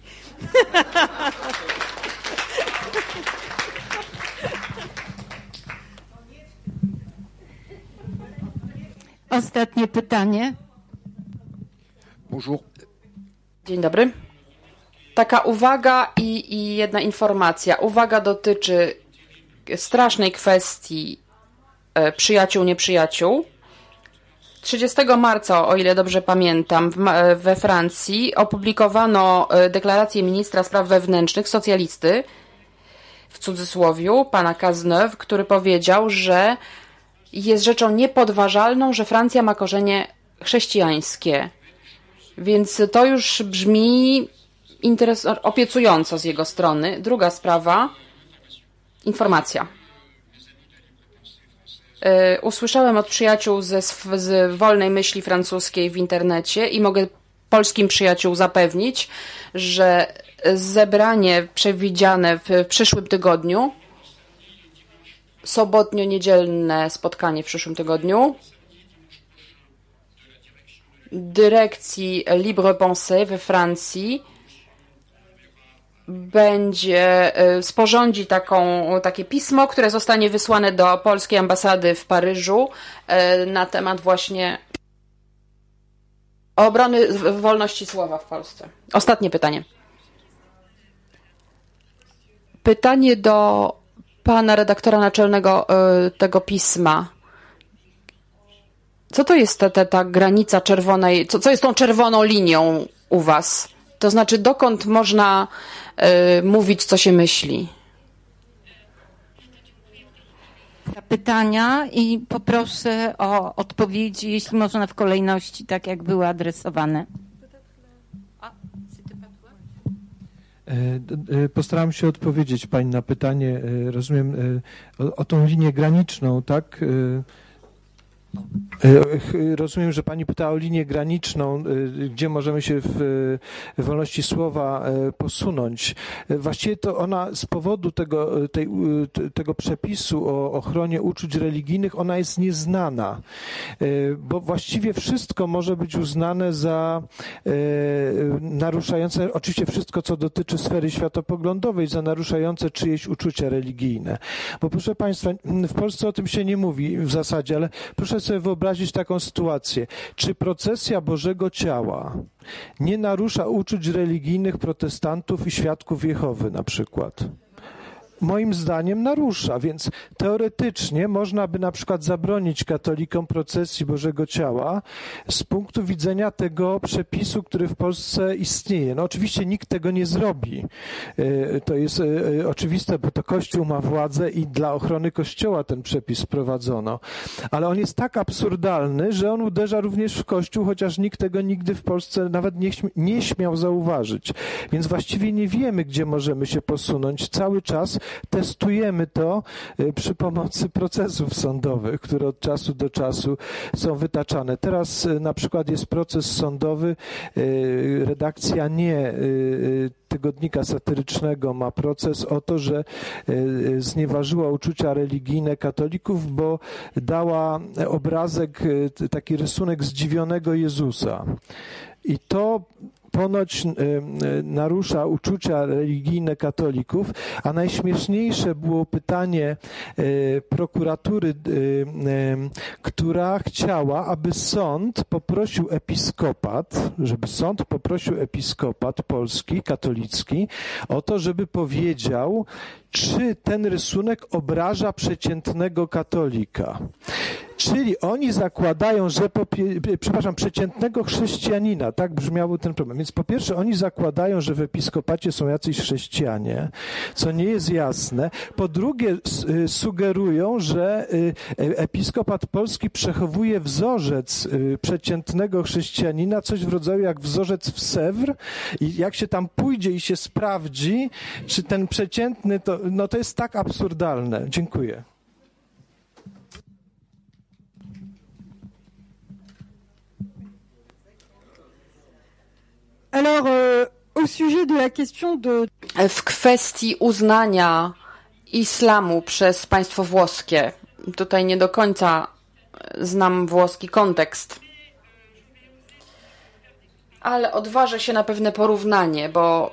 Ostatnie pytanie. Bonjour. Dzień dobry. Taka uwaga i jedna informacja. Uwaga dotyczy strasznej kwestii przyjaciół, nieprzyjaciół. 30 marca, o ile dobrze pamiętam, we Francji opublikowano deklarację ministra spraw wewnętrznych, socjalisty, w cudzysłowiu, pana Cazeneuve, który powiedział, że jest rzeczą niepodważalną, że Francja ma korzenie chrześcijańskie. Więc to już brzmi obiecująco z jego strony. Druga sprawa, informacja. Usłyszałem od przyjaciół z wolnej myśli francuskiej w internecie i mogę polskim przyjaciół zapewnić, że zebranie przewidziane w przyszłym tygodniu, sobotnio-niedzielne spotkanie w przyszłym tygodniu, dyrekcji Libre Pensée we Francji sporządzi takie pismo, które zostanie wysłane do polskiej ambasady w Paryżu na temat właśnie obrony wolności słowa w Polsce. Ostatnie pytanie. Pytanie do pana redaktora naczelnego tego pisma. Co to jest ta granica czerwonej, co jest tą czerwoną linią u was? To znaczy, dokąd można mówić, co się myśli? Pytania i poproszę o odpowiedzi, jeśli można w kolejności, tak jak były adresowane. Postaram się odpowiedzieć pani na pytanie, rozumiem, o tą linię graniczną, tak? Rozumiem, że pani pytała o linię graniczną, gdzie możemy się w wolności słowa posunąć. Właściwie to ona z powodu tego przepisu o ochronie uczuć religijnych, ona jest nieznana, bo właściwie wszystko może być uznane za naruszające, oczywiście wszystko, co dotyczy sfery światopoglądowej, za naruszające czyjeś uczucia religijne. Bo proszę państwa, w Polsce o tym się nie mówi w zasadzie, ale proszę sobie wyobrazić taką sytuację. Czy procesja Bożego Ciała nie narusza uczuć religijnych protestantów i świadków Jehowy na przykład? Moim zdaniem narusza, więc teoretycznie można by na przykład zabronić katolikom procesji Bożego Ciała z punktu widzenia tego przepisu, który w Polsce istnieje. No oczywiście nikt tego nie zrobi. To jest oczywiste, bo to Kościół ma władzę i dla ochrony Kościoła ten przepis wprowadzono. Ale on jest tak absurdalny, że on uderza również w Kościół, chociaż nikt tego nigdy w Polsce nawet nie śmiał zauważyć. Więc właściwie nie wiemy, gdzie możemy się posunąć. Cały czas testujemy to przy pomocy procesów sądowych, które od czasu do czasu są wytaczane. Teraz na przykład jest proces sądowy, redakcja Nie tygodnika satyrycznego ma proces o to, że znieważyła uczucia religijne katolików, bo dała obrazek, taki rysunek zdziwionego Jezusa. I to ponoć narusza uczucia religijne katolików, a najśmieszniejsze było pytanie prokuratury, która chciała, aby sąd poprosił episkopat polski, katolicki, o to, żeby powiedział, czy ten rysunek obraża przeciętnego katolika. Czyli oni zakładają, że przeciętnego chrześcijanina, tak brzmiał ten problem. Więc po pierwsze oni zakładają, że w episkopacie są jacyś chrześcijanie, co nie jest jasne. Po drugie sugerują, że episkopat polski przechowuje wzorzec przeciętnego chrześcijanina, coś w rodzaju jak wzorzec w Sewr i jak się tam pójdzie i się sprawdzi, czy ten przeciętny, to jest tak absurdalne. Dziękuję. Alors, au sujet de la question de... W kwestii uznania islamu przez państwo włoskie, tutaj nie do końca znam włoski kontekst, ale odważę się na pewne porównanie, bo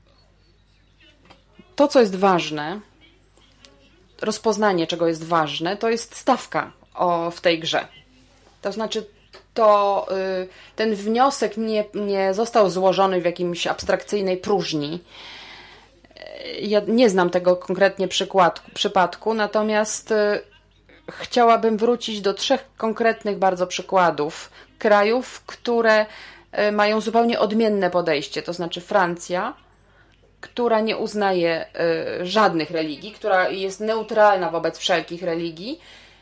to, co jest ważne, rozpoznanie, czego jest ważne, to jest stawka w tej grze. To znaczy, ten wniosek nie został złożony w jakimś abstrakcyjnej próżni. Ja nie znam tego konkretnie przypadku, natomiast chciałabym wrócić do 3 konkretnych bardzo przykładów krajów, które mają zupełnie odmienne podejście. To znaczy Francja, która nie uznaje żadnych religii, która jest neutralna wobec wszelkich religii,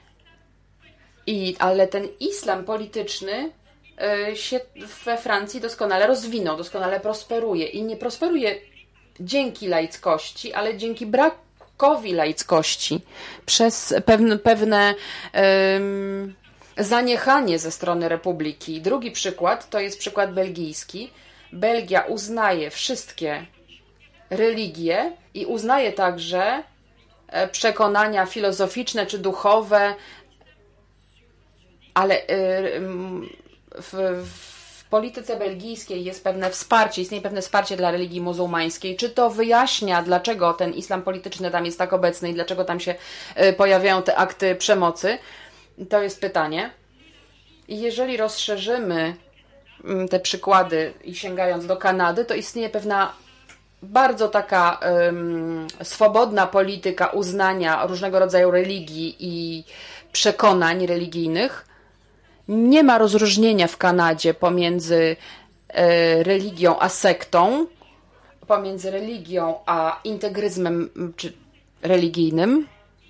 ale ten islam polityczny się we Francji doskonale rozwinął, doskonale prosperuje i nie prosperuje dzięki laickości, ale dzięki brakowi laickości przez pewne zaniechanie ze strony Republiki. Drugi przykład to jest przykład belgijski. Belgia uznaje wszystkie religie i uznaje także przekonania filozoficzne czy duchowe, ale w polityce belgijskiej jest pewne wsparcie, istnieje pewne wsparcie dla religii muzułmańskiej. Czy to wyjaśnia, dlaczego ten islam polityczny tam jest tak obecny i dlaczego tam się pojawiają te akty przemocy? To jest pytanie. I jeżeli rozszerzymy te przykłady i sięgając do Kanady, to istnieje pewna bardzo taka swobodna polityka uznania różnego rodzaju religii i przekonań religijnych. Nie ma rozróżnienia w Kanadzie pomiędzy religią a sektą, pomiędzy religią a integryzmem czy religijnym,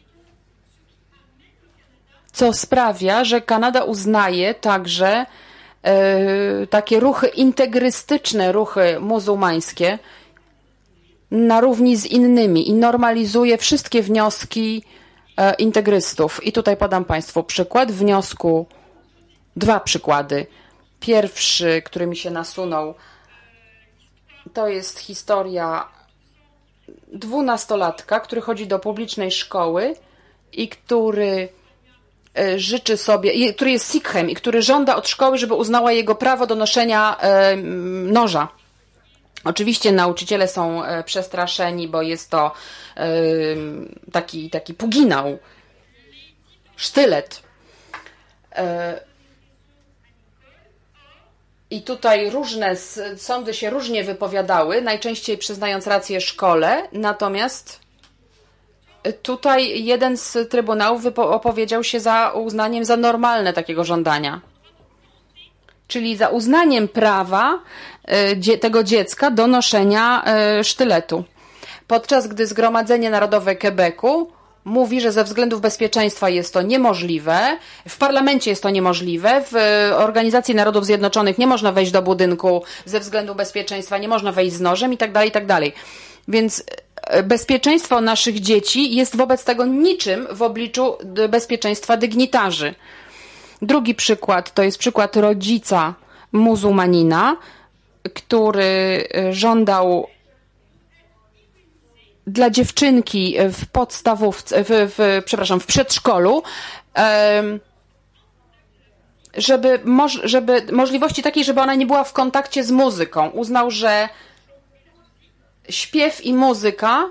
co sprawia, że Kanada uznaje także takie ruchy integrystyczne, ruchy muzułmańskie na równi z innymi i normalizuje wszystkie wnioski integrystów. I tutaj podam Państwu przykład wniosku. Dwa przykłady. Pierwszy, który mi się nasunął, to jest historia 12-latka, który chodzi do publicznej szkoły i który życzy sobie, który jest Sikhem i który żąda od szkoły, żeby uznała jego prawo do noszenia noża. Oczywiście nauczyciele są przestraszeni, bo jest to taki puginał, sztylet. I tutaj różne sądy się różnie wypowiadały, najczęściej przyznając rację szkole, natomiast tutaj jeden z trybunałów opowiedział się za uznaniem za normalne takiego żądania. Czyli za uznaniem prawa tego dziecka do noszenia sztyletu. Podczas gdy Zgromadzenie Narodowe Quebecu mówi, że ze względów bezpieczeństwa jest to niemożliwe, w parlamencie jest to niemożliwe, w Organizacji Narodów Zjednoczonych nie można wejść do budynku ze względu bezpieczeństwa, nie można wejść z nożem i tak dalej, i tak dalej. Więc bezpieczeństwo naszych dzieci jest wobec tego niczym w obliczu bezpieczeństwa dygnitarzy. Drugi przykład to jest przykład rodzica muzułmanina, który żądał dla dziewczynki w podstawówce, w przedszkolu, żeby możliwości takiej, żeby ona nie była w kontakcie z muzyką. Uznał, że śpiew i muzyka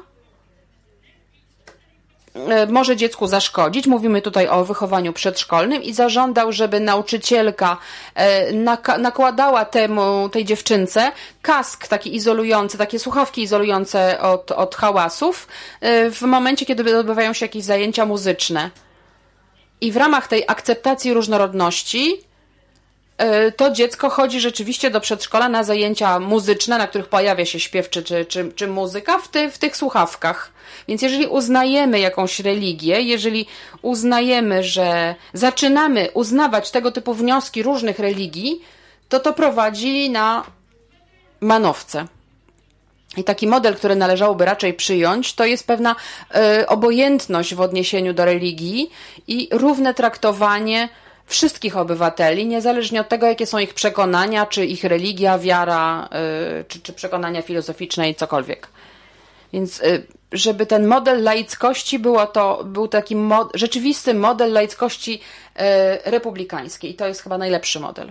może dziecku zaszkodzić. Mówimy tutaj o wychowaniu przedszkolnym i zażądał, żeby nauczycielka nakładała tej dziewczynce kask taki izolujący, takie słuchawki izolujące od hałasów w momencie, kiedy odbywają się jakieś zajęcia muzyczne. I w ramach tej akceptacji różnorodności to dziecko chodzi rzeczywiście do przedszkola na zajęcia muzyczne, na których pojawia się śpiew czy muzyka w tych słuchawkach. Więc jeżeli uznajemy jakąś religię, jeżeli uznajemy, że zaczynamy uznawać tego typu wnioski różnych religii, to prowadzi na manowce. I taki model, który należałoby raczej przyjąć, to jest pewna obojętność w odniesieniu do religii i równe traktowanie wszystkich obywateli, niezależnie od tego, jakie są ich przekonania, czy ich religia, wiara, czy przekonania filozoficzne i cokolwiek. Więc żeby ten model laickości był taki rzeczywisty model laickości republikańskiej. I to jest chyba najlepszy model.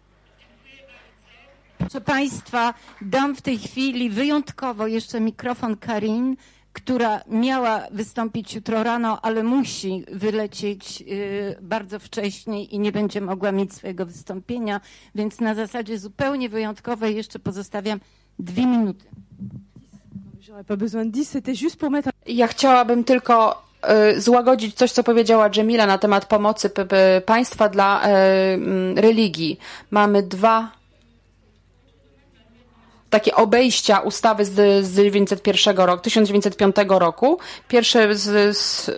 Proszę Państwa, dam w tej chwili wyjątkowo jeszcze mikrofon Karin, która miała wystąpić jutro rano, ale musi wylecieć bardzo wcześnie i nie będzie mogła mieć swojego wystąpienia, więc na zasadzie zupełnie wyjątkowej jeszcze pozostawiam 2 minuty. Ja chciałabym tylko złagodzić coś, co powiedziała Dżemila na temat pomocy państwa dla religii. Mamy 2 takie obejścia ustawy z 1905 roku. Pierwsze z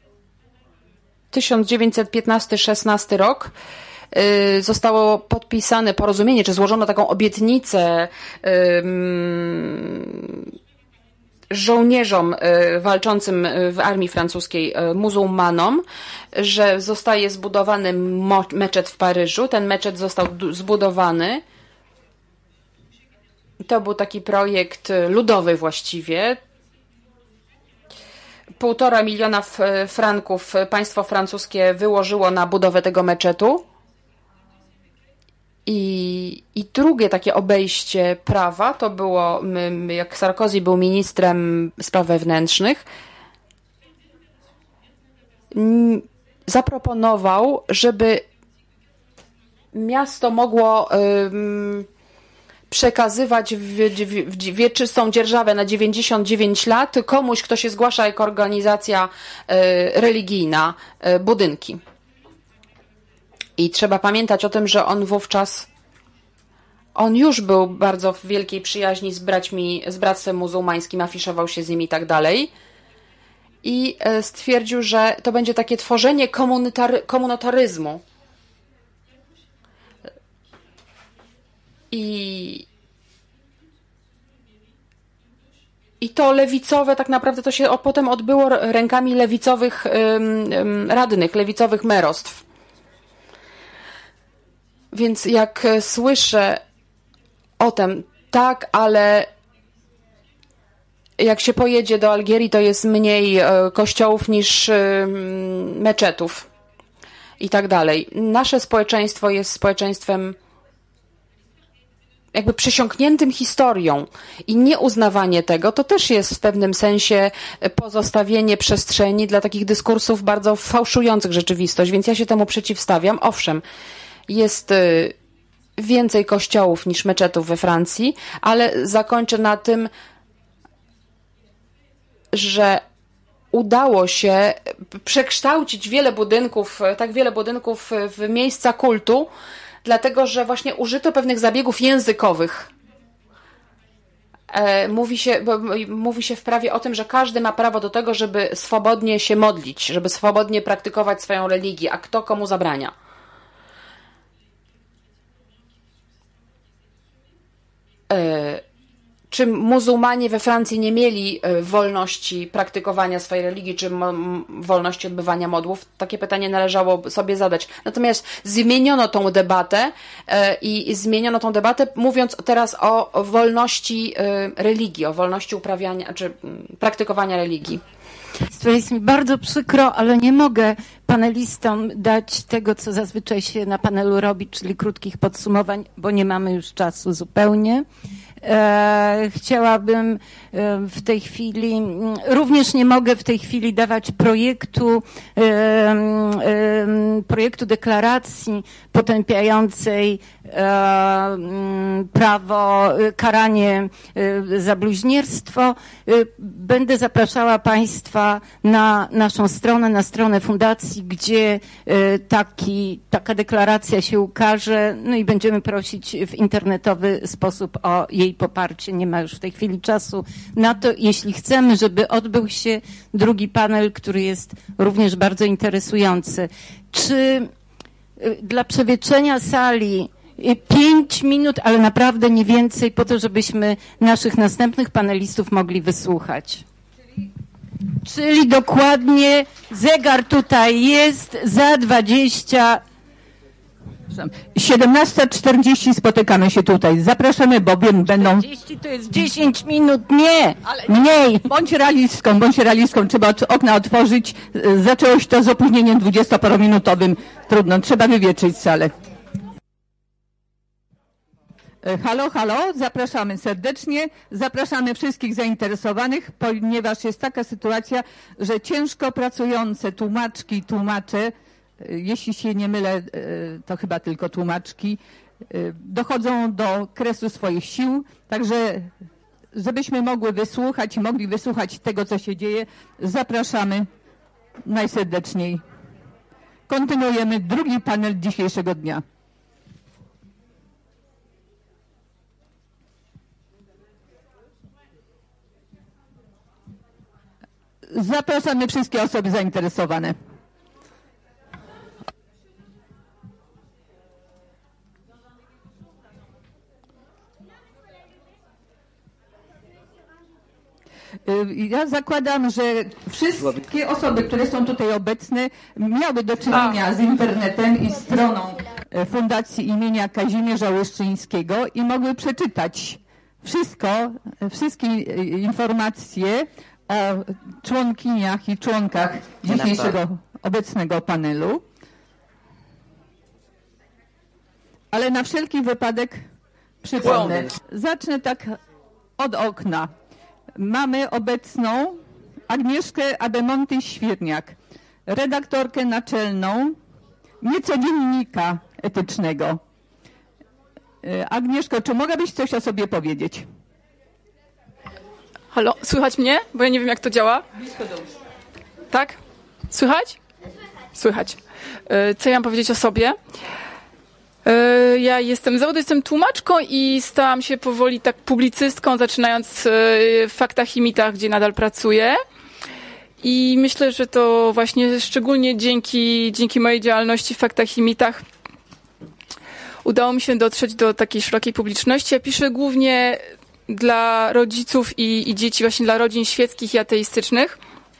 1915-16 rok. Zostało podpisane porozumienie, czy złożono taką obietnicę żołnierzom walczącym w armii francuskiej muzułmanom, że zostaje zbudowany meczet w Paryżu. Ten meczet został zbudowany. To był taki projekt ludowy właściwie. 1,5 miliona franków państwo francuskie wyłożyło na budowę tego meczetu. I drugie takie obejście prawa to było, jak Sarkozy był ministrem spraw wewnętrznych, zaproponował, żeby miasto mogło przekazywać wieczystą dzierżawę na 99 lat komuś, kto się zgłasza jako organizacja religijna, budynki. I trzeba pamiętać o tym, że on już był bardzo w wielkiej przyjaźni z Bractwem Muzułmańskim, afiszował się z nimi i tak dalej. I stwierdził, że to będzie takie tworzenie komunitaryzmu. I to lewicowe, tak naprawdę to się potem odbyło rękami lewicowych radnych, lewicowych merostw. Więc jak słyszę o tym, tak, ale jak się pojedzie do Algierii, to jest mniej kościołów niż meczetów i tak dalej. Nasze społeczeństwo jest społeczeństwem jakby przesiąkniętym historią i nieuznawanie tego to też jest w pewnym sensie pozostawienie przestrzeni dla takich dyskursów bardzo fałszujących rzeczywistość, więc ja się temu przeciwstawiam. Owszem, jest więcej kościołów niż meczetów we Francji, ale zakończę na tym, że udało się przekształcić wiele budynków w miejsca kultu, dlatego że właśnie użyto pewnych zabiegów językowych. Mówi się w prawie o tym, że każdy ma prawo do tego, żeby swobodnie się modlić, żeby swobodnie praktykować swoją religię, a kto komu zabrania. Czy muzułmanie we Francji nie mieli wolności praktykowania swojej religii, czy wolności odbywania modłów? Takie pytanie należało sobie zadać. Natomiast zmieniono tą debatę mówiąc teraz o wolności religii, o wolności uprawiania czy praktykowania religii. Jest mi bardzo przykro, ale nie mogę panelistom dać tego, co zazwyczaj się na panelu robi, czyli krótkich podsumowań, bo nie mamy już czasu zupełnie. Chciałabym w tej chwili, również nie mogę w tej chwili dawać projektu deklaracji potępiającej prawo, karanie za bluźnierstwo. Będę zapraszała Państwa na naszą stronę, na stronę fundacji, gdzie taka deklaracja się ukaże, no i będziemy prosić w internetowy sposób o jej poparcie. Nie ma już w tej chwili czasu na to. Jeśli chcemy, żeby odbył się drugi panel, który jest również bardzo interesujący. Czy dla przewieczenia sali 5 minut, ale naprawdę nie więcej, po to, żebyśmy naszych następnych panelistów mogli wysłuchać. Czyli dokładnie zegar tutaj jest za 17:40 spotykamy się tutaj. Zapraszamy, bowiem będą... 40 to jest 10 minut, nie! Mniej! Bądź realistką. Trzeba okna otworzyć. Zaczęło się to z opóźnieniem 20-parominutowym. Trudno, trzeba wywietrzyć salę. Halo, zapraszamy serdecznie, zapraszamy wszystkich zainteresowanych, ponieważ jest taka sytuacja, że ciężko pracujące tłumaczki i tłumacze, jeśli się nie mylę, to chyba tylko tłumaczki, dochodzą do kresu swoich sił, także żebyśmy mogli wysłuchać tego, co się dzieje, zapraszamy najserdeczniej. Kontynuujemy drugi panel dzisiejszego dnia. Zapraszamy wszystkie osoby zainteresowane. Ja zakładam, że wszystkie osoby, które są tutaj obecne, miały do czynienia z internetem i stroną Fundacji imienia Kazimierza Łyszczyńskiego i mogły przeczytać wszystkie informacje o członkiniach i członkach dzisiejszego obecnego panelu. Ale na wszelki wypadek przypomnę. Zacznę tak od okna. Mamy obecną Agnieszkę Ademonty-Świetniak, redaktorkę naczelną niecodziennika etycznego. Agnieszko, czy mogłabyś coś o sobie powiedzieć? Halo, słychać mnie? Bo ja nie wiem, jak to działa. Tak? Słychać? Słychać. Co ja mam powiedzieć o sobie? Ja jestem tłumaczką i stałam się powoli tak publicystką, zaczynając w Faktach i Mitach, gdzie nadal pracuję. I myślę, że to właśnie szczególnie dzięki mojej działalności w Faktach i Mitach udało mi się dotrzeć do takiej szerokiej publiczności. Ja piszę głównie dla rodziców i dzieci, właśnie dla rodzin świeckich i ateistycznych.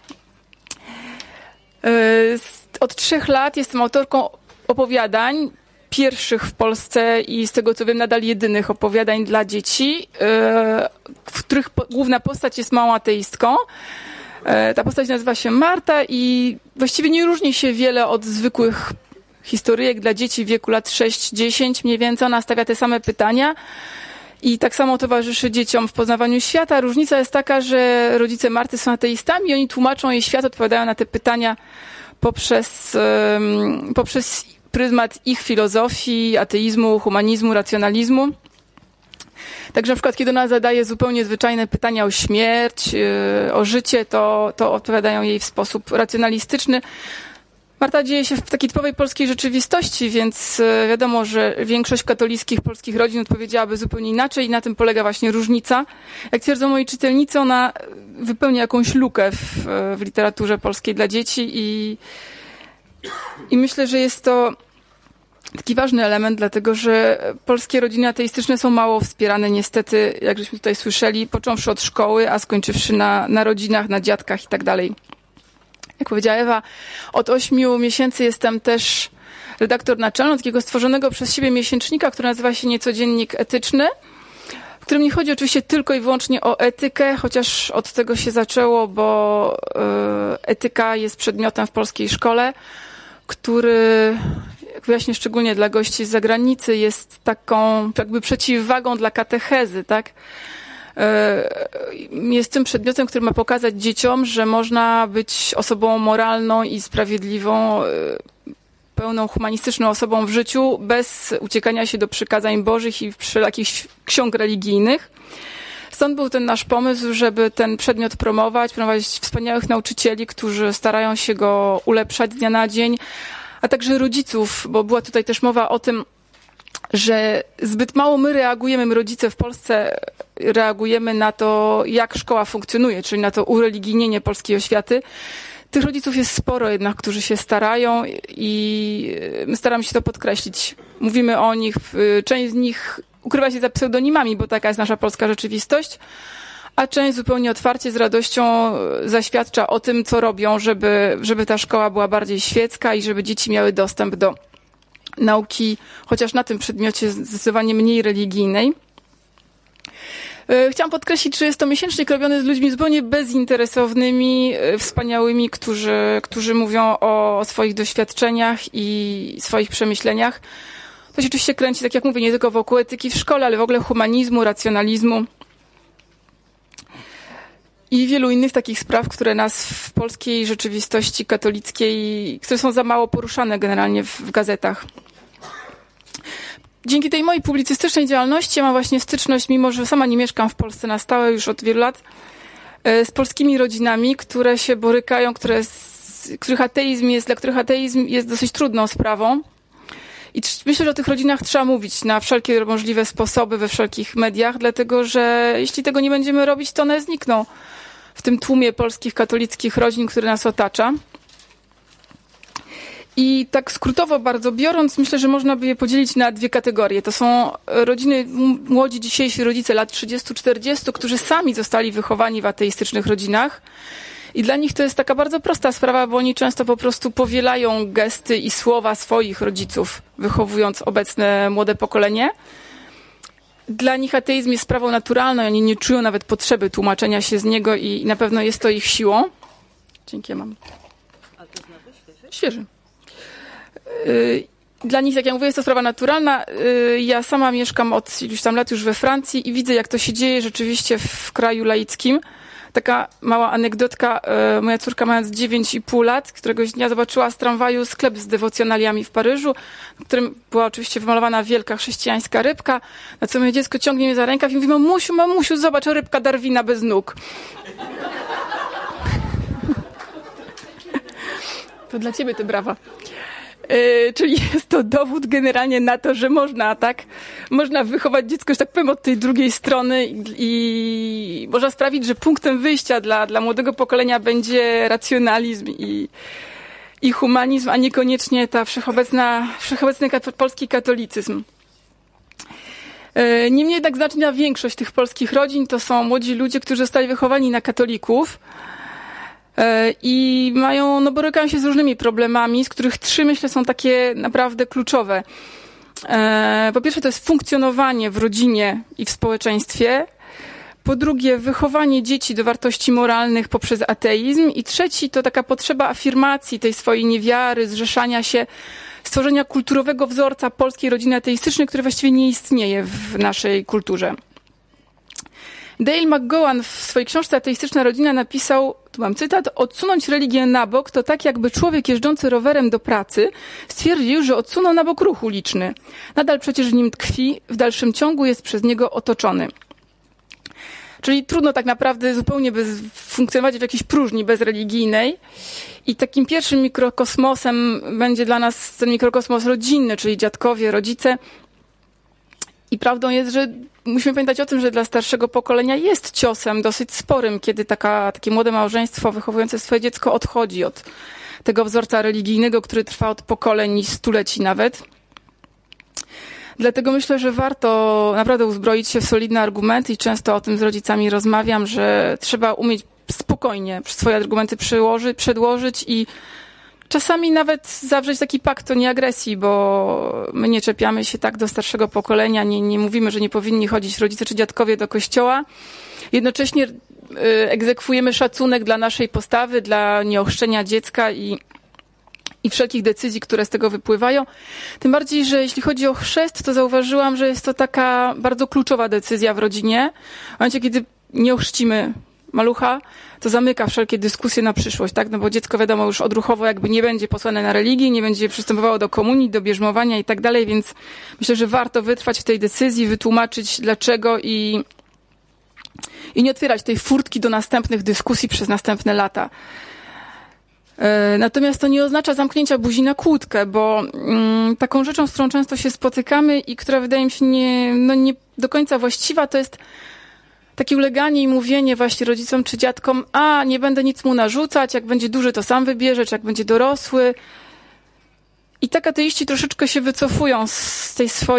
Od 3 lat jestem autorką opowiadań, pierwszych w Polsce i z tego co wiem nadal jedynych opowiadań dla dzieci, w których główna postać jest małą ateistką. Ta postać nazywa się Marta i właściwie nie różni się wiele od zwykłych historyjek dla dzieci w wieku lat 6-10 mniej więcej. Ona stawia te same pytania i tak samo towarzyszy dzieciom w poznawaniu świata. Różnica jest taka, że rodzice Marty są ateistami i oni tłumaczą jej świat, odpowiadają na te pytania poprzez pryzmat ich filozofii, ateizmu, humanizmu, racjonalizmu. Także na przykład, kiedy ona zadaje zupełnie zwyczajne pytania o śmierć, o życie, to odpowiadają jej w sposób racjonalistyczny. Marta dzieje się w takiej typowej polskiej rzeczywistości, więc wiadomo, że większość katolickich polskich rodzin odpowiedziałaby zupełnie inaczej i na tym polega właśnie różnica. Jak twierdzą moi czytelnicy, ona wypełnia jakąś lukę w literaturze polskiej dla dzieci i myślę, że jest to taki ważny element, dlatego że polskie rodziny ateistyczne są mało wspierane niestety, jak żeśmy tutaj słyszeli, począwszy od szkoły, a skończywszy na rodzinach, na dziadkach i tak dalej. Jak powiedziała Ewa, od 8 miesięcy jestem też redaktor naczelny takiego stworzonego przez siebie miesięcznika, który nazywa się Niecodziennik Etyczny, w którym nie chodzi oczywiście tylko i wyłącznie o etykę, chociaż od tego się zaczęło, bo etyka jest przedmiotem w polskiej szkole, który, jak wyjaśnię szczególnie dla gości z zagranicy, jest taką jakby przeciwwagą dla katechezy, tak? Jest tym przedmiotem, który ma pokazać dzieciom, że można być osobą moralną i sprawiedliwą, pełną humanistyczną osobą w życiu, bez uciekania się do przykazań bożych i wszelakich ksiąg religijnych. Stąd był ten nasz pomysł, żeby ten przedmiot promować wspaniałych nauczycieli, którzy starają się go ulepszać z dnia na dzień, a także rodziców, bo była tutaj też mowa o tym, że zbyt mało my rodzice w Polsce reagujemy na to, jak szkoła funkcjonuje, czyli na to ureligijnienie polskiej oświaty. Tych rodziców jest sporo jednak, którzy się starają i my staramy się to podkreślić. Mówimy o nich, część z nich ukrywa się za pseudonimami, bo taka jest nasza polska rzeczywistość, a część zupełnie otwarcie, z radością zaświadcza o tym, co robią, żeby ta szkoła była bardziej świecka i żeby dzieci miały dostęp do nauki, chociaż na tym przedmiocie zdecydowanie mniej religijnej. Chciałam podkreślić, że jest to miesięcznik robiony z ludźmi zupełnie bezinteresownymi, wspaniałymi, którzy mówią o swoich doświadczeniach i swoich przemyśleniach. To się oczywiście kręci, tak jak mówię, nie tylko wokół etyki w szkole, ale w ogóle humanizmu, racjonalizmu i wielu innych takich spraw, które nas w polskiej rzeczywistości katolickiej, które są za mało poruszane generalnie w gazetach. Dzięki tej mojej publicystycznej działalności ja mam właśnie styczność, mimo że sama nie mieszkam w Polsce na stałe już od wielu lat, z polskimi rodzinami, które się borykają, dla których ateizm jest dosyć trudną sprawą. I myślę, że o tych rodzinach trzeba mówić na wszelkie możliwe sposoby, we wszelkich mediach, dlatego że jeśli tego nie będziemy robić, to one znikną w tym tłumie polskich katolickich rodzin, który nas otacza. I tak skrótowo bardzo biorąc, myślę, że można by je podzielić na dwie kategorie. To są rodziny, młodzi dzisiejsi rodzice lat 30-40, którzy sami zostali wychowani w ateistycznych rodzinach. I dla nich to jest taka bardzo prosta sprawa, bo oni często po prostu powielają gesty i słowa swoich rodziców, wychowując obecne młode pokolenie. Dla nich ateizm jest sprawą naturalną, oni nie czują nawet potrzeby tłumaczenia się z niego i na pewno jest to ich siłą. Dzięki, mam. Świeży. Dla nich, jak ja mówię, jest to sprawa naturalna. Ja sama mieszkam od iluś tam lat już we Francji i widzę, jak to się dzieje rzeczywiście w kraju laickim. Taka mała anegdotka. Moja córka, mając 9,5 lat, któregoś dnia zobaczyła z tramwaju sklep z dewocjonaliami w Paryżu, w którym była oczywiście wymalowana wielka chrześcijańska rybka, na co moje dziecko ciągnie mnie za rękaw i mówi: mamusiu, zobacz, rybka Darwina bez nóg. To dla ciebie te brawa. Czyli jest to dowód generalnie na to, że można, tak? Można wychować dziecko, że tak powiem, od tej drugiej strony i można sprawić, że punktem wyjścia dla młodego pokolenia będzie racjonalizm i humanizm, a niekoniecznie ta wszechobecny polski katolicyzm. Niemniej jednak znaczna większość tych polskich rodzin to są młodzi ludzie, którzy zostali wychowani na katolików, i borykają się z różnymi problemami, z których 3, myślę, są takie naprawdę kluczowe. Po pierwsze, to jest funkcjonowanie w rodzinie i w społeczeństwie. Po drugie, wychowanie dzieci do wartości moralnych poprzez ateizm. I trzeci, to taka potrzeba afirmacji tej swojej niewiary, zrzeszania się, stworzenia kulturowego wzorca polskiej rodziny ateistycznej, który właściwie nie istnieje w naszej kulturze. Dale McGowan w swojej książce Ateistyczna rodzina napisał, tu mam cytat: odsunąć religię na bok to tak, jakby człowiek jeżdżący rowerem do pracy stwierdził, że odsunął na bok ruch uliczny. Nadal przecież w nim tkwi, w dalszym ciągu jest przez niego otoczony. Czyli trudno tak naprawdę zupełnie funkcjonować w jakiejś próżni bezreligijnej. I takim pierwszym mikrokosmosem będzie dla nas ten mikrokosmos rodzinny, czyli dziadkowie, rodzice. I prawdą jest, że musimy pamiętać o tym, że dla starszego pokolenia jest ciosem dosyć sporym, kiedy takie młode małżeństwo wychowujące swoje dziecko odchodzi od tego wzorca religijnego, który trwa od pokoleń i stuleci nawet. Dlatego myślę, że warto naprawdę uzbroić się w solidne argumenty i często o tym z rodzicami rozmawiam, że trzeba umieć spokojnie swoje argumenty przedłożyć i czasami nawet zawrzeć taki pakt o nieagresji, bo my nie czepiamy się tak do starszego pokolenia, nie mówimy, że nie powinni chodzić rodzice czy dziadkowie do kościoła. Jednocześnie egzekwujemy szacunek dla naszej postawy, dla nieochrzczenia dziecka i wszelkich decyzji, które z tego wypływają. Tym bardziej, że jeśli chodzi o chrzest, to zauważyłam, że jest to taka bardzo kluczowa decyzja w rodzinie. W momencie, kiedy nie ochrzcimy malucha, to zamyka wszelkie dyskusje na przyszłość, tak? No bo dziecko, wiadomo, już odruchowo jakby nie będzie posłane na religię, nie będzie przystępowało do komunii, do bierzmowania i tak dalej, więc myślę, że warto wytrwać w tej decyzji, wytłumaczyć dlaczego i nie otwierać tej furtki do następnych dyskusji przez następne lata. Natomiast to nie oznacza zamknięcia buzi na kłódkę, bo taką rzeczą, z którą często się spotykamy i która wydaje mi się nie do końca właściwa, to jest takie uleganie i mówienie właśnie rodzicom czy dziadkom: a nie będę nic mu narzucać, jak będzie duży, to sam wybierze, czy jak będzie dorosły. I tak ateiści troszeczkę się wycofują z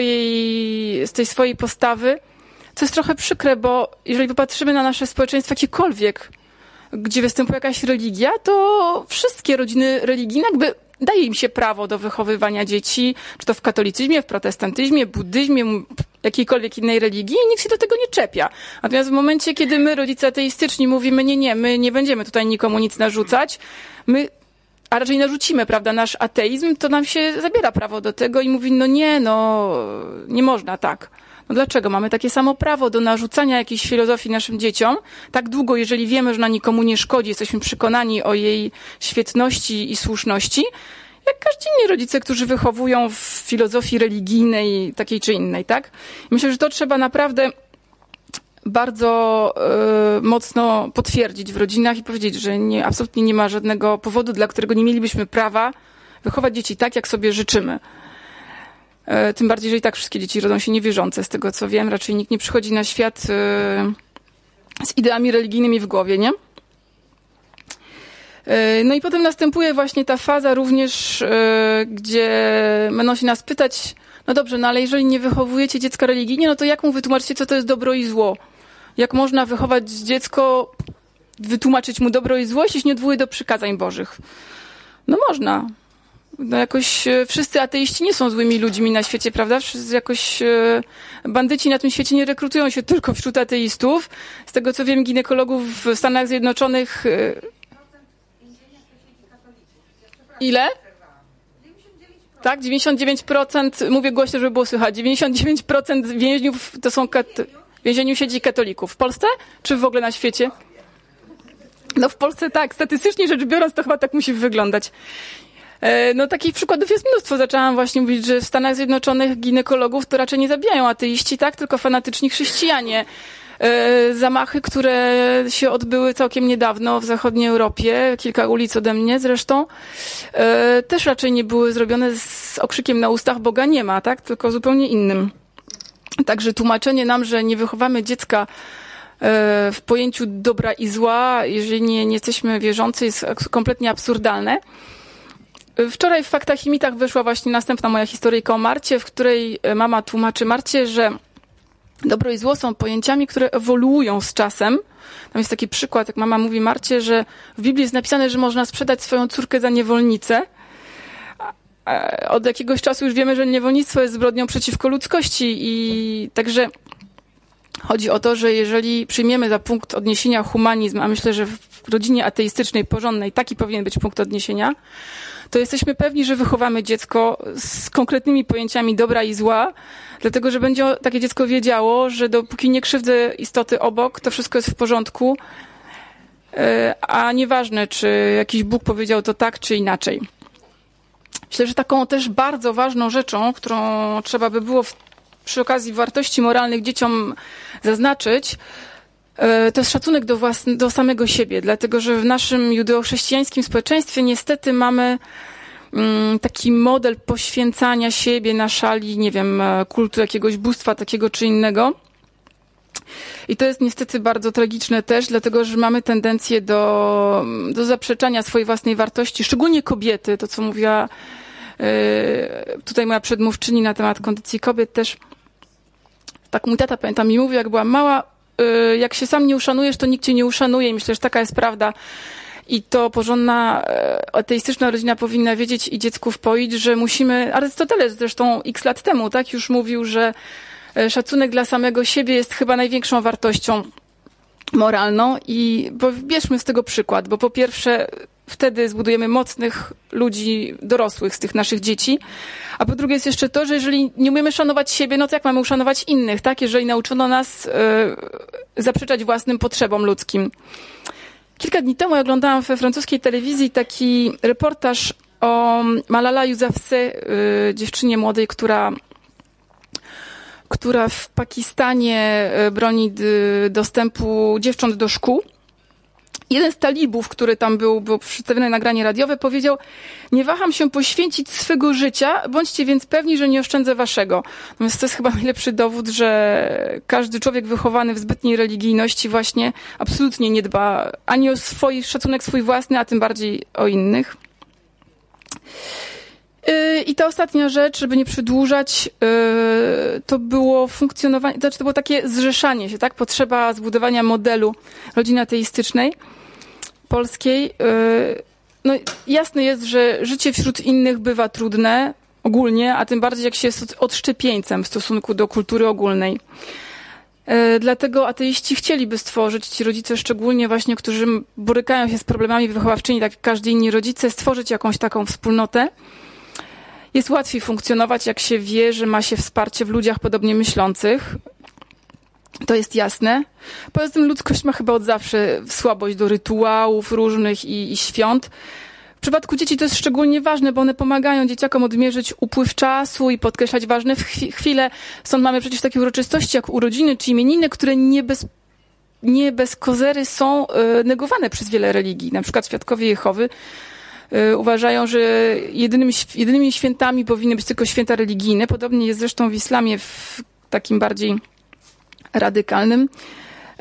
tej swojej postawy, co jest trochę przykre, bo jeżeli popatrzymy na nasze społeczeństwo jakiekolwiek, gdzie występuje jakaś religia, to wszystkie rodziny religijne jakby daje im się prawo do wychowywania dzieci, czy to w katolicyzmie, w protestantyzmie, buddyzmie, jakiejkolwiek innej religii, i nikt się do tego nie czepia. Natomiast w momencie, kiedy my, rodzice ateistyczni, mówimy: nie, my nie będziemy tutaj nikomu nic narzucać, a raczej narzucimy, prawda, nasz ateizm, to nam się zabiera prawo do tego i mówi: nie można tak. No dlaczego? Mamy takie samo prawo do narzucania jakiejś filozofii naszym dzieciom, tak długo, jeżeli wiemy, że ona nikomu nie szkodzi, jesteśmy przekonani o jej świetności i słuszności, jak każdy inni rodzice, którzy wychowują w filozofii religijnej, takiej czy innej, tak? Myślę, że to trzeba naprawdę bardzo mocno potwierdzić w rodzinach i powiedzieć, że absolutnie nie ma żadnego powodu, dla którego nie mielibyśmy prawa wychować dzieci tak, jak sobie życzymy. Tym bardziej, że i tak wszystkie dzieci rodzą się niewierzące, z tego co wiem. Raczej nikt nie przychodzi na świat z ideami religijnymi w głowie, nie? No i potem następuje właśnie ta faza również, gdzie będą się nas pytać, no dobrze, no ale jeżeli nie wychowujecie dziecka religijnie, no to jak mu wytłumaczycie, co to jest dobro i zło? Jak można wychować dziecko, wytłumaczyć mu dobro i zło, jeśli się nie odwołuje do przykazań bożych? No można. No jakoś wszyscy ateiści nie są złymi ludźmi na świecie, prawda? Jakoś bandyci na tym świecie nie rekrutują się tylko wśród ateistów. Z tego co wiem, ginekologów w Stanach Zjednoczonych... Ile? Tak, 99%, mówię głośno, żeby było słychać, 99% więźniów to są w więzieniu siedzi katolików. W Polsce? Czy w ogóle na świecie? No w Polsce tak, statystycznie rzecz biorąc to chyba tak musi wyglądać. No takich przykładów jest mnóstwo. Zaczęłam właśnie mówić, że w Stanach Zjednoczonych ginekologów to raczej nie zabijają ateiści, tak, tylko fanatyczni chrześcijanie. Zamachy, które się odbyły całkiem niedawno w zachodniej Europie, kilka ulic ode mnie zresztą, też raczej nie były zrobione z okrzykiem na ustach Boga nie ma, tak, tylko zupełnie innym. Także tłumaczenie nam, że nie wychowamy dziecka w pojęciu dobra i zła, jeżeli nie jesteśmy wierzący, jest kompletnie absurdalne. Wczoraj w Faktach i Mitach wyszła właśnie następna moja historyjka o Marcie, w której mama tłumaczy Marcie, że dobro i zło są pojęciami, które ewoluują z czasem. Tam jest taki przykład, jak mama mówi Marcie, że w Biblii jest napisane, że można sprzedać swoją córkę za niewolnicę. Od jakiegoś czasu już wiemy, że niewolnictwo jest zbrodnią przeciwko ludzkości i także chodzi o to, że jeżeli przyjmiemy za punkt odniesienia humanizm, a myślę, że w rodzinie ateistycznej, porządnej taki powinien być punkt odniesienia, to jesteśmy pewni, że wychowamy dziecko z konkretnymi pojęciami dobra i zła, dlatego że będzie takie dziecko wiedziało, że dopóki nie krzywdzę istoty obok, to wszystko jest w porządku, a nieważne, czy jakiś Bóg powiedział to tak, czy inaczej. Myślę, że taką też bardzo ważną rzeczą, którą trzeba by było przy okazji wartości moralnych dzieciom zaznaczyć, to jest szacunek do samego siebie, dlatego że w naszym judeochrześcijańskim społeczeństwie niestety mamy taki model poświęcania siebie na szali, nie wiem, kultu jakiegoś bóstwa takiego czy innego. I to jest niestety bardzo tragiczne też, dlatego że mamy tendencję do zaprzeczania swojej własnej wartości, szczególnie kobiety, to co mówiła tutaj moja przedmówczyni na temat kondycji kobiet też. Tak mój tata, pamiętam, mi mówił, jak byłam mała, jak się sam nie uszanujesz, to nikt cię nie uszanuje i myślę, że taka jest prawda. I to porządna ateistyczna rodzina powinna wiedzieć i dziecku wpoić, że musimy, Arystoteles zresztą x lat temu, tak, już mówił, że szacunek dla samego siebie jest chyba największą wartością moralną i bierzmy z tego przykład, bo po pierwsze wtedy zbudujemy mocnych ludzi dorosłych z tych naszych dzieci, a po drugie jest jeszcze to, że jeżeli nie umiemy szanować siebie, no to jak mamy uszanować innych, tak? Jeżeli nauczono nas zaprzeczać własnym potrzebom ludzkim. Kilka dni temu oglądałam we francuskiej telewizji taki reportaż o Malala Yousafzai, dziewczynie młodej, która w Pakistanie broni dostępu dziewcząt do szkół. Jeden z talibów, który tam było przedstawione nagranie radiowe, powiedział: nie waham się poświęcić swego życia, bądźcie więc pewni, że nie oszczędzę waszego. Natomiast to jest chyba najlepszy dowód, że każdy człowiek wychowany w zbytniej religijności właśnie absolutnie nie dba ani o szacunek swój własny, a tym bardziej o innych. I ta ostatnia rzecz, żeby nie przedłużać, to było funkcjonowanie, to było takie zrzeszanie się, tak? Potrzeba zbudowania modelu rodziny ateistycznej polskiej. No jasne jest, że życie wśród innych bywa trudne ogólnie, a tym bardziej jak się jest odszczepieńcem w stosunku do kultury ogólnej. Dlatego ateiści chcieliby stworzyć, ci rodzice szczególnie właśnie, którzy borykają się z problemami wychowawczymi, tak jak każdy inni rodzice, stworzyć jakąś taką wspólnotę. Jest łatwiej funkcjonować, jak się wie, że ma się wsparcie w ludziach podobnie myślących. To jest jasne. Poza tym ludzkość ma chyba od zawsze słabość do rytuałów różnych i świąt. W przypadku dzieci to jest szczególnie ważne, bo one pomagają dzieciakom odmierzyć upływ czasu i podkreślać ważne chwile. Stąd mamy przecież takie uroczystości jak urodziny czy imieniny, które nie bez kozery są negowane przez wiele religii. Na przykład Świadkowie Jehowy uważają, że jedynymi świętami powinny być tylko święta religijne. Podobnie jest zresztą w islamie, w takim bardziej radykalnym.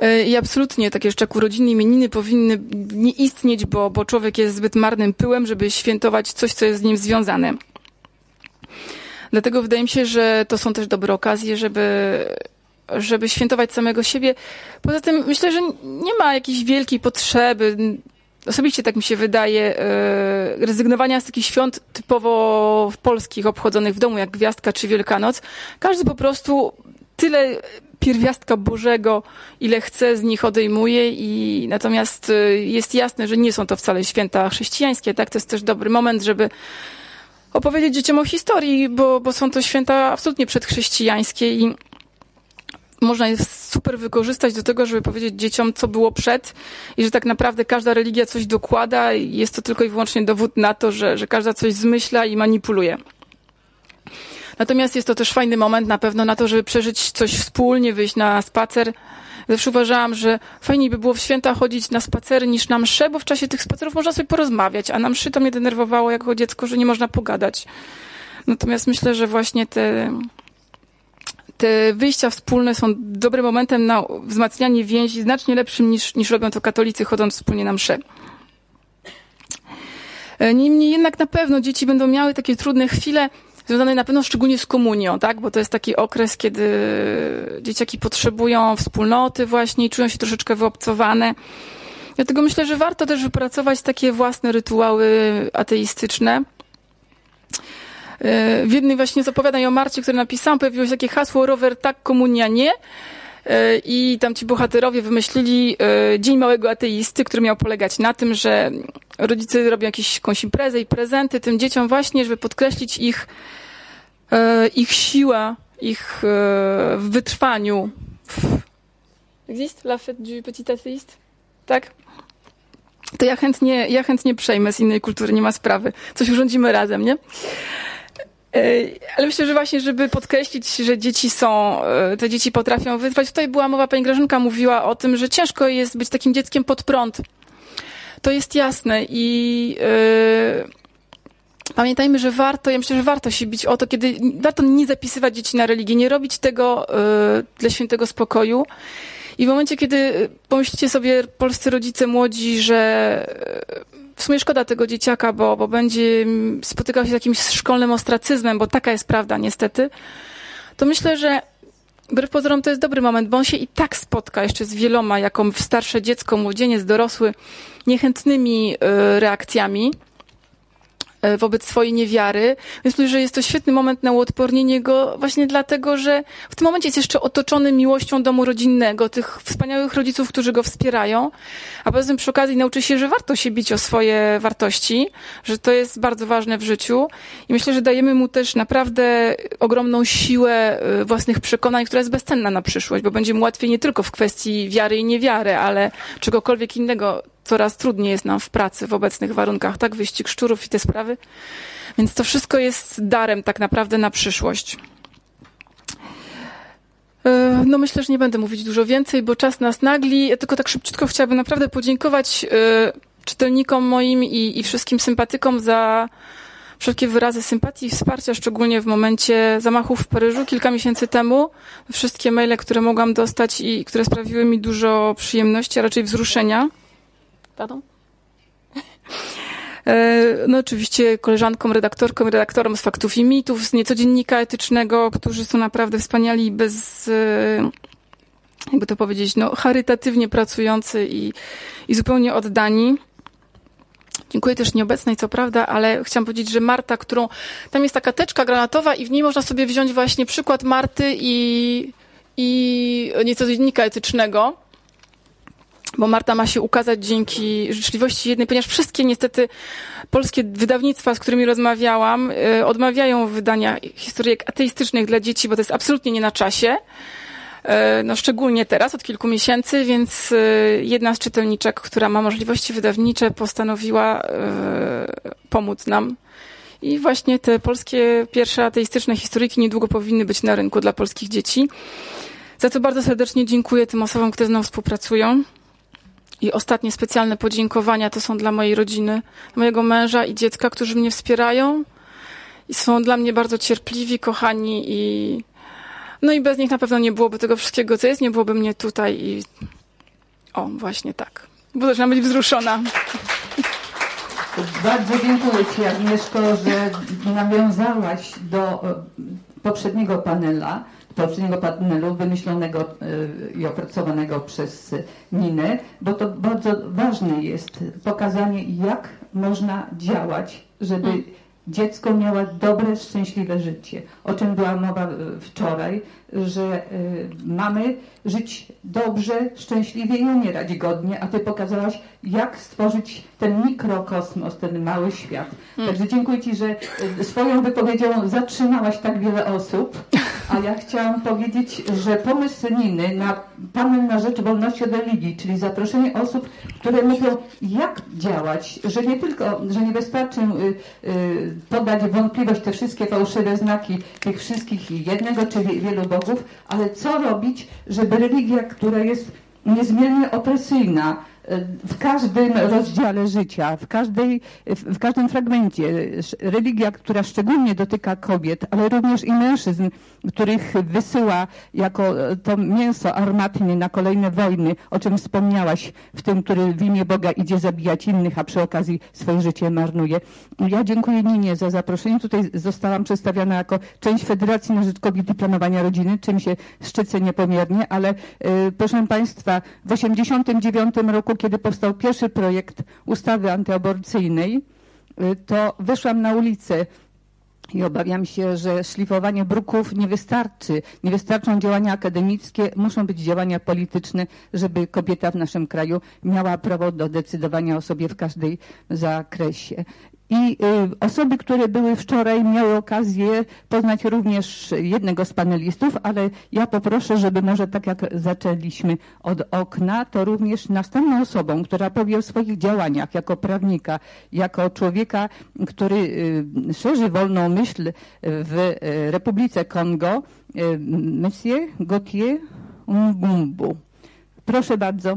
I absolutnie takie rzeczy jak urodziny, imieniny powinny nie istnieć, bo człowiek jest zbyt marnym pyłem, żeby świętować coś, co jest z nim związane. Dlatego wydaje mi się, że to są też dobre okazje, żeby świętować samego siebie. Poza tym myślę, że nie ma jakiejś wielkiej potrzeby, osobiście tak mi się wydaje, rezygnowania z takich świąt typowo polskich, obchodzonych w domu, jak Gwiazdka czy Wielkanoc. Każdy po prostu tyle pierwiastka Bożego, ile chce, z nich odejmuje i natomiast jest jasne, że nie są to wcale święta chrześcijańskie, tak? To jest też dobry moment, żeby opowiedzieć dzieciom o historii, bo są to święta absolutnie przedchrześcijańskie i można je super wykorzystać do tego, żeby powiedzieć dzieciom, co było przed i że tak naprawdę każda religia coś dokłada i jest to tylko i wyłącznie dowód na to, że każda coś zmyśla i manipuluje. Natomiast jest to też fajny moment na pewno na to, żeby przeżyć coś wspólnie, wyjść na spacer. Zawsze uważałam, że fajniej by było w święta chodzić na spacery niż na msze, bo w czasie tych spacerów można sobie porozmawiać, a na mszy to mnie denerwowało jako dziecko, że nie można pogadać. Natomiast myślę, że właśnie te wyjścia wspólne są dobrym momentem na wzmacnianie więzi, znacznie lepszym niż robią to katolicy, chodząc wspólnie na mszę. Niemniej jednak na pewno dzieci będą miały takie trudne chwile, związane na pewno szczególnie z komunią, tak? Bo to jest taki okres, kiedy dzieciaki potrzebują wspólnoty właśnie i czują się troszeczkę wyobcowane. Dlatego myślę, że warto też wypracować takie własne rytuały ateistyczne. W jednej właśnie z opowiadań o Marcie, które napisałam, pojawiło się takie hasło rower tak, komunia nie. I tam ci bohaterowie wymyślili Dzień Małego Ateisty, który miał polegać na tym, że rodzice robią jakąś imprezę i prezenty tym dzieciom właśnie, żeby podkreślić ich siłę, ich w wytrwaniu. Existe la fête du petit athéiste? Tak? To ja chętnie przejmę z innej kultury, nie ma sprawy. Coś urządzimy razem, nie? Ale myślę, że właśnie, żeby podkreślić, że te dzieci potrafią wytrwać. Tutaj była mowa, pani Grażynka mówiła o tym, że ciężko jest być takim dzieckiem pod prąd. To jest jasne i pamiętajmy, że ja myślę, że warto się bić o to, warto nie zapisywać dzieci na religię, nie robić tego dla świętego spokoju. I w momencie, kiedy pomyślicie sobie, polscy rodzice młodzi, że w sumie szkoda tego dzieciaka, bo będzie spotykał się z jakimś szkolnym ostracyzmem, bo taka jest prawda niestety, to myślę, że wbrew pozorom to jest dobry moment, bo on się i tak spotka jeszcze z wieloma, jako starsze dziecko, młodzieniec, dorosły, niechętnymi reakcjami wobec swojej niewiary. Więc myślę, że jest to świetny moment na uodpornienie go właśnie dlatego, że w tym momencie jest jeszcze otoczony miłością domu rodzinnego, tych wspaniałych rodziców, którzy go wspierają, a poza tym przy okazji nauczy się, że warto się bić o swoje wartości, że to jest bardzo ważne w życiu i myślę, że dajemy mu też naprawdę ogromną siłę własnych przekonań, która jest bezcenna na przyszłość, bo będzie mu łatwiej nie tylko w kwestii wiary i niewiary, ale czegokolwiek innego. Coraz trudniej jest nam w pracy w obecnych warunkach, tak? Wyścig szczurów i te sprawy. Więc to wszystko jest darem tak naprawdę na przyszłość. No myślę, że nie będę mówić dużo więcej, bo czas nas nagli. Ja tylko tak szybciutko chciałabym naprawdę podziękować czytelnikom moim i wszystkim sympatykom za wszelkie wyrazy sympatii i wsparcia, szczególnie w momencie zamachów w Paryżu kilka miesięcy temu. Wszystkie maile, które mogłam dostać i które sprawiły mi dużo przyjemności, a raczej wzruszenia. Pardon? No oczywiście koleżankom, redaktorom z Faktów i Mitów, z Nieco Dziennika Etycznego, którzy są naprawdę wspaniali i jakby to powiedzieć, charytatywnie pracujący i zupełnie oddani. Dziękuję też nieobecnej, co prawda, ale chciałam powiedzieć, że Marta, tam jest taka teczka granatowa i w niej można sobie wziąć właśnie przykład Marty i Nieco Dziennika Etycznego. Bo Marta ma się ukazać dzięki życzliwości jednej, ponieważ wszystkie niestety polskie wydawnictwa, z którymi rozmawiałam, odmawiają wydania historyjek ateistycznych dla dzieci, bo to jest absolutnie nie na czasie. Szczególnie teraz, od kilku miesięcy, więc jedna z czytelniczek, która ma możliwości wydawnicze, postanowiła pomóc nam. I właśnie te polskie pierwsze ateistyczne historyjki niedługo powinny być na rynku dla polskich dzieci. Za co bardzo serdecznie dziękuję tym osobom, które z mną współpracują. I ostatnie specjalne podziękowania to są dla mojej rodziny, mojego męża i dziecka, którzy mnie wspierają i są dla mnie bardzo cierpliwi, kochani i bez nich na pewno nie byłoby tego wszystkiego, co jest, nie byłoby mnie tutaj i O, właśnie tak. Bo zaczynam być wzruszona. Bardzo dziękuję Ci, Agnieszko, że nawiązałaś do poprzedniego panelu wymyślonego i opracowanego przez Ninę, bo to bardzo ważne jest pokazanie, jak można działać, żeby dziecko miało dobre, szczęśliwe życie. O czym była mowa wczoraj, że mamy żyć dobrze, szczęśliwie i umierać godnie, a Ty pokazałaś, jak stworzyć ten mikrokosmos, ten mały świat. Także dziękuję Ci, że swoją wypowiedzią zatrzymałaś tak wiele osób, a ja chciałam powiedzieć, że pomysł Niny na panel na rzecz wolności od religii, czyli zaproszenie osób, które mówią, jak działać, że nie tylko, że nie wystarczy podać w wątpliwość te wszystkie fałszywe znaki tych wszystkich jednego czy wielu bogów, ale co robić, żeby religia, która jest niezmiernie opresyjna w każdym rozdziale życia, w każdym fragmencie, religia, która szczególnie dotyka kobiet, ale również i mężczyzn, których wysyła jako to mięso armatnie na kolejne wojny, o czym wspomniałaś, w tym, który w imię Boga idzie zabijać innych, a przy okazji swoje życie marnuje. Ja dziękuję Ninie za zaproszenie. Tutaj zostałam przedstawiona jako część Federacji na Rzecz Kobiet i Planowania Rodziny, czym się szczycę niepomiernie, ale proszę Państwa, w 1989 roku, kiedy powstał pierwszy projekt ustawy antyaborcyjnej, to wyszłam na ulicę i obawiam się, że szlifowanie bruków nie wystarczy. Nie wystarczą działania akademickie, muszą być działania polityczne, żeby kobieta w naszym kraju miała prawo do decydowania o sobie w każdej zakresie. I osoby, które były wczoraj, miały okazję poznać również jednego z panelistów, ale ja poproszę, żeby może tak jak zaczęliśmy od okna, to również następną osobą, która powie o swoich działaniach jako prawnika, jako człowieka, który szerzy wolną myśl w Republice Kongo, Monsieur Gauthier Mbumbu. Proszę bardzo.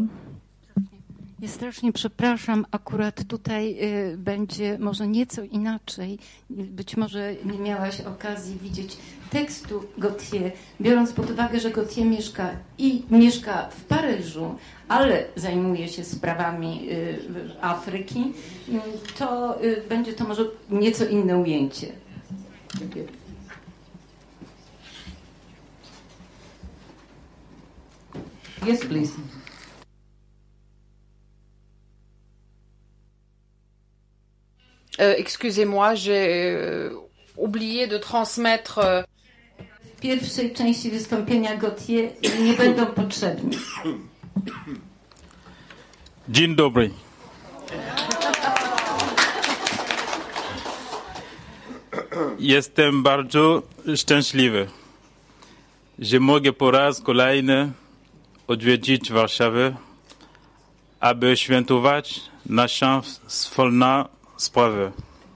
Ja strasznie przepraszam, akurat tutaj będzie może nieco inaczej. Być może nie miałaś okazji widzieć tekstu Gauthier, biorąc pod uwagę, że Gauthier mieszka w Paryżu, ale zajmuje się sprawami Afryki, to będzie to może nieco inne ujęcie. Dziękuję. Yes, please. Excusez-moi, j'ai oublié de transmettre. W pierwszej części wystąpienia Gauthier nie będą potrzebni. Dzień dobry. Jestem bardzo szczęśliwy, że mogę po raz kolejny odwiedzić Warszawę, aby świętować naszą wspólną sprawę.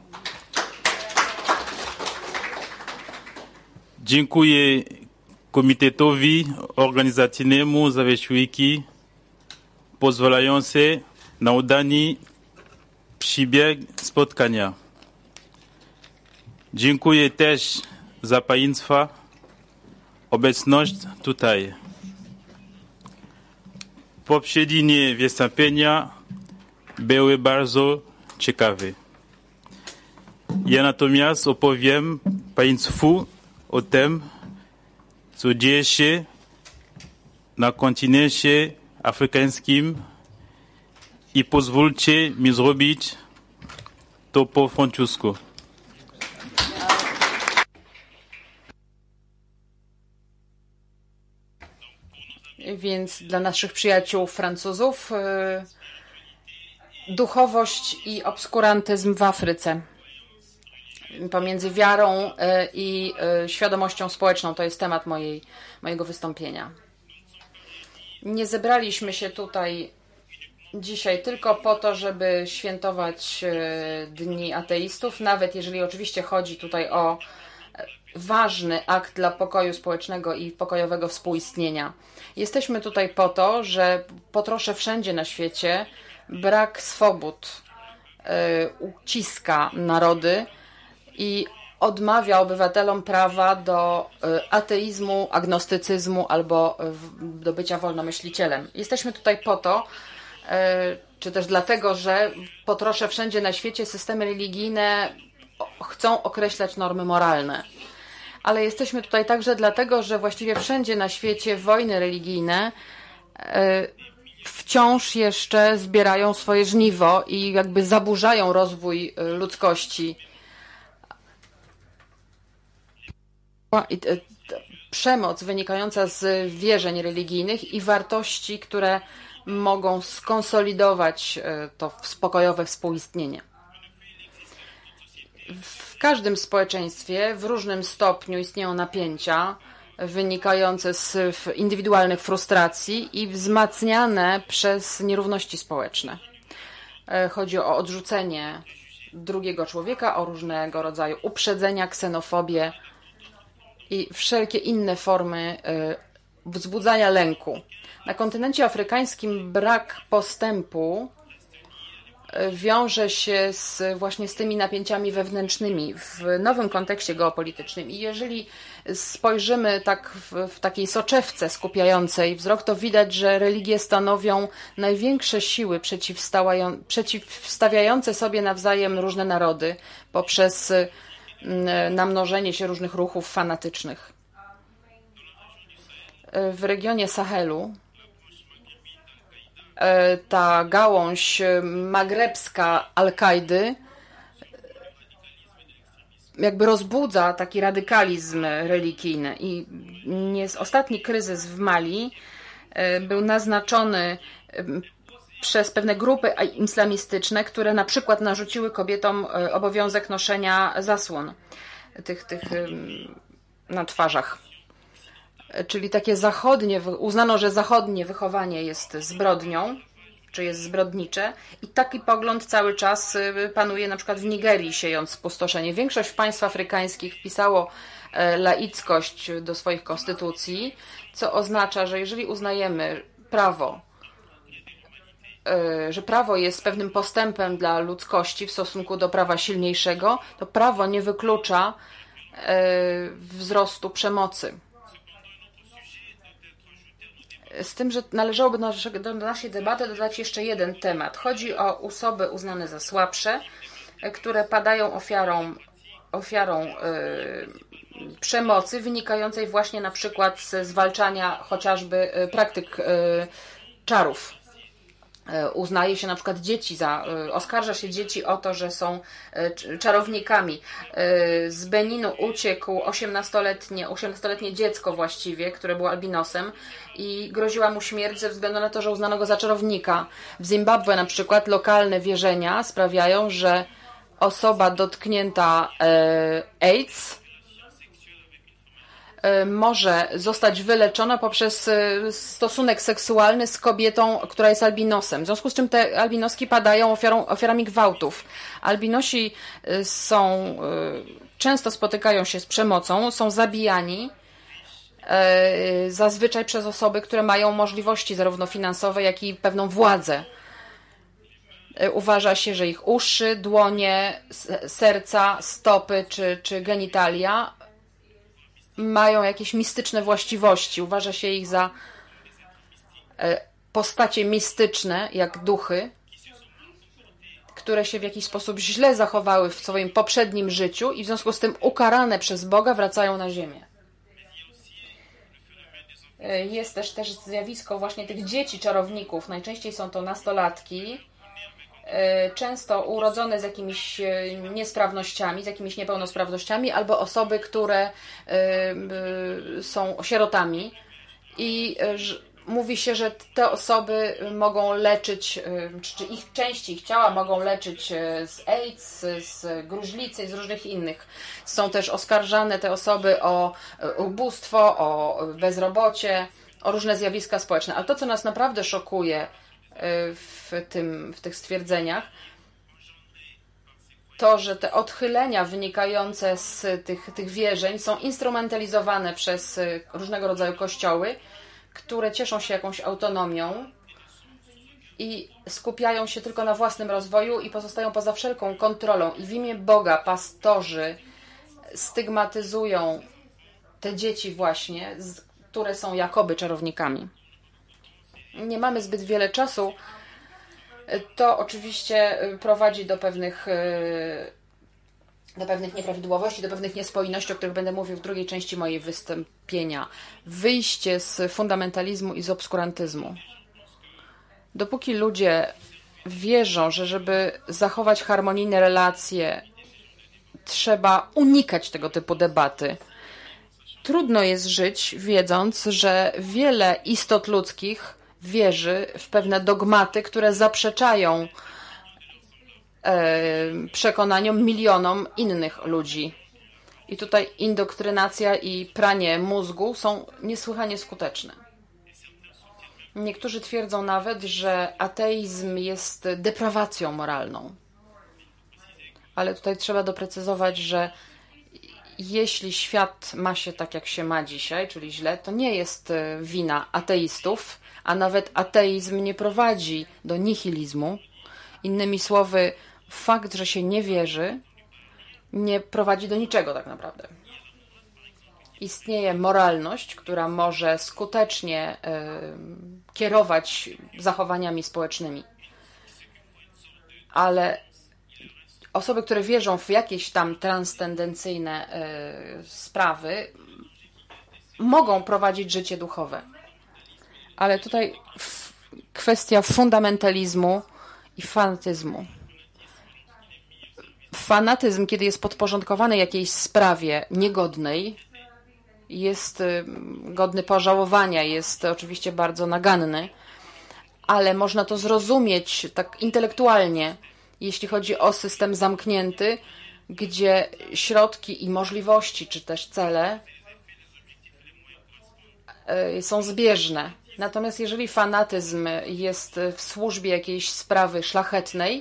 Dziękuję komitetowi organizacyjnemu za wysiłki pozwalające na udany przebieg spotkania. Dziękuję też za Państwa obecność tutaj. Poprzednie wystąpienia były bardzo ciekawe. Ja natomiast opowiem Państwu o tym, co dzieje się na kontynencie afrykańskim i pozwólcie mi zrobić to po francusku. Więc dla naszych przyjaciół Francuzów duchowość i obskurantyzm w Afryce. Pomiędzy wiarą i świadomością społeczną to jest temat mojego wystąpienia. Nie zebraliśmy się tutaj dzisiaj tylko po to, żeby świętować Dni Ateistów, nawet jeżeli oczywiście chodzi tutaj o ważny akt dla pokoju społecznego i pokojowego współistnienia. Jesteśmy tutaj po to, że po trosze wszędzie na świecie brak swobód uciska narody i odmawia obywatelom prawa do ateizmu, agnostycyzmu albo do bycia wolnomyślicielem. Jesteśmy tutaj po to, czy też dlatego, że po trosze wszędzie na świecie systemy religijne chcą określać normy moralne. Ale jesteśmy tutaj także dlatego, że właściwie wszędzie na świecie wojny religijne wciąż jeszcze zbierają swoje żniwo i jakby zaburzają rozwój ludzkości. Przemoc wynikająca z wierzeń religijnych i wartości, które mogą skonsolidować to spokojowe współistnienie. W każdym społeczeństwie w różnym stopniu istnieją napięcia wynikające z indywidualnych frustracji i wzmacniane przez nierówności społeczne. Chodzi o odrzucenie drugiego człowieka, o różnego rodzaju uprzedzenia, ksenofobię i wszelkie inne formy wzbudzania lęku. Na kontynencie afrykańskim brak postępu wiąże się właśnie z tymi napięciami wewnętrznymi w nowym kontekście geopolitycznym. I jeżeli spojrzymy tak w takiej soczewce skupiającej wzrok, to widać, że religie stanowią największe siły przeciwstawiające sobie nawzajem różne narody poprzez namnożenie się różnych ruchów fanatycznych. W regionie Sahelu ta gałąź magrebska Al-Kaidy jakby rozbudza taki radykalizm religijny. I ostatni kryzys w Mali był naznaczony przez pewne grupy islamistyczne, które na przykład narzuciły kobietom obowiązek noszenia zasłon tych na twarzach. Czyli takie uznano, że zachodnie wychowanie jest zbrodnią, czy jest zbrodnicze i taki pogląd cały czas panuje na przykład w Nigerii, siejąc spustoszenie. Większość państw afrykańskich wpisało laickość do swoich konstytucji, co oznacza, że jeżeli uznajemy prawo, że prawo jest pewnym postępem dla ludzkości w stosunku do prawa silniejszego, to prawo nie wyklucza wzrostu przemocy. Z tym, że należałoby do naszej debaty dodać jeszcze jeden temat. Chodzi o osoby uznane za słabsze, które padają ofiarą przemocy wynikającej właśnie na przykład ze zwalczania chociażby praktyk czarów. Uznaje się na przykład oskarża się dzieci o to, że są czarownikami. Z Beninu uciekł 18-letnie dziecko właściwie, które było albinosem i groziła mu śmierć ze względu na to, że uznano go za czarownika. W Zimbabwe na przykład lokalne wierzenia sprawiają, że osoba dotknięta AIDS może zostać wyleczona poprzez stosunek seksualny z kobietą, która jest albinosem. W związku z czym te albinoski padają ofiarami gwałtów. Albinosi często spotykają się z przemocą, są zabijani zazwyczaj przez osoby, które mają możliwości zarówno finansowe, jak i pewną władzę. Uważa się, że ich uszy, dłonie, serca, stopy czy genitalia mają jakieś mistyczne właściwości. Uważa się ich za postacie mistyczne, jak duchy, które się w jakiś sposób źle zachowały w swoim poprzednim życiu i w związku z tym ukarane przez Boga wracają na ziemię. Jest też zjawisko właśnie tych dzieci czarowników. Najczęściej są to nastolatki, często urodzone z jakimiś niesprawnościami, z jakimiś niepełnosprawnościami, albo osoby, które są sierotami i mówi się, że te osoby mogą leczyć, czy części ich ciała mogą leczyć z AIDS, z gruźlicy, z różnych innych. Są też oskarżane te osoby o ubóstwo, o bezrobocie, o różne zjawiska społeczne. Ale to, co nas naprawdę szokuje w tych stwierdzeniach, to, że te odchylenia wynikające z tych wierzeń są instrumentalizowane przez różnego rodzaju kościoły, które cieszą się jakąś autonomią i skupiają się tylko na własnym rozwoju i pozostają poza wszelką kontrolą. I w imię Boga pastorzy stygmatyzują te dzieci właśnie, które są jakoby czarownikami. Nie mamy zbyt wiele czasu. To oczywiście prowadzi do pewnych nieprawidłowości, do pewnych niespójności, o których będę mówił w drugiej części mojej wystąpienia. Wyjście z fundamentalizmu i z obskurantyzmu. Dopóki ludzie wierzą, że żeby zachować harmonijne relacje, trzeba unikać tego typu debaty, trudno jest żyć, wiedząc, że wiele istot ludzkich wierzy w pewne dogmaty, które zaprzeczają przekonaniom milionom innych ludzi. I tutaj indoktrynacja i pranie mózgu są niesłychanie skuteczne. Niektórzy twierdzą nawet, że ateizm jest deprawacją moralną. Ale tutaj trzeba doprecyzować, że jeśli świat ma się tak, jak się ma dzisiaj, czyli źle, to nie jest wina ateistów, a nawet ateizm nie prowadzi do nihilizmu. Innymi słowy, fakt, że się nie wierzy, nie prowadzi do niczego tak naprawdę. Istnieje moralność, która może skutecznie kierować zachowaniami społecznymi. Ale osoby, które wierzą w jakieś tam transcendencyjne sprawy, mogą prowadzić życie duchowe. Ale tutaj kwestia fundamentalizmu i fanatyzmu. Fanatyzm, kiedy jest podporządkowany jakiejś sprawie niegodnej, jest godny pożałowania, jest oczywiście bardzo naganny, ale można to zrozumieć tak intelektualnie, jeśli chodzi o system zamknięty, gdzie środki i możliwości, czy też cele są zbieżne. Natomiast jeżeli fanatyzm jest w służbie jakiejś sprawy szlachetnej,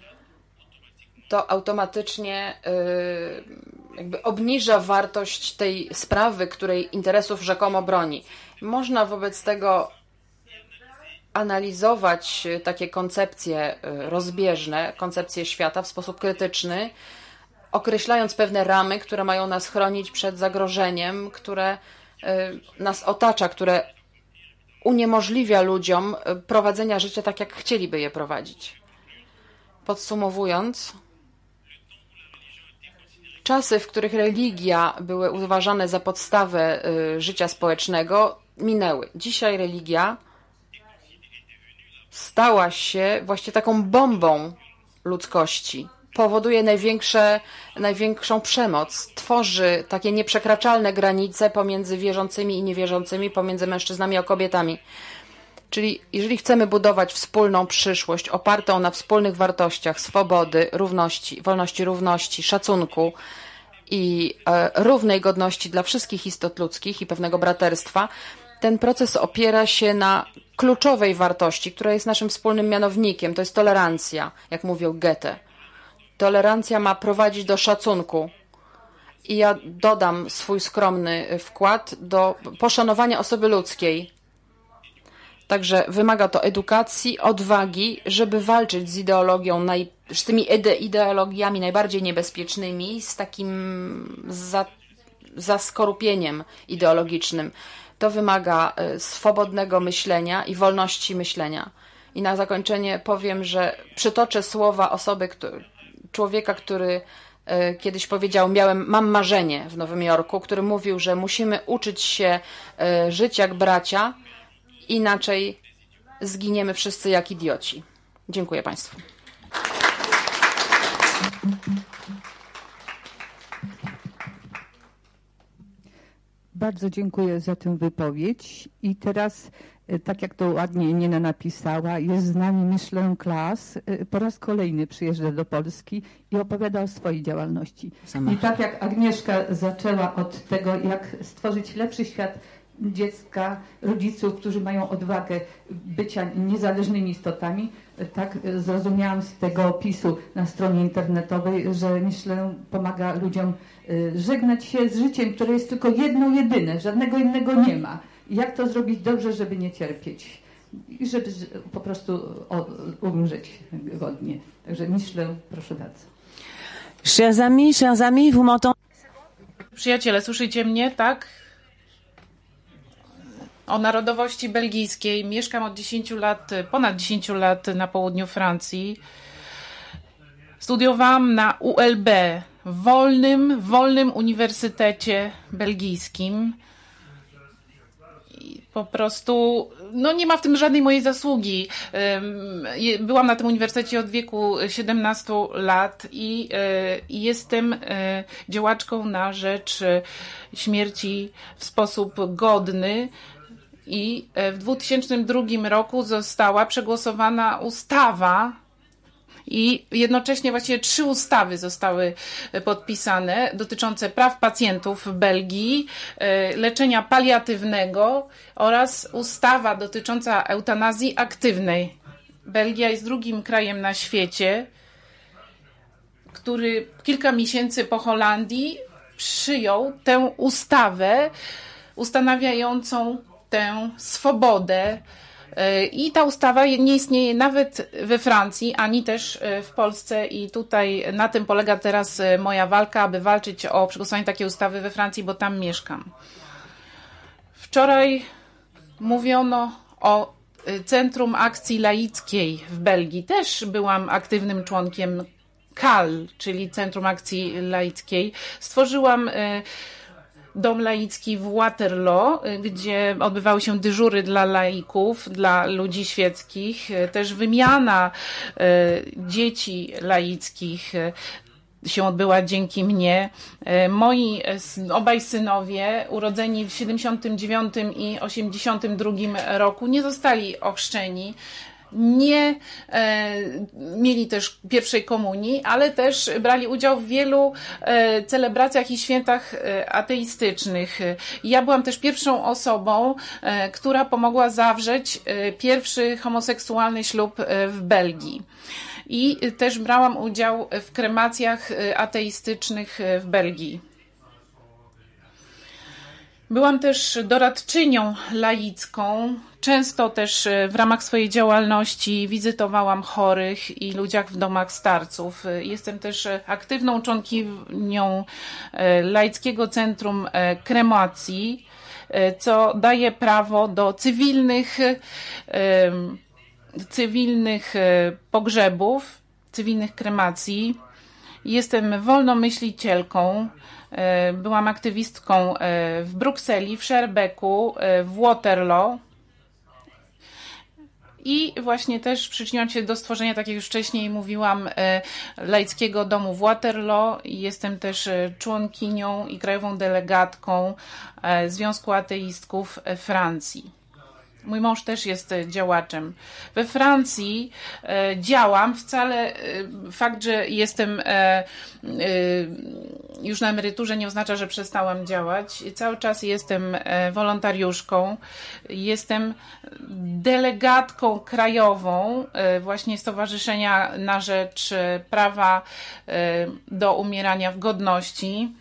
to automatycznie jakby obniża wartość tej sprawy, której interesów rzekomo broni. Można wobec tego analizować takie koncepcje rozbieżne, koncepcje świata w sposób krytyczny, określając pewne ramy, które mają nas chronić przed zagrożeniem, które nas otacza, które uniemożliwia ludziom prowadzenia życia tak, jak chcieliby je prowadzić. Podsumowując, czasy, w których religia były uważane za podstawę życia społecznego, minęły. Dzisiaj religia stała się właśnie taką bombą ludzkości. Powoduje największą przemoc. Tworzy takie nieprzekraczalne granice pomiędzy wierzącymi i niewierzącymi, pomiędzy mężczyznami a kobietami. Czyli jeżeli chcemy budować wspólną przyszłość opartą na wspólnych wartościach swobody, wolności, równości, szacunku i równej godności dla wszystkich istot ludzkich i pewnego braterstwa, ten proces opiera się na kluczowej wartości, która jest naszym wspólnym mianownikiem. To jest tolerancja, jak mówił Goethe. Tolerancja ma prowadzić do szacunku. I ja dodam swój skromny wkład do poszanowania osoby ludzkiej. Także wymaga to edukacji, odwagi, żeby walczyć z ideologią, z tymi ideologiami najbardziej niebezpiecznymi, z takim zaskorupieniem ideologicznym. To wymaga swobodnego myślenia i wolności myślenia. I na zakończenie powiem, że przytoczę słowa człowieka, który kiedyś powiedział, mam marzenie w Nowym Jorku, który mówił, że musimy uczyć się żyć jak bracia, inaczej zginiemy wszyscy jak idioci. Dziękuję Państwu. Bardzo dziękuję za tę wypowiedź. I teraz, tak jak to ładnie Nina napisała, jest z nami Michelin Klaas. Po raz kolejny przyjeżdża do Polski i opowiada o swojej działalności. I tak jak Agnieszka zaczęła od tego, jak stworzyć lepszy świat dziecka, rodziców, którzy mają odwagę bycia niezależnymi istotami, tak zrozumiałam z tego opisu na stronie internetowej, że Michelin pomaga ludziom żegnać się z życiem, które jest tylko jedno, jedyne, żadnego innego nie ma. I jak to zrobić dobrze, żeby nie cierpieć i żeby po prostu umrzeć godnie. Także Michelin, proszę bardzo. Chers amis, vous m'entendez? Przyjaciele, słyszycie mnie, tak? O narodowości belgijskiej. Mieszkam od 10 lat, ponad 10 lat na południu Francji. Studiowałam na ULB, wolnym uniwersytecie belgijskim. I po prostu, no nie ma w tym żadnej mojej zasługi. Byłam na tym uniwersytecie od wieku 17 lat i jestem działaczką na rzecz śmierci w sposób godny. I w 2002 roku została przegłosowana ustawa i jednocześnie właściwie 3 ustawy zostały podpisane dotyczące praw pacjentów w Belgii, leczenia paliatywnego oraz ustawa dotycząca eutanazji aktywnej. Belgia jest drugim krajem na świecie, który kilka miesięcy po Holandii przyjął tę ustawę ustanawiającą tę swobodę. I ta ustawa nie istnieje nawet we Francji, ani też w Polsce i tutaj na tym polega teraz moja walka, aby walczyć o przegłosowanie takiej ustawy we Francji, bo tam mieszkam. Wczoraj mówiono o Centrum Akcji Laickiej w Belgii. Też byłam aktywnym członkiem CAL, czyli Centrum Akcji Laickiej. Stworzyłam Dom laicki w Waterloo, gdzie odbywały się dyżury dla laików, dla ludzi świeckich, też wymiana dzieci laickich się odbyła dzięki mnie. Moi obaj synowie, urodzeni w 79 i 82 roku, nie zostali ochrzczeni. Nie mieli też pierwszej komunii, ale też brali udział w wielu celebracjach i świętach ateistycznych. Ja byłam też pierwszą osobą, która pomogła zawrzeć pierwszy homoseksualny ślub w Belgii. I też brałam udział w kremacjach ateistycznych w Belgii. Byłam też doradczynią laicką. Często też w ramach swojej działalności wizytowałam chorych i ludziach w domach starców. Jestem też aktywną członkinią Laickiego Centrum Kremacji, co daje prawo do cywilnych pogrzebów, cywilnych kremacji. Jestem wolnomyślicielką. Byłam aktywistką w Brukseli, w Schaerbecku, w Waterloo i właśnie też przyczyniłam się do stworzenia, tak jak już wcześniej mówiłam, laickiego domu w Waterloo. Jestem też członkinią i krajową delegatką Związku Ateistków Francji. Mój mąż też jest działaczem. We Francji działam. Wcale fakt, że jestem już na emeryturze nie oznacza, że przestałam działać. Cały czas jestem wolontariuszką. Jestem delegatką krajową właśnie Stowarzyszenia na rzecz prawa do umierania w godności.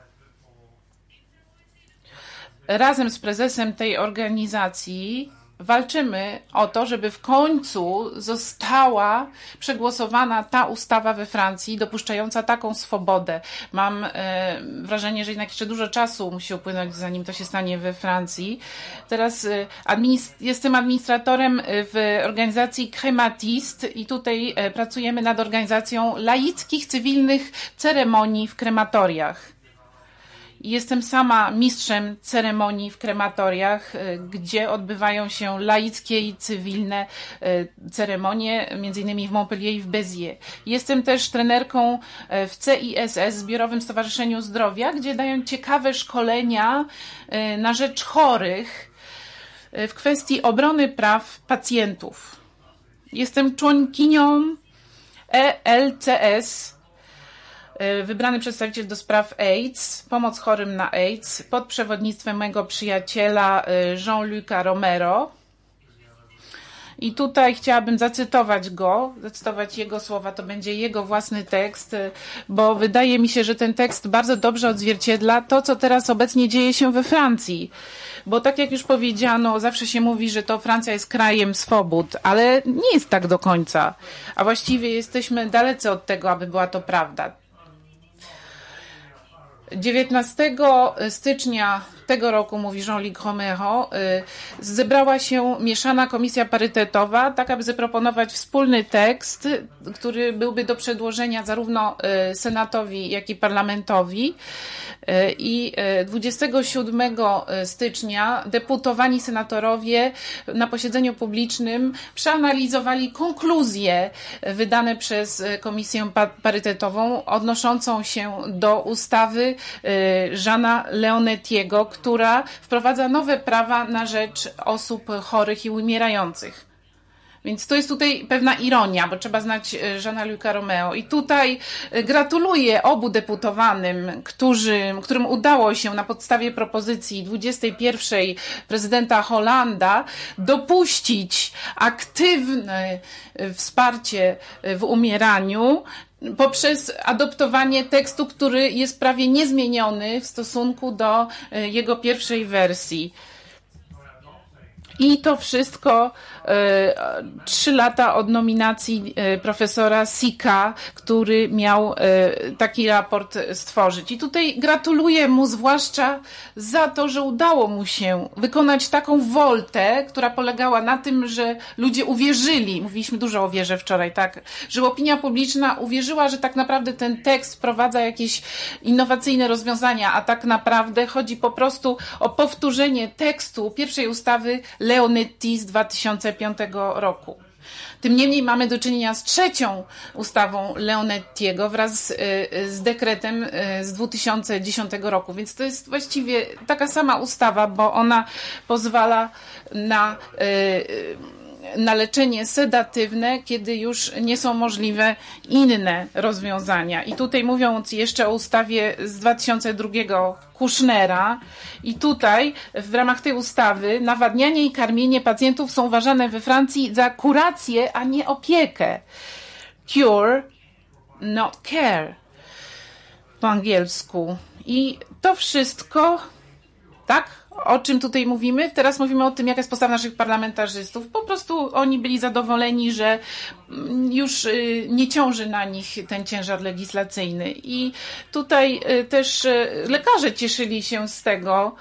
Razem z prezesem tej organizacji walczymy o to, żeby w końcu została przegłosowana ta ustawa we Francji dopuszczająca taką swobodę. Mam wrażenie, że jednak jeszcze dużo czasu musi upłynąć, zanim to się stanie we Francji. Teraz jestem administratorem w organizacji Krematist i tutaj pracujemy nad organizacją laickich, cywilnych ceremonii w krematoriach. Jestem sama mistrzem ceremonii w krematoriach, gdzie odbywają się laickie i cywilne ceremonie, między innymi w Montpellier i w Béziers. Jestem też trenerką w CISS, Zbiorowym Stowarzyszeniu Zdrowia, gdzie dają ciekawe szkolenia na rzecz chorych w kwestii obrony praw pacjentów. Jestem członkinią ELCS, wybrany przedstawiciel do spraw AIDS, pomoc chorym na AIDS, pod przewodnictwem mojego przyjaciela Jean-Luca Romero. I tutaj chciałabym zacytować jego słowa, to będzie jego własny tekst, bo wydaje mi się, że ten tekst bardzo dobrze odzwierciedla to, co teraz obecnie dzieje się we Francji. Bo tak jak już powiedziano, zawsze się mówi, że to Francja jest krajem swobód, ale nie jest tak do końca. A właściwie jesteśmy dalecy od tego, aby była to prawda. 19 stycznia tego roku, mówi Jean-Luc Romero, zebrała się mieszana komisja parytetowa, tak aby zaproponować wspólny tekst, który byłby do przedłożenia zarówno Senatowi, jak i Parlamentowi. I 27 stycznia deputowani senatorowie na posiedzeniu publicznym przeanalizowali konkluzje wydane przez komisję parytetową odnoszącą się do ustawy Jeana Leonetiego, która wprowadza nowe prawa na rzecz osób chorych i umierających. Więc to jest tutaj pewna ironia, bo trzeba znać Jeana-Luca Romeo. I tutaj gratuluję obu deputowanym, którym udało się na podstawie propozycji 21 prezydenta Hollanda dopuścić aktywne wsparcie w umieraniu poprzez adoptowanie tekstu, który jest prawie niezmieniony w stosunku do jego pierwszej wersji. I to wszystko 3 lata od nominacji profesora Sika, który miał taki raport stworzyć. I tutaj gratuluję mu zwłaszcza za to, że udało mu się wykonać taką woltę, która polegała na tym, że ludzie uwierzyli, mówiliśmy dużo o wierze wczoraj, tak, że opinia publiczna uwierzyła, że tak naprawdę ten tekst wprowadza jakieś innowacyjne rozwiązania, a tak naprawdę chodzi po prostu o powtórzenie tekstu pierwszej ustawy Leonetti z 2005 roku. Tym niemniej mamy do czynienia z 3. ustawą Leonettiego wraz z dekretem z 2010 roku, więc to jest właściwie taka sama ustawa, bo ona pozwala na leczenie sedatywne, kiedy już nie są możliwe inne rozwiązania. I tutaj mówiąc jeszcze o ustawie z 2002 Kushnera, i tutaj w ramach tej ustawy nawadnianie i karmienie pacjentów są uważane we Francji za kurację, a nie opiekę. Cure, not care po angielsku. I to wszystko, tak? O czym tutaj mówimy? Teraz mówimy o tym, jaka jest postawa naszych parlamentarzystów. Po prostu oni byli zadowoleni, że już nie ciąży na nich ten ciężar legislacyjny. I tutaj też lekarze cieszyli się z tego,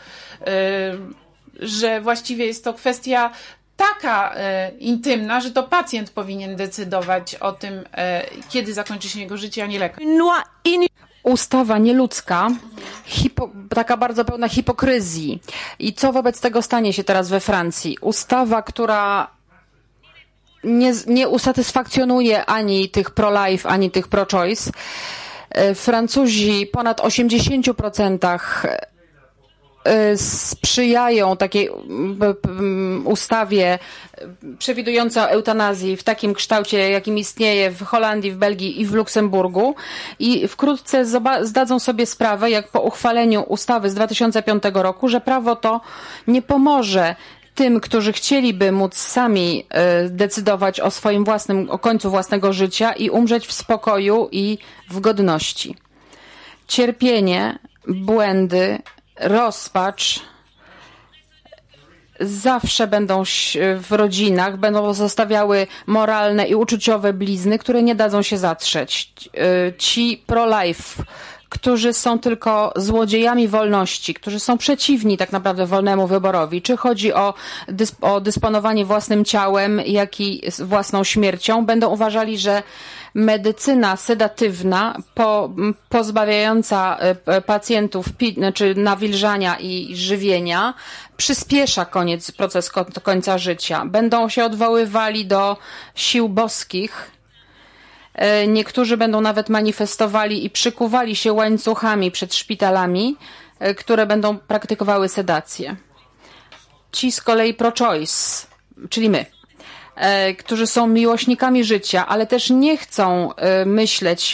że właściwie jest to kwestia taka intymna, że to pacjent powinien decydować o tym, kiedy zakończy się jego życie, a nie lekarz. Ustawa nieludzka, taka bardzo pełna hipokryzji. I co wobec tego stanie się teraz we Francji? Ustawa, która nie usatysfakcjonuje ani tych pro-life, ani tych pro-choice. Francuzi ponad 80% sprzyjają takiej ustawie przewidującej eutanazji w takim kształcie, jakim istnieje w Holandii, w Belgii i w Luksemburgu, i wkrótce zdadzą sobie sprawę, jak po uchwaleniu ustawy z 2005 roku, że prawo to nie pomoże tym, którzy chcieliby móc sami decydować o swoim o końcu własnego życia i umrzeć w spokoju i w godności. Cierpienie, błędy, rozpacz zawsze będą w rodzinach, będą zostawiały moralne i uczuciowe blizny, które nie dadzą się zatrzeć. Ci pro-life, którzy są tylko złodziejami wolności, którzy są przeciwni tak naprawdę wolnemu wyborowi, czy chodzi o dysponowanie własnym ciałem, jak i własną śmiercią, będą uważali, że medycyna sedatywna pozbawiająca pacjentów czy nawilżania i żywienia przyspiesza proces końca życia. Będą się odwoływali do sił boskich. Niektórzy będą nawet manifestowali i przykuwali się łańcuchami przed szpitalami, które będą praktykowały sedację. Ci z kolei pro-choice, czyli my, którzy są miłośnikami życia, ale też nie chcą myśleć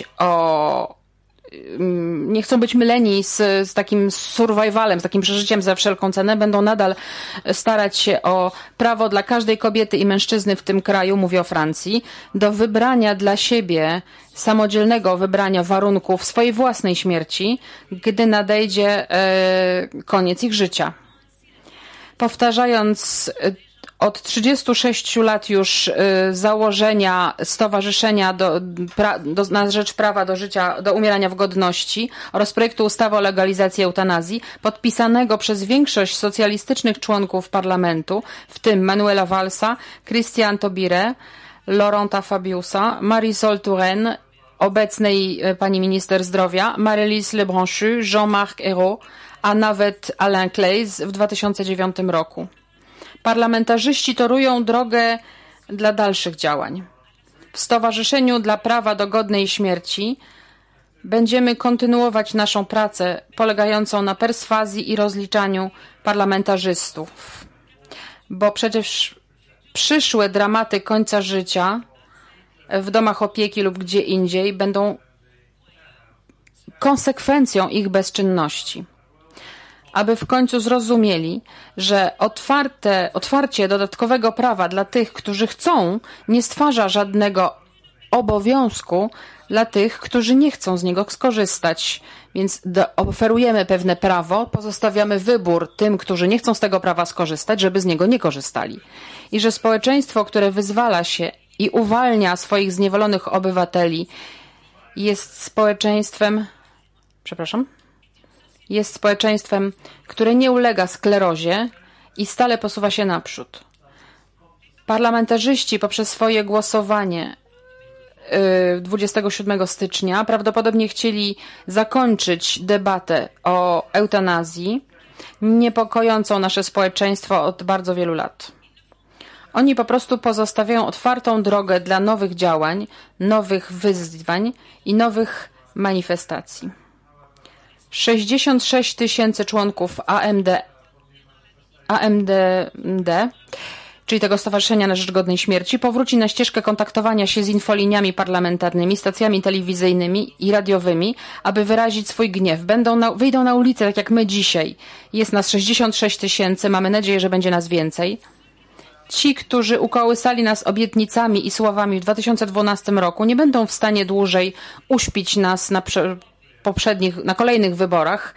nie chcą być myleni z takim survivalem, z takim przeżyciem za wszelką cenę, będą nadal starać się o prawo dla każdej kobiety i mężczyzny w tym kraju, mówię o Francji, do wybrania dla siebie, samodzielnego wybrania warunków swojej własnej śmierci, gdy nadejdzie koniec ich życia. Powtarzając Od 36 lat już założenia Stowarzyszenia na rzecz prawa do życia, do umierania w godności oraz projektu ustawy o legalizacji eutanazji, podpisanego przez większość socjalistycznych członków parlamentu, w tym Manuela Vallsa, Christian Taubira, Laurenta Fabiusa, Marisol Touraine, obecnej pani minister zdrowia, Marylis Lebranchu, Jean-Marc Ayrault, a nawet Alain Claeys w 2009 roku. Parlamentarzyści torują drogę dla dalszych działań. W Stowarzyszeniu dla Prawa do Godnej Śmierci będziemy kontynuować naszą pracę polegającą na perswazji i rozliczaniu parlamentarzystów. Bo przecież przyszłe dramaty końca życia w domach opieki lub gdzie indziej będą konsekwencją ich bezczynności. Aby w końcu zrozumieli, że otwarcie dodatkowego prawa dla tych, którzy chcą, nie stwarza żadnego obowiązku dla tych, którzy nie chcą z niego skorzystać. Więc oferujemy pewne prawo, pozostawiamy wybór tym, którzy nie chcą z tego prawa skorzystać, żeby z niego nie korzystali. I że społeczeństwo, które wyzwala się i uwalnia swoich zniewolonych obywateli, jest społeczeństwem, które nie ulega sklerozie i stale posuwa się naprzód. Parlamentarzyści poprzez swoje głosowanie 27 stycznia prawdopodobnie chcieli zakończyć debatę o eutanazji, niepokojącą nasze społeczeństwo od bardzo wielu lat. Oni po prostu pozostawiają otwartą drogę dla nowych działań, nowych wyzwań i nowych manifestacji. 66 tysięcy członków AMDD, czyli tego Stowarzyszenia na Rzecz Godnej Śmierci, powróci na ścieżkę kontaktowania się z infoliniami parlamentarnymi, stacjami telewizyjnymi i radiowymi, aby wyrazić swój gniew. Wyjdą na ulicę, tak jak my dzisiaj. Jest nas 66 tysięcy, mamy nadzieję, że będzie nas więcej. Ci, którzy ukołysali nas obietnicami i słowami w 2012 roku, nie będą w stanie dłużej uśpić nas na kolejnych wyborach.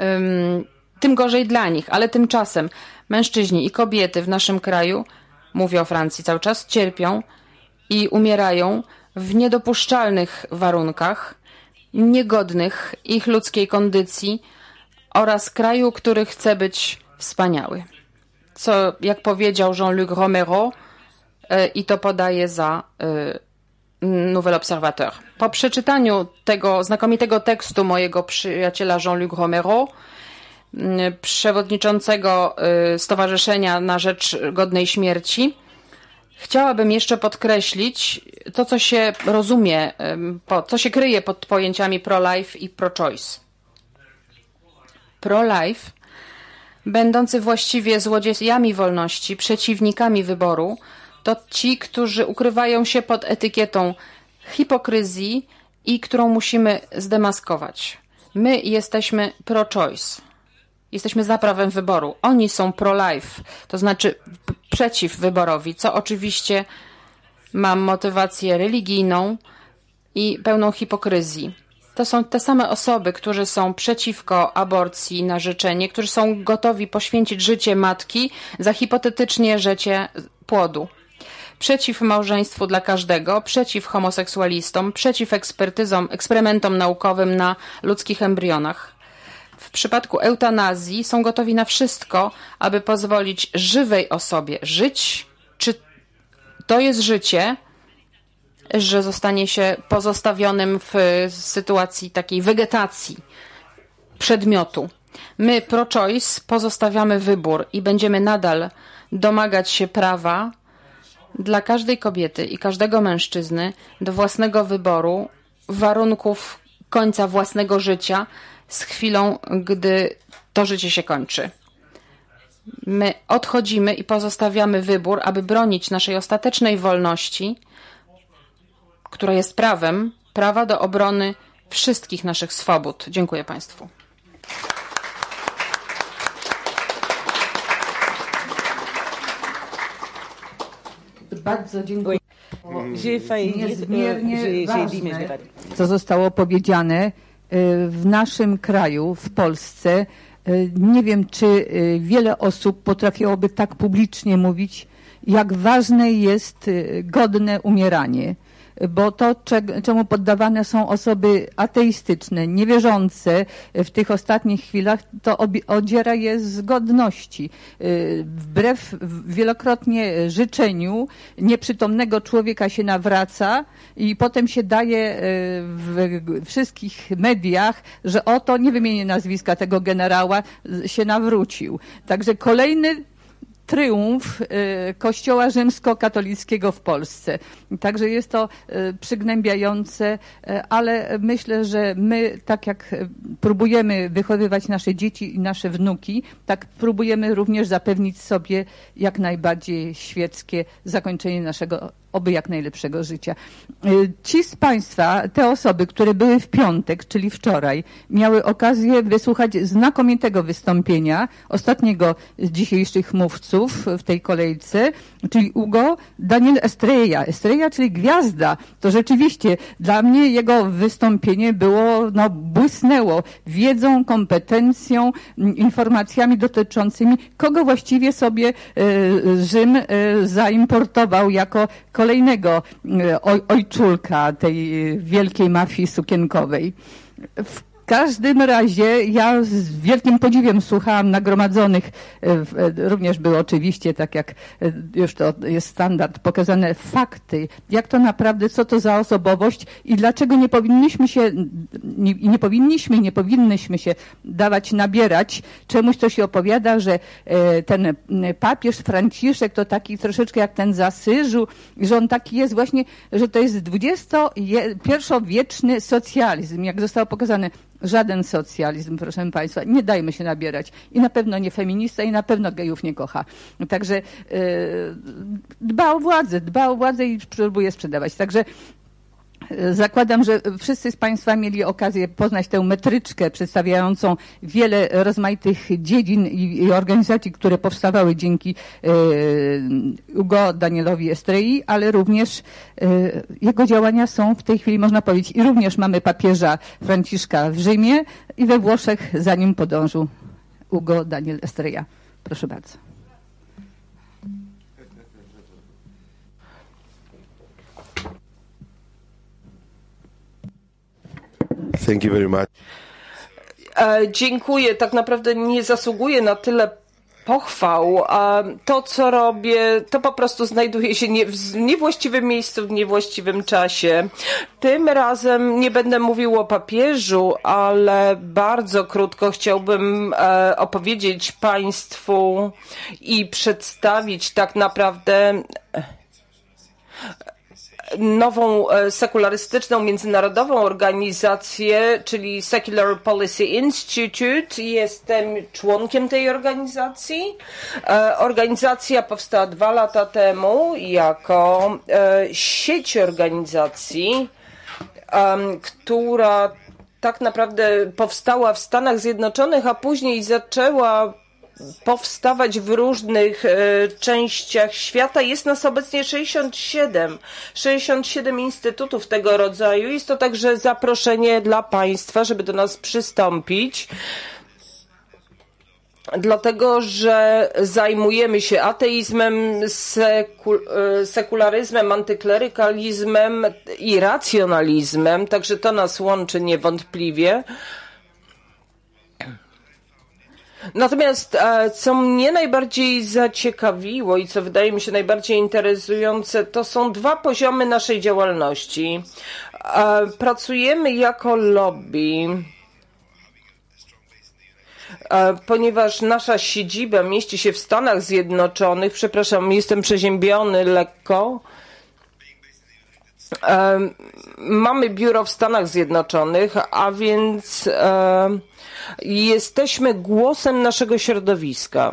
Tym gorzej dla nich, ale tymczasem mężczyźni i kobiety w naszym kraju, mówię o Francji cały czas, cierpią i umierają w niedopuszczalnych warunkach, niegodnych ich ludzkiej kondycji oraz kraju, który chce być wspaniały. Co, jak powiedział Jean-Luc Romero, i to podaje za Nouvel Observateur. Po przeczytaniu tego znakomitego tekstu mojego przyjaciela Jean-Luc Romero, przewodniczącego Stowarzyszenia na Rzecz Godnej Śmierci, chciałabym jeszcze podkreślić to, co się rozumie, co się kryje pod pojęciami pro-life i pro-choice. Pro-life, będący właściwie złodziejami wolności, przeciwnikami wyboru, to ci, którzy ukrywają się pod etykietą hipokryzji i którą musimy zdemaskować. My jesteśmy pro-choice. Jesteśmy za prawem wyboru. Oni są pro-life, to znaczy przeciw wyborowi, co oczywiście ma motywację religijną i pełną hipokryzji. To są te same osoby, którzy są przeciwko aborcji na życzenie, którzy są gotowi poświęcić życie matki za hipotetycznie życie płodu. Przeciw małżeństwu dla każdego, przeciw homoseksualistom, przeciw eksperymentom naukowym na ludzkich embrionach. W przypadku eutanazji są gotowi na wszystko, aby pozwolić żywej osobie żyć. Czy to jest życie, że zostanie się pozostawionym w sytuacji takiej wegetacji przedmiotu? My, pro-choice, pozostawiamy wybór i będziemy nadal domagać się prawa dla każdej kobiety i każdego mężczyzny do własnego wyboru, warunków końca własnego życia z chwilą, gdy to życie się kończy. My odchodzimy i pozostawiamy wybór, aby bronić naszej ostatecznej wolności, która jest prawem, prawa do obrony wszystkich naszych swobód. Dziękuję Państwu. Bardzo dziękuję. Niezmiernie ważne, ważne, co zostało powiedziane w naszym kraju, w Polsce. Nie wiem, czy wiele osób potrafiłoby tak publicznie mówić, jak ważne jest godne umieranie. Bo to, czemu poddawane są osoby ateistyczne, niewierzące w tych ostatnich chwilach, to odziera je z godności. Wbrew wielokrotnie życzeniu nieprzytomnego człowieka się nawraca i potem się daje w wszystkich mediach, że oto, nie wymienię nazwiska tego generała, się nawrócił. Także kolejny triumf Kościoła rzymskokatolickiego w Polsce. Także jest to przygnębiające, ale myślę, że my, tak jak próbujemy wychowywać nasze dzieci i nasze wnuki, tak próbujemy również zapewnić sobie jak najbardziej świeckie zakończenie naszego oby jak najlepszego życia. Ci z Państwa, te osoby, które były w piątek, czyli wczoraj, miały okazję wysłuchać znakomitego wystąpienia ostatniego z dzisiejszych mówców w tej kolejce, czyli Hugo Daniel Estrella. Estrella, czyli gwiazda. To rzeczywiście dla mnie jego wystąpienie było, błysnęło wiedzą, kompetencją, informacjami dotyczącymi, kogo właściwie sobie Rzym zaimportował jako kolejnego ojczulka tej wielkiej mafii sukienkowej. W każdym razie ja z wielkim podziwiem słuchałam nagromadzonych, również były oczywiście, tak jak już to jest standard, pokazane fakty, jak to naprawdę, co to za osobowość i dlaczego nie powinnyśmy się dawać nabierać czemuś, co się opowiada, że ten papież Franciszek to taki troszeczkę jak ten z Asyżu, że on taki jest właśnie, że to jest XXI-wieczny socjalizm, jak zostało pokazane. Żaden socjalizm, proszę Państwa, nie dajmy się nabierać. I na pewno nie feminista, i na pewno gejów nie kocha. Także dba o władzę i próbuje sprzedawać. Także zakładam, że wszyscy z Państwa mieli okazję poznać tę metryczkę przedstawiającą wiele rozmaitych dziedzin i organizacji, które powstawały dzięki Hugo Danielowi Estrelli, ale również jego działania są w tej chwili, można powiedzieć, i również mamy papieża Franciszka w Rzymie i we Włoszech, za nim podążył Hugo Daniel Estrella. Proszę bardzo. Thank you very much. Dziękuję. Tak naprawdę nie zasługuję na tyle pochwał. To, co robię, to po prostu znajduje się w niewłaściwym miejscu, w niewłaściwym czasie. Tym razem nie będę mówił o papieżu, ale bardzo krótko chciałbym opowiedzieć Państwu i przedstawić tak naprawdę nową sekularystyczną międzynarodową organizację, czyli Secular Policy Institute. Jestem członkiem tej organizacji. Organizacja powstała 2 lata temu jako sieć organizacji, która tak naprawdę powstała w Stanach Zjednoczonych, a później zaczęła powstawać w różnych częściach świata. Jest nas obecnie 67 instytutów tego rodzaju. Jest to także zaproszenie dla Państwa, żeby do nas przystąpić. Dlatego, że zajmujemy się ateizmem, sekularyzmem, antyklerykalizmem i racjonalizmem, także to nas łączy niewątpliwie. Natomiast co mnie najbardziej zaciekawiło i co wydaje mi się najbardziej interesujące, to są 2 poziomy naszej działalności. Pracujemy jako lobby, ponieważ nasza siedziba mieści się w Stanach Zjednoczonych. Przepraszam, jestem przeziębiony lekko. Mamy biuro w Stanach Zjednoczonych, a więc jesteśmy głosem naszego środowiska.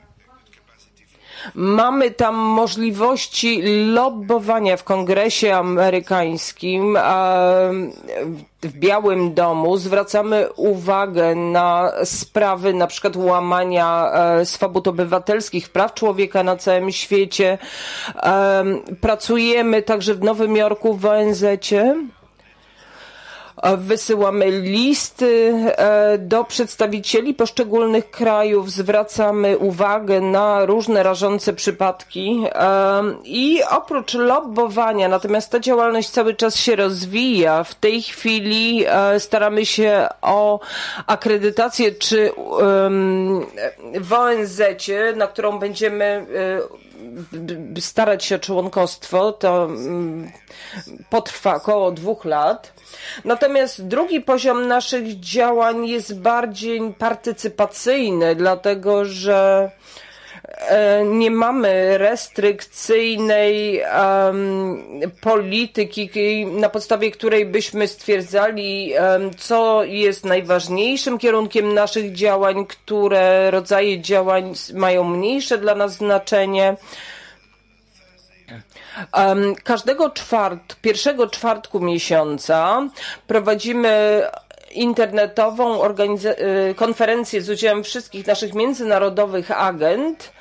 Mamy tam możliwości lobbowania w Kongresie Amerykańskim, w Białym Domu. Zwracamy uwagę na sprawy na przykład łamania swobód obywatelskich, praw człowieka na całym świecie. Pracujemy także w Nowym Jorku w ONZ-cie. Wysyłamy listy do przedstawicieli poszczególnych krajów, zwracamy uwagę na różne rażące przypadki i oprócz lobbowania, natomiast ta działalność cały czas się rozwija. W tej chwili staramy się o akredytację czy w ONZ-cie, na którą będziemy starać się o członkostwo. To potrwa około 2 lat. Natomiast drugi poziom naszych działań jest bardziej partycypacyjny, dlatego że nie mamy restrykcyjnej polityki, na podstawie której byśmy stwierdzali, co jest najważniejszym kierunkiem naszych działań, które rodzaje działań mają mniejsze dla nas znaczenie. Pierwszego czwartku miesiąca prowadzimy internetową konferencję z udziałem wszystkich naszych międzynarodowych agent.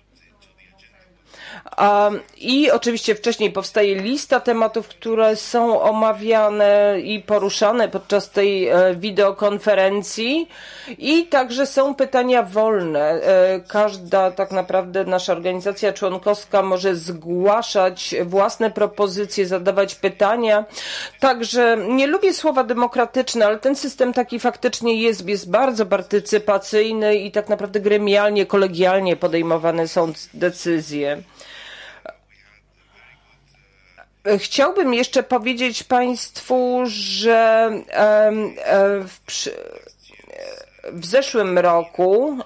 I oczywiście wcześniej powstaje lista tematów, które są omawiane i poruszane podczas tej wideokonferencji i także są pytania wolne. Każda tak naprawdę nasza organizacja członkowska może zgłaszać własne propozycje, zadawać pytania. Także nie lubię słowa demokratyczne, ale ten system taki faktycznie jest bardzo partycypacyjny i tak naprawdę gremialnie, kolegialnie podejmowane są decyzje. Chciałbym jeszcze powiedzieć Państwu, że w zeszłym roku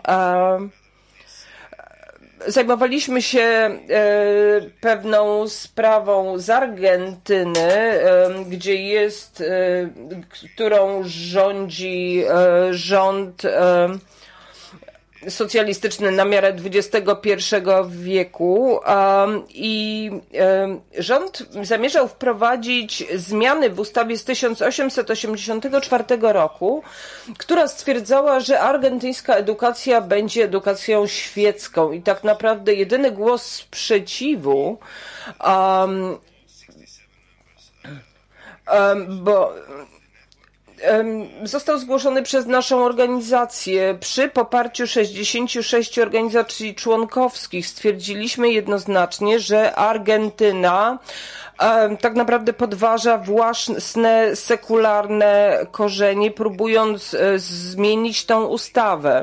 zajmowaliśmy się pewną sprawą z Argentyny, którą rządzi rząd socjalistyczny na miarę XXI wieku i rząd zamierzał wprowadzić zmiany w ustawie z 1884 roku, która stwierdzała, że argentyńska edukacja będzie edukacją świecką i tak naprawdę jedyny głos sprzeciwu, bo został zgłoszony przez naszą organizację. Przy poparciu 66 organizacji członkowskich stwierdziliśmy jednoznacznie, że Argentyna tak naprawdę podważa własne sekularne korzenie, próbując zmienić tą ustawę.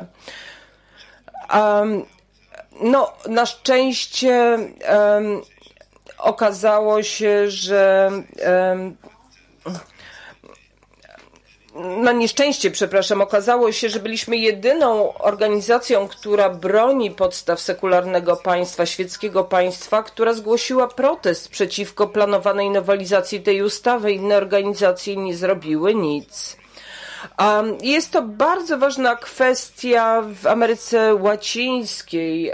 No, na szczęście okazało się, że na nieszczęście, okazało się, że byliśmy jedyną organizacją, która broni podstaw sekularnego państwa, świeckiego państwa, która zgłosiła protest przeciwko planowanej nowelizacji tej ustawy. Inne organizacje nie zrobiły nic. Jest to bardzo ważna kwestia w Ameryce Łacińskiej,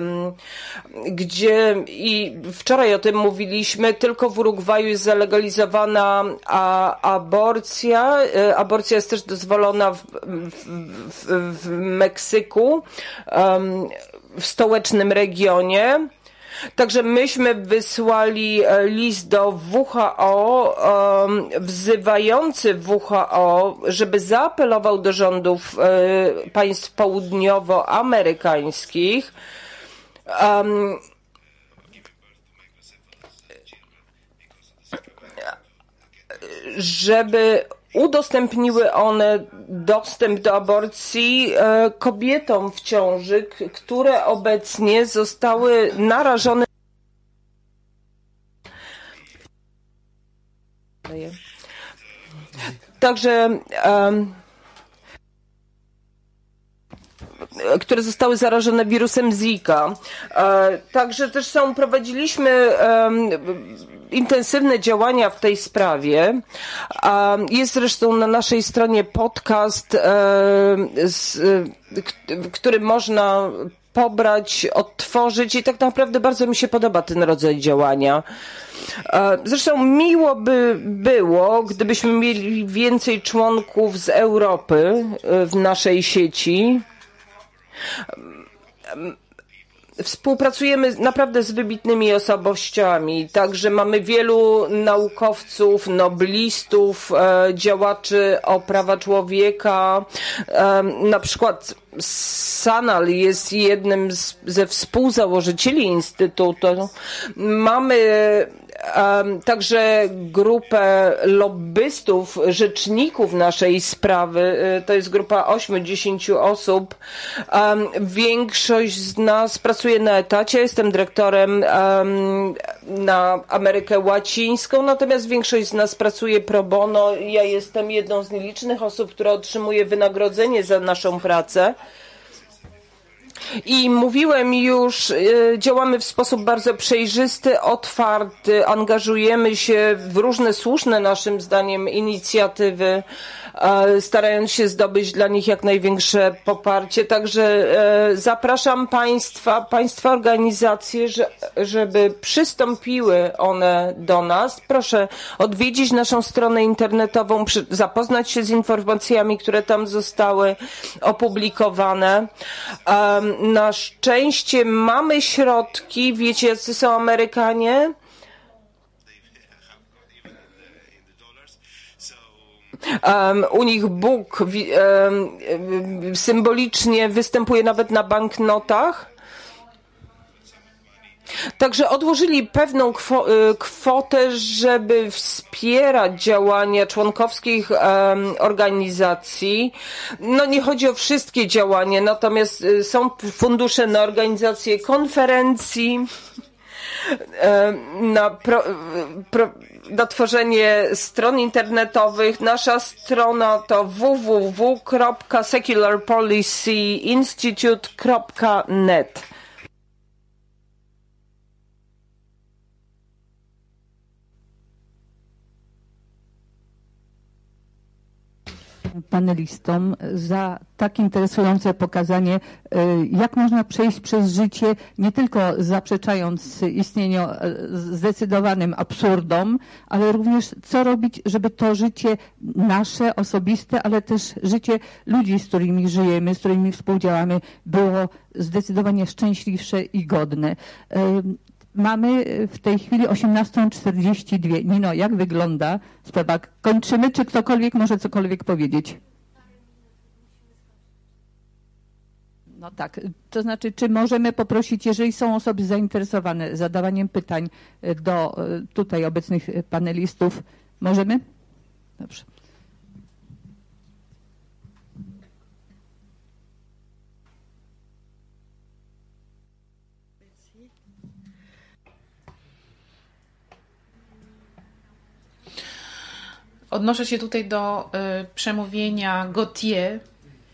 gdzie i wczoraj o tym mówiliśmy, tylko w Urugwaju jest zalegalizowana aborcja. Aborcja jest też dozwolona w Meksyku, w stołecznym regionie. Także myśmy wysłali list do WHO, wzywający WHO, żeby zaapelował do rządów państw południowoamerykańskich, żeby udostępniły one dostęp do aborcji kobietom w ciąży, które obecnie zostały narażone. Także które zostały zarażone wirusem Zika. Także też prowadziliśmy intensywne działania w tej sprawie. Jest zresztą na naszej stronie podcast, który można pobrać, odtworzyć i tak naprawdę bardzo mi się podoba ten rodzaj działania. Zresztą miło by było, gdybyśmy mieli więcej członków z Europy w naszej sieci. Współpracujemy naprawdę z wybitnymi osobowościami, także mamy wielu naukowców, noblistów, działaczy o prawa człowieka. Na przykład Sanal jest jednym ze współzałożycieli Instytutu. Mamy także grupę lobbystów, rzeczników naszej sprawy. To jest grupa 8-10 osób. Większość z nas pracuje na etacie. Jestem dyrektorem na Amerykę Łacińską, natomiast większość z nas pracuje pro bono. Ja jestem jedną z nielicznych osób, która otrzymuje wynagrodzenie za naszą pracę. I mówiłem już, działamy w sposób bardzo przejrzysty, otwarty, angażujemy się w różne słuszne naszym zdaniem inicjatywy, starając się zdobyć dla nich jak największe poparcie. Także zapraszam Państwa organizacje, żeby przystąpiły one do nas. Proszę odwiedzić naszą stronę internetową, zapoznać się z informacjami, które tam zostały opublikowane. Na szczęście mamy środki, wiecie jacy są Amerykanie? U nich Bóg symbolicznie występuje nawet na banknotach. Także odłożyli pewną kwotę, żeby wspierać działania członkowskich organizacji. No nie chodzi o wszystkie działania, natomiast są fundusze na organizację konferencji, na tworzenie stron internetowych. Nasza strona to www.secularpolicyinstitute.net. Panelistom za tak interesujące pokazanie, jak można przejść przez życie, nie tylko zaprzeczając istnieniu zdecydowanym absurdom, ale również co robić, żeby to życie nasze, osobiste, ale też życie ludzi, z którymi żyjemy, z którymi współdziałamy, było zdecydowanie szczęśliwsze i godne. Mamy w tej chwili 18:42. Nino, jak wygląda sprawa? Kończymy, czy ktokolwiek może cokolwiek powiedzieć? No tak, to znaczy, czy możemy poprosić, jeżeli są osoby zainteresowane zadawaniem pytań do tutaj obecnych panelistów, możemy? Dobrze. Odnoszę się tutaj do przemówienia Gautier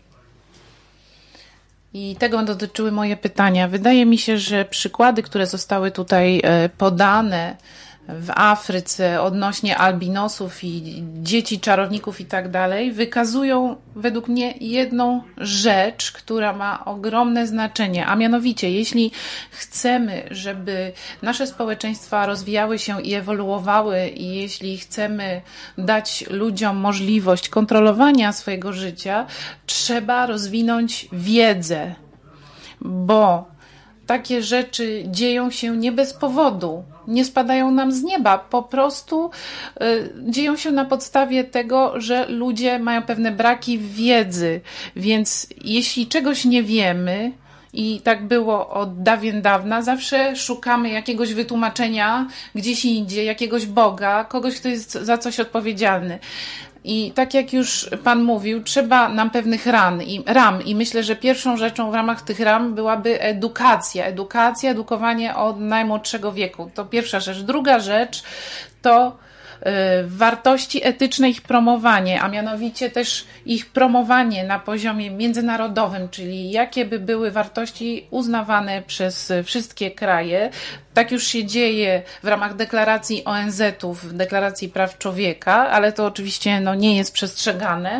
i tego dotyczyły moje pytania. Wydaje mi się, że przykłady, które zostały tutaj podane w Afryce odnośnie albinosów i dzieci czarowników i tak dalej, wykazują według mnie jedną rzecz, która ma ogromne znaczenie, a mianowicie, jeśli chcemy, żeby nasze społeczeństwa rozwijały się i ewoluowały i jeśli chcemy dać ludziom możliwość kontrolowania swojego życia, trzeba rozwinąć wiedzę, bo takie rzeczy dzieją się nie bez powodu, nie spadają nam z nieba, po prostu dzieją się na podstawie tego, że ludzie mają pewne braki wiedzy, więc jeśli czegoś nie wiemy, i tak było od dawien dawna, zawsze szukamy jakiegoś wytłumaczenia gdzieś indziej, jakiegoś Boga, kogoś, kto jest za coś odpowiedzialny. I tak jak już Pan mówił, trzeba nam pewnych ram i myślę, że pierwszą rzeczą w ramach tych ram byłaby edukowanie od najmłodszego wieku. To pierwsza rzecz. Druga rzecz to wartości etyczne, ich promowanie, a mianowicie też ich promowanie na poziomie międzynarodowym, czyli jakie by były wartości uznawane przez wszystkie kraje. Tak już się dzieje w ramach deklaracji ONZ-ów, deklaracji praw człowieka, ale to oczywiście nie jest przestrzegane.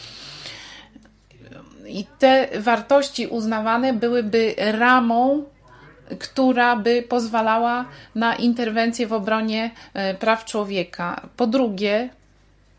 I te wartości uznawane byłyby ramą, która by pozwalała na interwencję w obronie praw człowieka. Po drugie,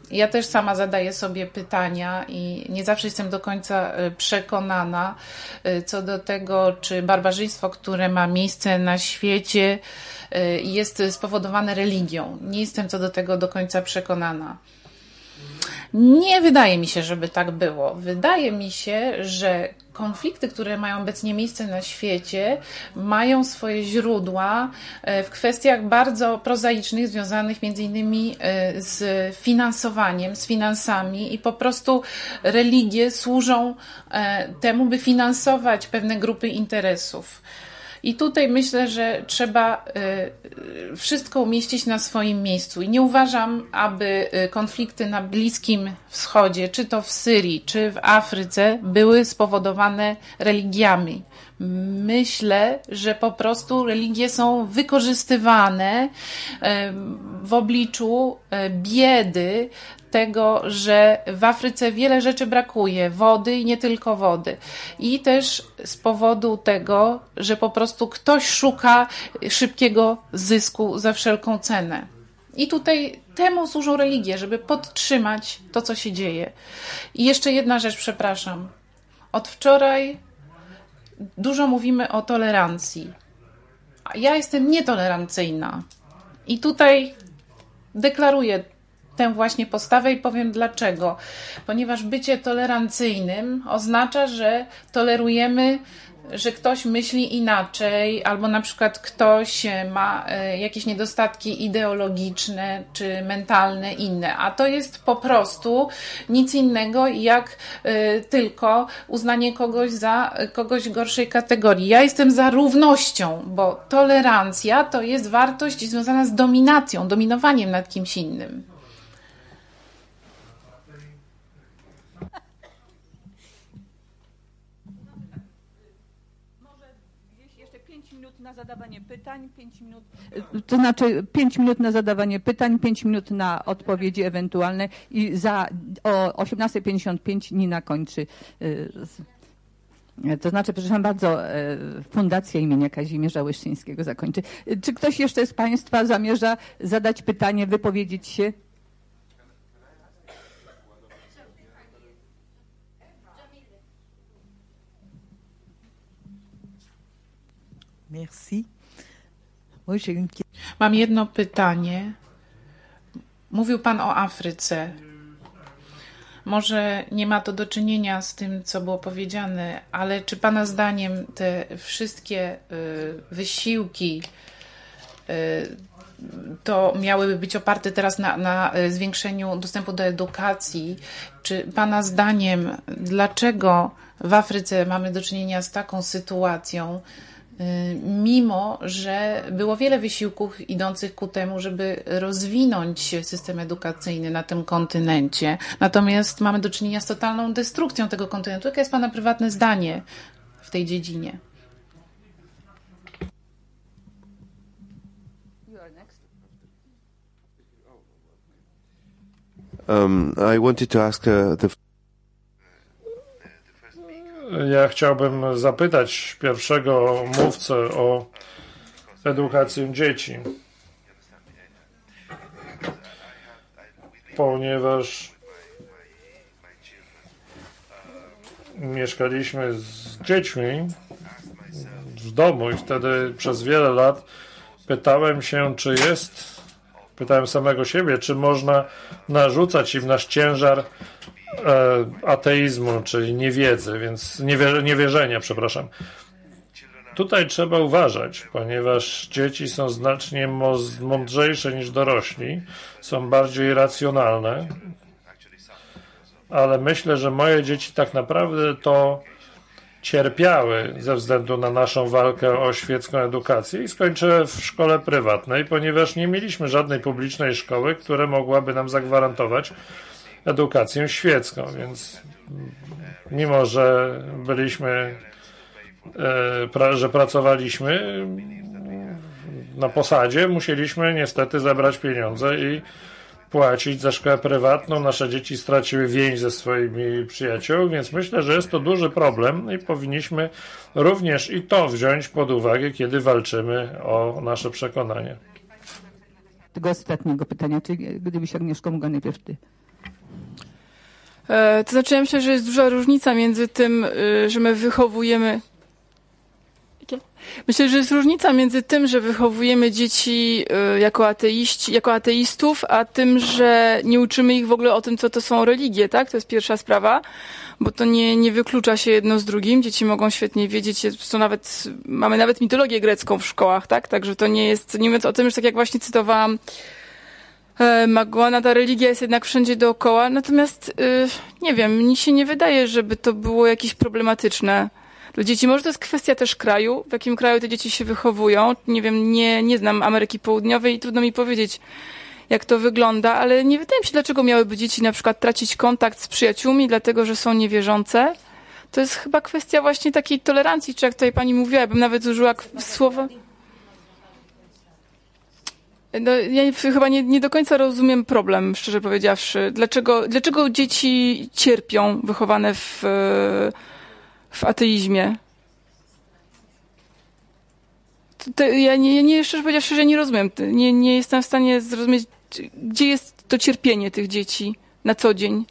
Ja też sama zadaję sobie pytania i nie zawsze jestem do końca przekonana co do tego, czy barbarzyństwo, które ma miejsce na świecie, jest spowodowane religią. Nie jestem co do tego do końca przekonana. Nie wydaje mi się, żeby tak było. Wydaje mi się, że konflikty, które mają obecnie miejsce na świecie, mają swoje źródła w kwestiach bardzo prozaicznych, związanych między innymi z finansowaniem, z finansami i po prostu religie służą temu, by finansować pewne grupy interesów. I tutaj myślę, że trzeba wszystko umieścić na swoim miejscu. I nie uważam, aby konflikty na Bliskim Wschodzie, czy to w Syrii, czy w Afryce, były spowodowane religiami. Myślę, że po prostu religie są wykorzystywane w obliczu biedy, tego, że w Afryce wiele rzeczy brakuje, wody i nie tylko wody. I też z powodu tego, że po prostu ktoś szuka szybkiego zysku za wszelką cenę. I tutaj temu służą religie, żeby podtrzymać to, co się dzieje. I jeszcze jedna rzecz, przepraszam. Od wczoraj dużo mówimy o tolerancji. A ja jestem nietolerancyjna. I tutaj deklaruję tę właśnie postawę i powiem dlaczego. Ponieważ bycie tolerancyjnym oznacza, że tolerujemy, że ktoś myśli inaczej, albo na przykład ktoś ma jakieś niedostatki ideologiczne czy mentalne inne. A to jest po prostu nic innego jak tylko uznanie kogoś za kogoś gorszej kategorii. Ja jestem za równością, bo tolerancja to jest wartość związana z dominacją, dominowaniem nad kimś innym. Na zadawanie pytań, 5 minut, to znaczy 5 minut na zadawanie pytań, 5 minut na odpowiedzi ewentualne i o 18:55 Nina kończy. To znaczy, przepraszam bardzo, Fundacja imienia Kazimierza Łyszczyńskiego zakończy. Czy ktoś jeszcze z Państwa zamierza zadać pytanie, wypowiedzieć się? Merci. Mam jedno pytanie. Mówił Pan o Afryce. Może nie ma to do czynienia z tym, co było powiedziane, ale czy Pana zdaniem te wszystkie wysiłki to miałyby być oparte teraz na zwiększeniu dostępu do edukacji? Czy Pana zdaniem, dlaczego w Afryce mamy do czynienia z taką sytuacją, mimo że było wiele wysiłków idących ku temu, żeby rozwinąć system edukacyjny na tym kontynencie. Natomiast mamy do czynienia z totalną destrukcją tego kontynentu. Jakie jest Pana prywatne zdanie w tej dziedzinie? I wanted to ask Ja chciałbym zapytać pierwszego mówcę o edukację dzieci, ponieważ mieszkaliśmy z dziećmi w domu i wtedy przez wiele lat pytałem się, pytałem samego siebie, czy można narzucać im nasz ciężar ateizmu, czyli niewiedzy, więc niewierzenia, przepraszam. Tutaj trzeba uważać, ponieważ dzieci są znacznie mądrzejsze niż dorośli, są bardziej racjonalne, ale myślę, że moje dzieci tak naprawdę to cierpiały ze względu na naszą walkę o świecką edukację i skończyły w szkole prywatnej, ponieważ nie mieliśmy żadnej publicznej szkoły, która mogłaby nam zagwarantować edukację świecką, więc mimo, że że pracowaliśmy na posadzie, musieliśmy niestety zebrać pieniądze i płacić za szkołę prywatną. Nasze dzieci straciły więź ze swoimi przyjaciółmi, więc myślę, że jest to duży problem i powinniśmy również i to wziąć pod uwagę, kiedy walczymy o nasze przekonanie. Tego ostatniego pytania, czy gdybyś, Agnieszko, mogła najpierw ty. To znaczy, ja myślę, że jest duża różnica między tym, że my wychowujemy... Myślę, że jest różnica między tym, że wychowujemy dzieci jako ateistów, a tym, że nie uczymy ich w ogóle o tym, co to są religie, tak? To jest pierwsza sprawa, bo to nie wyklucza się jedno z drugim. Dzieci mogą świetnie wiedzieć, mamy nawet mitologię grecką w szkołach, tak? Także to nie mówiąc o tym, że tak jak właśnie cytowałam Magłana, ta religia jest jednak wszędzie dookoła, natomiast nie wiem, mi się nie wydaje, żeby to było jakieś problematyczne dla dzieci. Może to jest kwestia też kraju, w jakim kraju te dzieci się wychowują. Nie wiem, nie znam Ameryki Południowej i trudno mi powiedzieć, jak to wygląda, ale nie wydaje mi się, dlaczego miałyby dzieci na przykład tracić kontakt z przyjaciółmi, dlatego że są niewierzące. To jest chyba kwestia właśnie takiej tolerancji, czy jak tutaj pani mówiła, ja bym nawet użyła słowa... No, ja chyba nie do końca rozumiem problem, szczerze powiedziawszy. Dlaczego dzieci cierpią wychowane w ateizmie? Ja szczerze powiedziawszy, nie rozumiem. Nie jestem w stanie zrozumieć, gdzie jest to cierpienie tych dzieci na co dzień.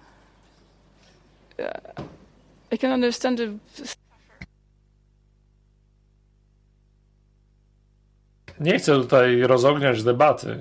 I can understand the... Nie chcę tutaj rozogniać debaty.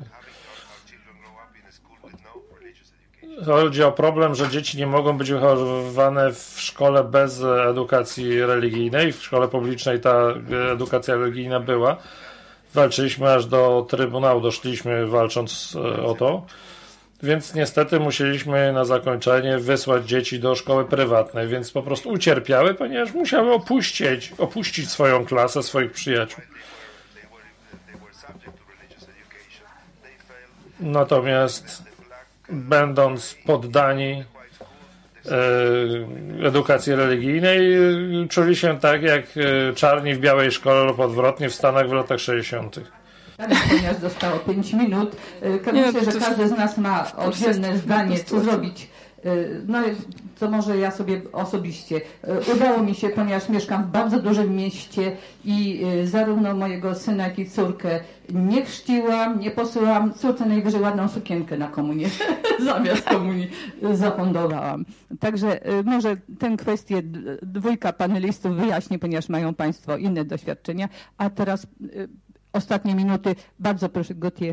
Chodzi o problem, że dzieci nie mogą być wychowywane w szkole bez edukacji religijnej. W szkole publicznej ta edukacja religijna była. Walczyliśmy aż do Trybunału, doszliśmy walcząc o to. Więc niestety musieliśmy na zakończenie wysłać dzieci do szkoły prywatnej, więc po prostu ucierpiały, ponieważ musiały opuścić swoją klasę, swoich przyjaciół. Natomiast będąc poddani edukacji religijnej, czuli się tak jak czarni w białej szkole lub odwrotnie w Stanach w latach 60. Ponieważ zostało 5 minut, myślę, że każdy z nas ma oddzielne zdanie, co zrobić. No, to może ja sobie osobiście. Udało mi się, ponieważ mieszkam w bardzo dużym mieście i zarówno mojego syna, jak i córkę nie chrzciłam, nie posyłam. Córce najwyżej ładną sukienkę na komunię, zamiast komunii zafundowałam. Także może tę kwestię dwójka panelistów wyjaśni, ponieważ mają Państwo inne doświadczenia. A teraz ostatnie minuty. Bardzo proszę, Gauthier.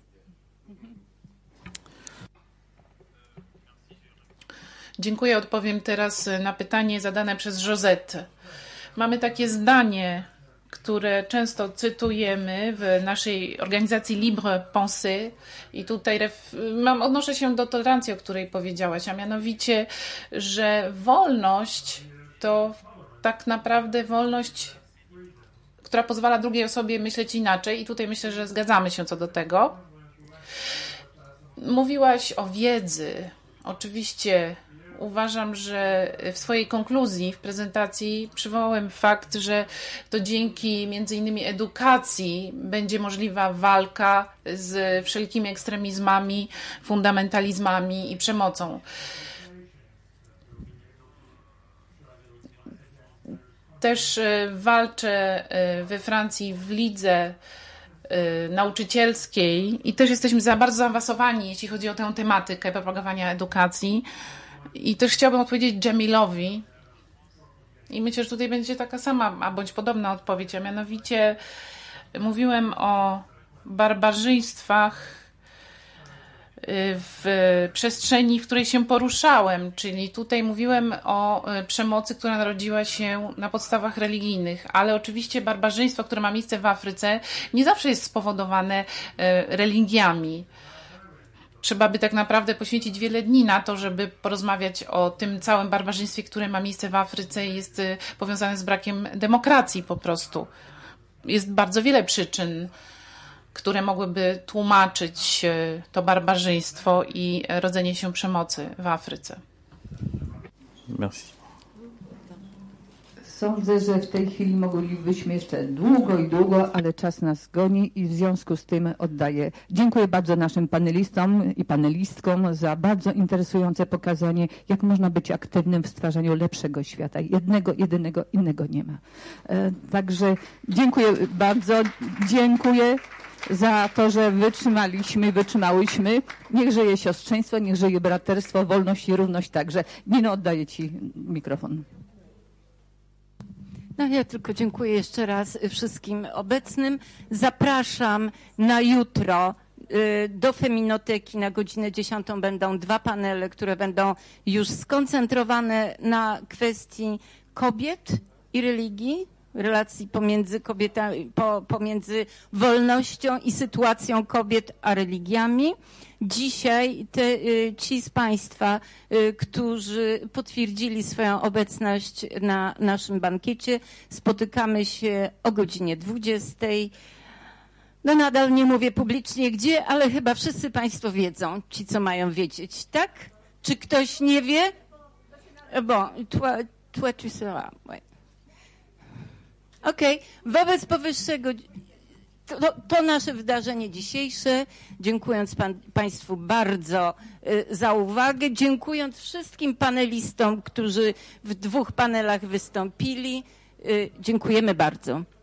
Dziękuję. Odpowiem teraz na pytanie zadane przez Josette. Mamy takie zdanie, które często cytujemy w naszej organizacji Libre Pensée i tutaj odnoszę się do tolerancji, o której powiedziałaś, a mianowicie, że wolność to tak naprawdę wolność, która pozwala drugiej osobie myśleć inaczej i tutaj myślę, że zgadzamy się co do tego. Mówiłaś o wiedzy. Oczywiście uważam, że w swojej konkluzji, w prezentacji przywołałem fakt, że to dzięki między innymi edukacji będzie możliwa walka z wszelkimi ekstremizmami, fundamentalizmami i przemocą. Też walczę we Francji w lidze nauczycielskiej i też jesteśmy bardzo zaawansowani, jeśli chodzi o tę tematykę propagowania edukacji. I też chciałabym odpowiedzieć Jamilowi i myślę, że tutaj będzie taka sama, bądź podobna odpowiedź, a mianowicie mówiłem o barbarzyństwach w przestrzeni, w której się poruszałem, czyli tutaj mówiłem o przemocy, która narodziła się na podstawach religijnych, ale oczywiście barbarzyństwo, które ma miejsce w Afryce, nie zawsze jest spowodowane religiami. Trzeba by tak naprawdę poświęcić wiele dni na to, żeby porozmawiać o tym całym barbarzyństwie, które ma miejsce w Afryce i jest powiązane z brakiem demokracji po prostu. Jest bardzo wiele przyczyn, które mogłyby tłumaczyć to barbarzyństwo i rodzenie się przemocy w Afryce. Merci. Sądzę, że w tej chwili moglibyśmy jeszcze długo, ale czas nas goni i w związku z tym dziękuję bardzo naszym panelistom i panelistkom za bardzo interesujące pokazanie, jak można być aktywnym w stwarzaniu lepszego świata. Jedynego innego nie ma. Także dziękuję bardzo, dziękuję. za to, że wytrzymałyśmy. Niech żyje siostrzeństwo, niech żyje braterstwo, wolność i równość także. Nino, oddaję Ci mikrofon. No ja tylko dziękuję jeszcze raz wszystkim obecnym. Zapraszam na jutro do Feminoteki na godzinę 10 będą 2 panele, które będą już skoncentrowane na kwestii kobiet i religii, relacji pomiędzy kobietami, pomiędzy wolnością i sytuacją kobiet a religiami. Dzisiaj ci z Państwa, którzy potwierdzili swoją obecność na naszym bankiecie, spotykamy się o godzinie 20. No nadal nie mówię publicznie gdzie, ale chyba wszyscy Państwo wiedzą, ci co mają wiedzieć, tak? Czy ktoś nie wie? Bon, toi tu seras, ouais. Okej, wobec powyższego to nasze wydarzenie dzisiejsze, dziękując Państwu bardzo za uwagę, dziękując wszystkim panelistom, którzy w 2 panelach wystąpili, dziękujemy bardzo.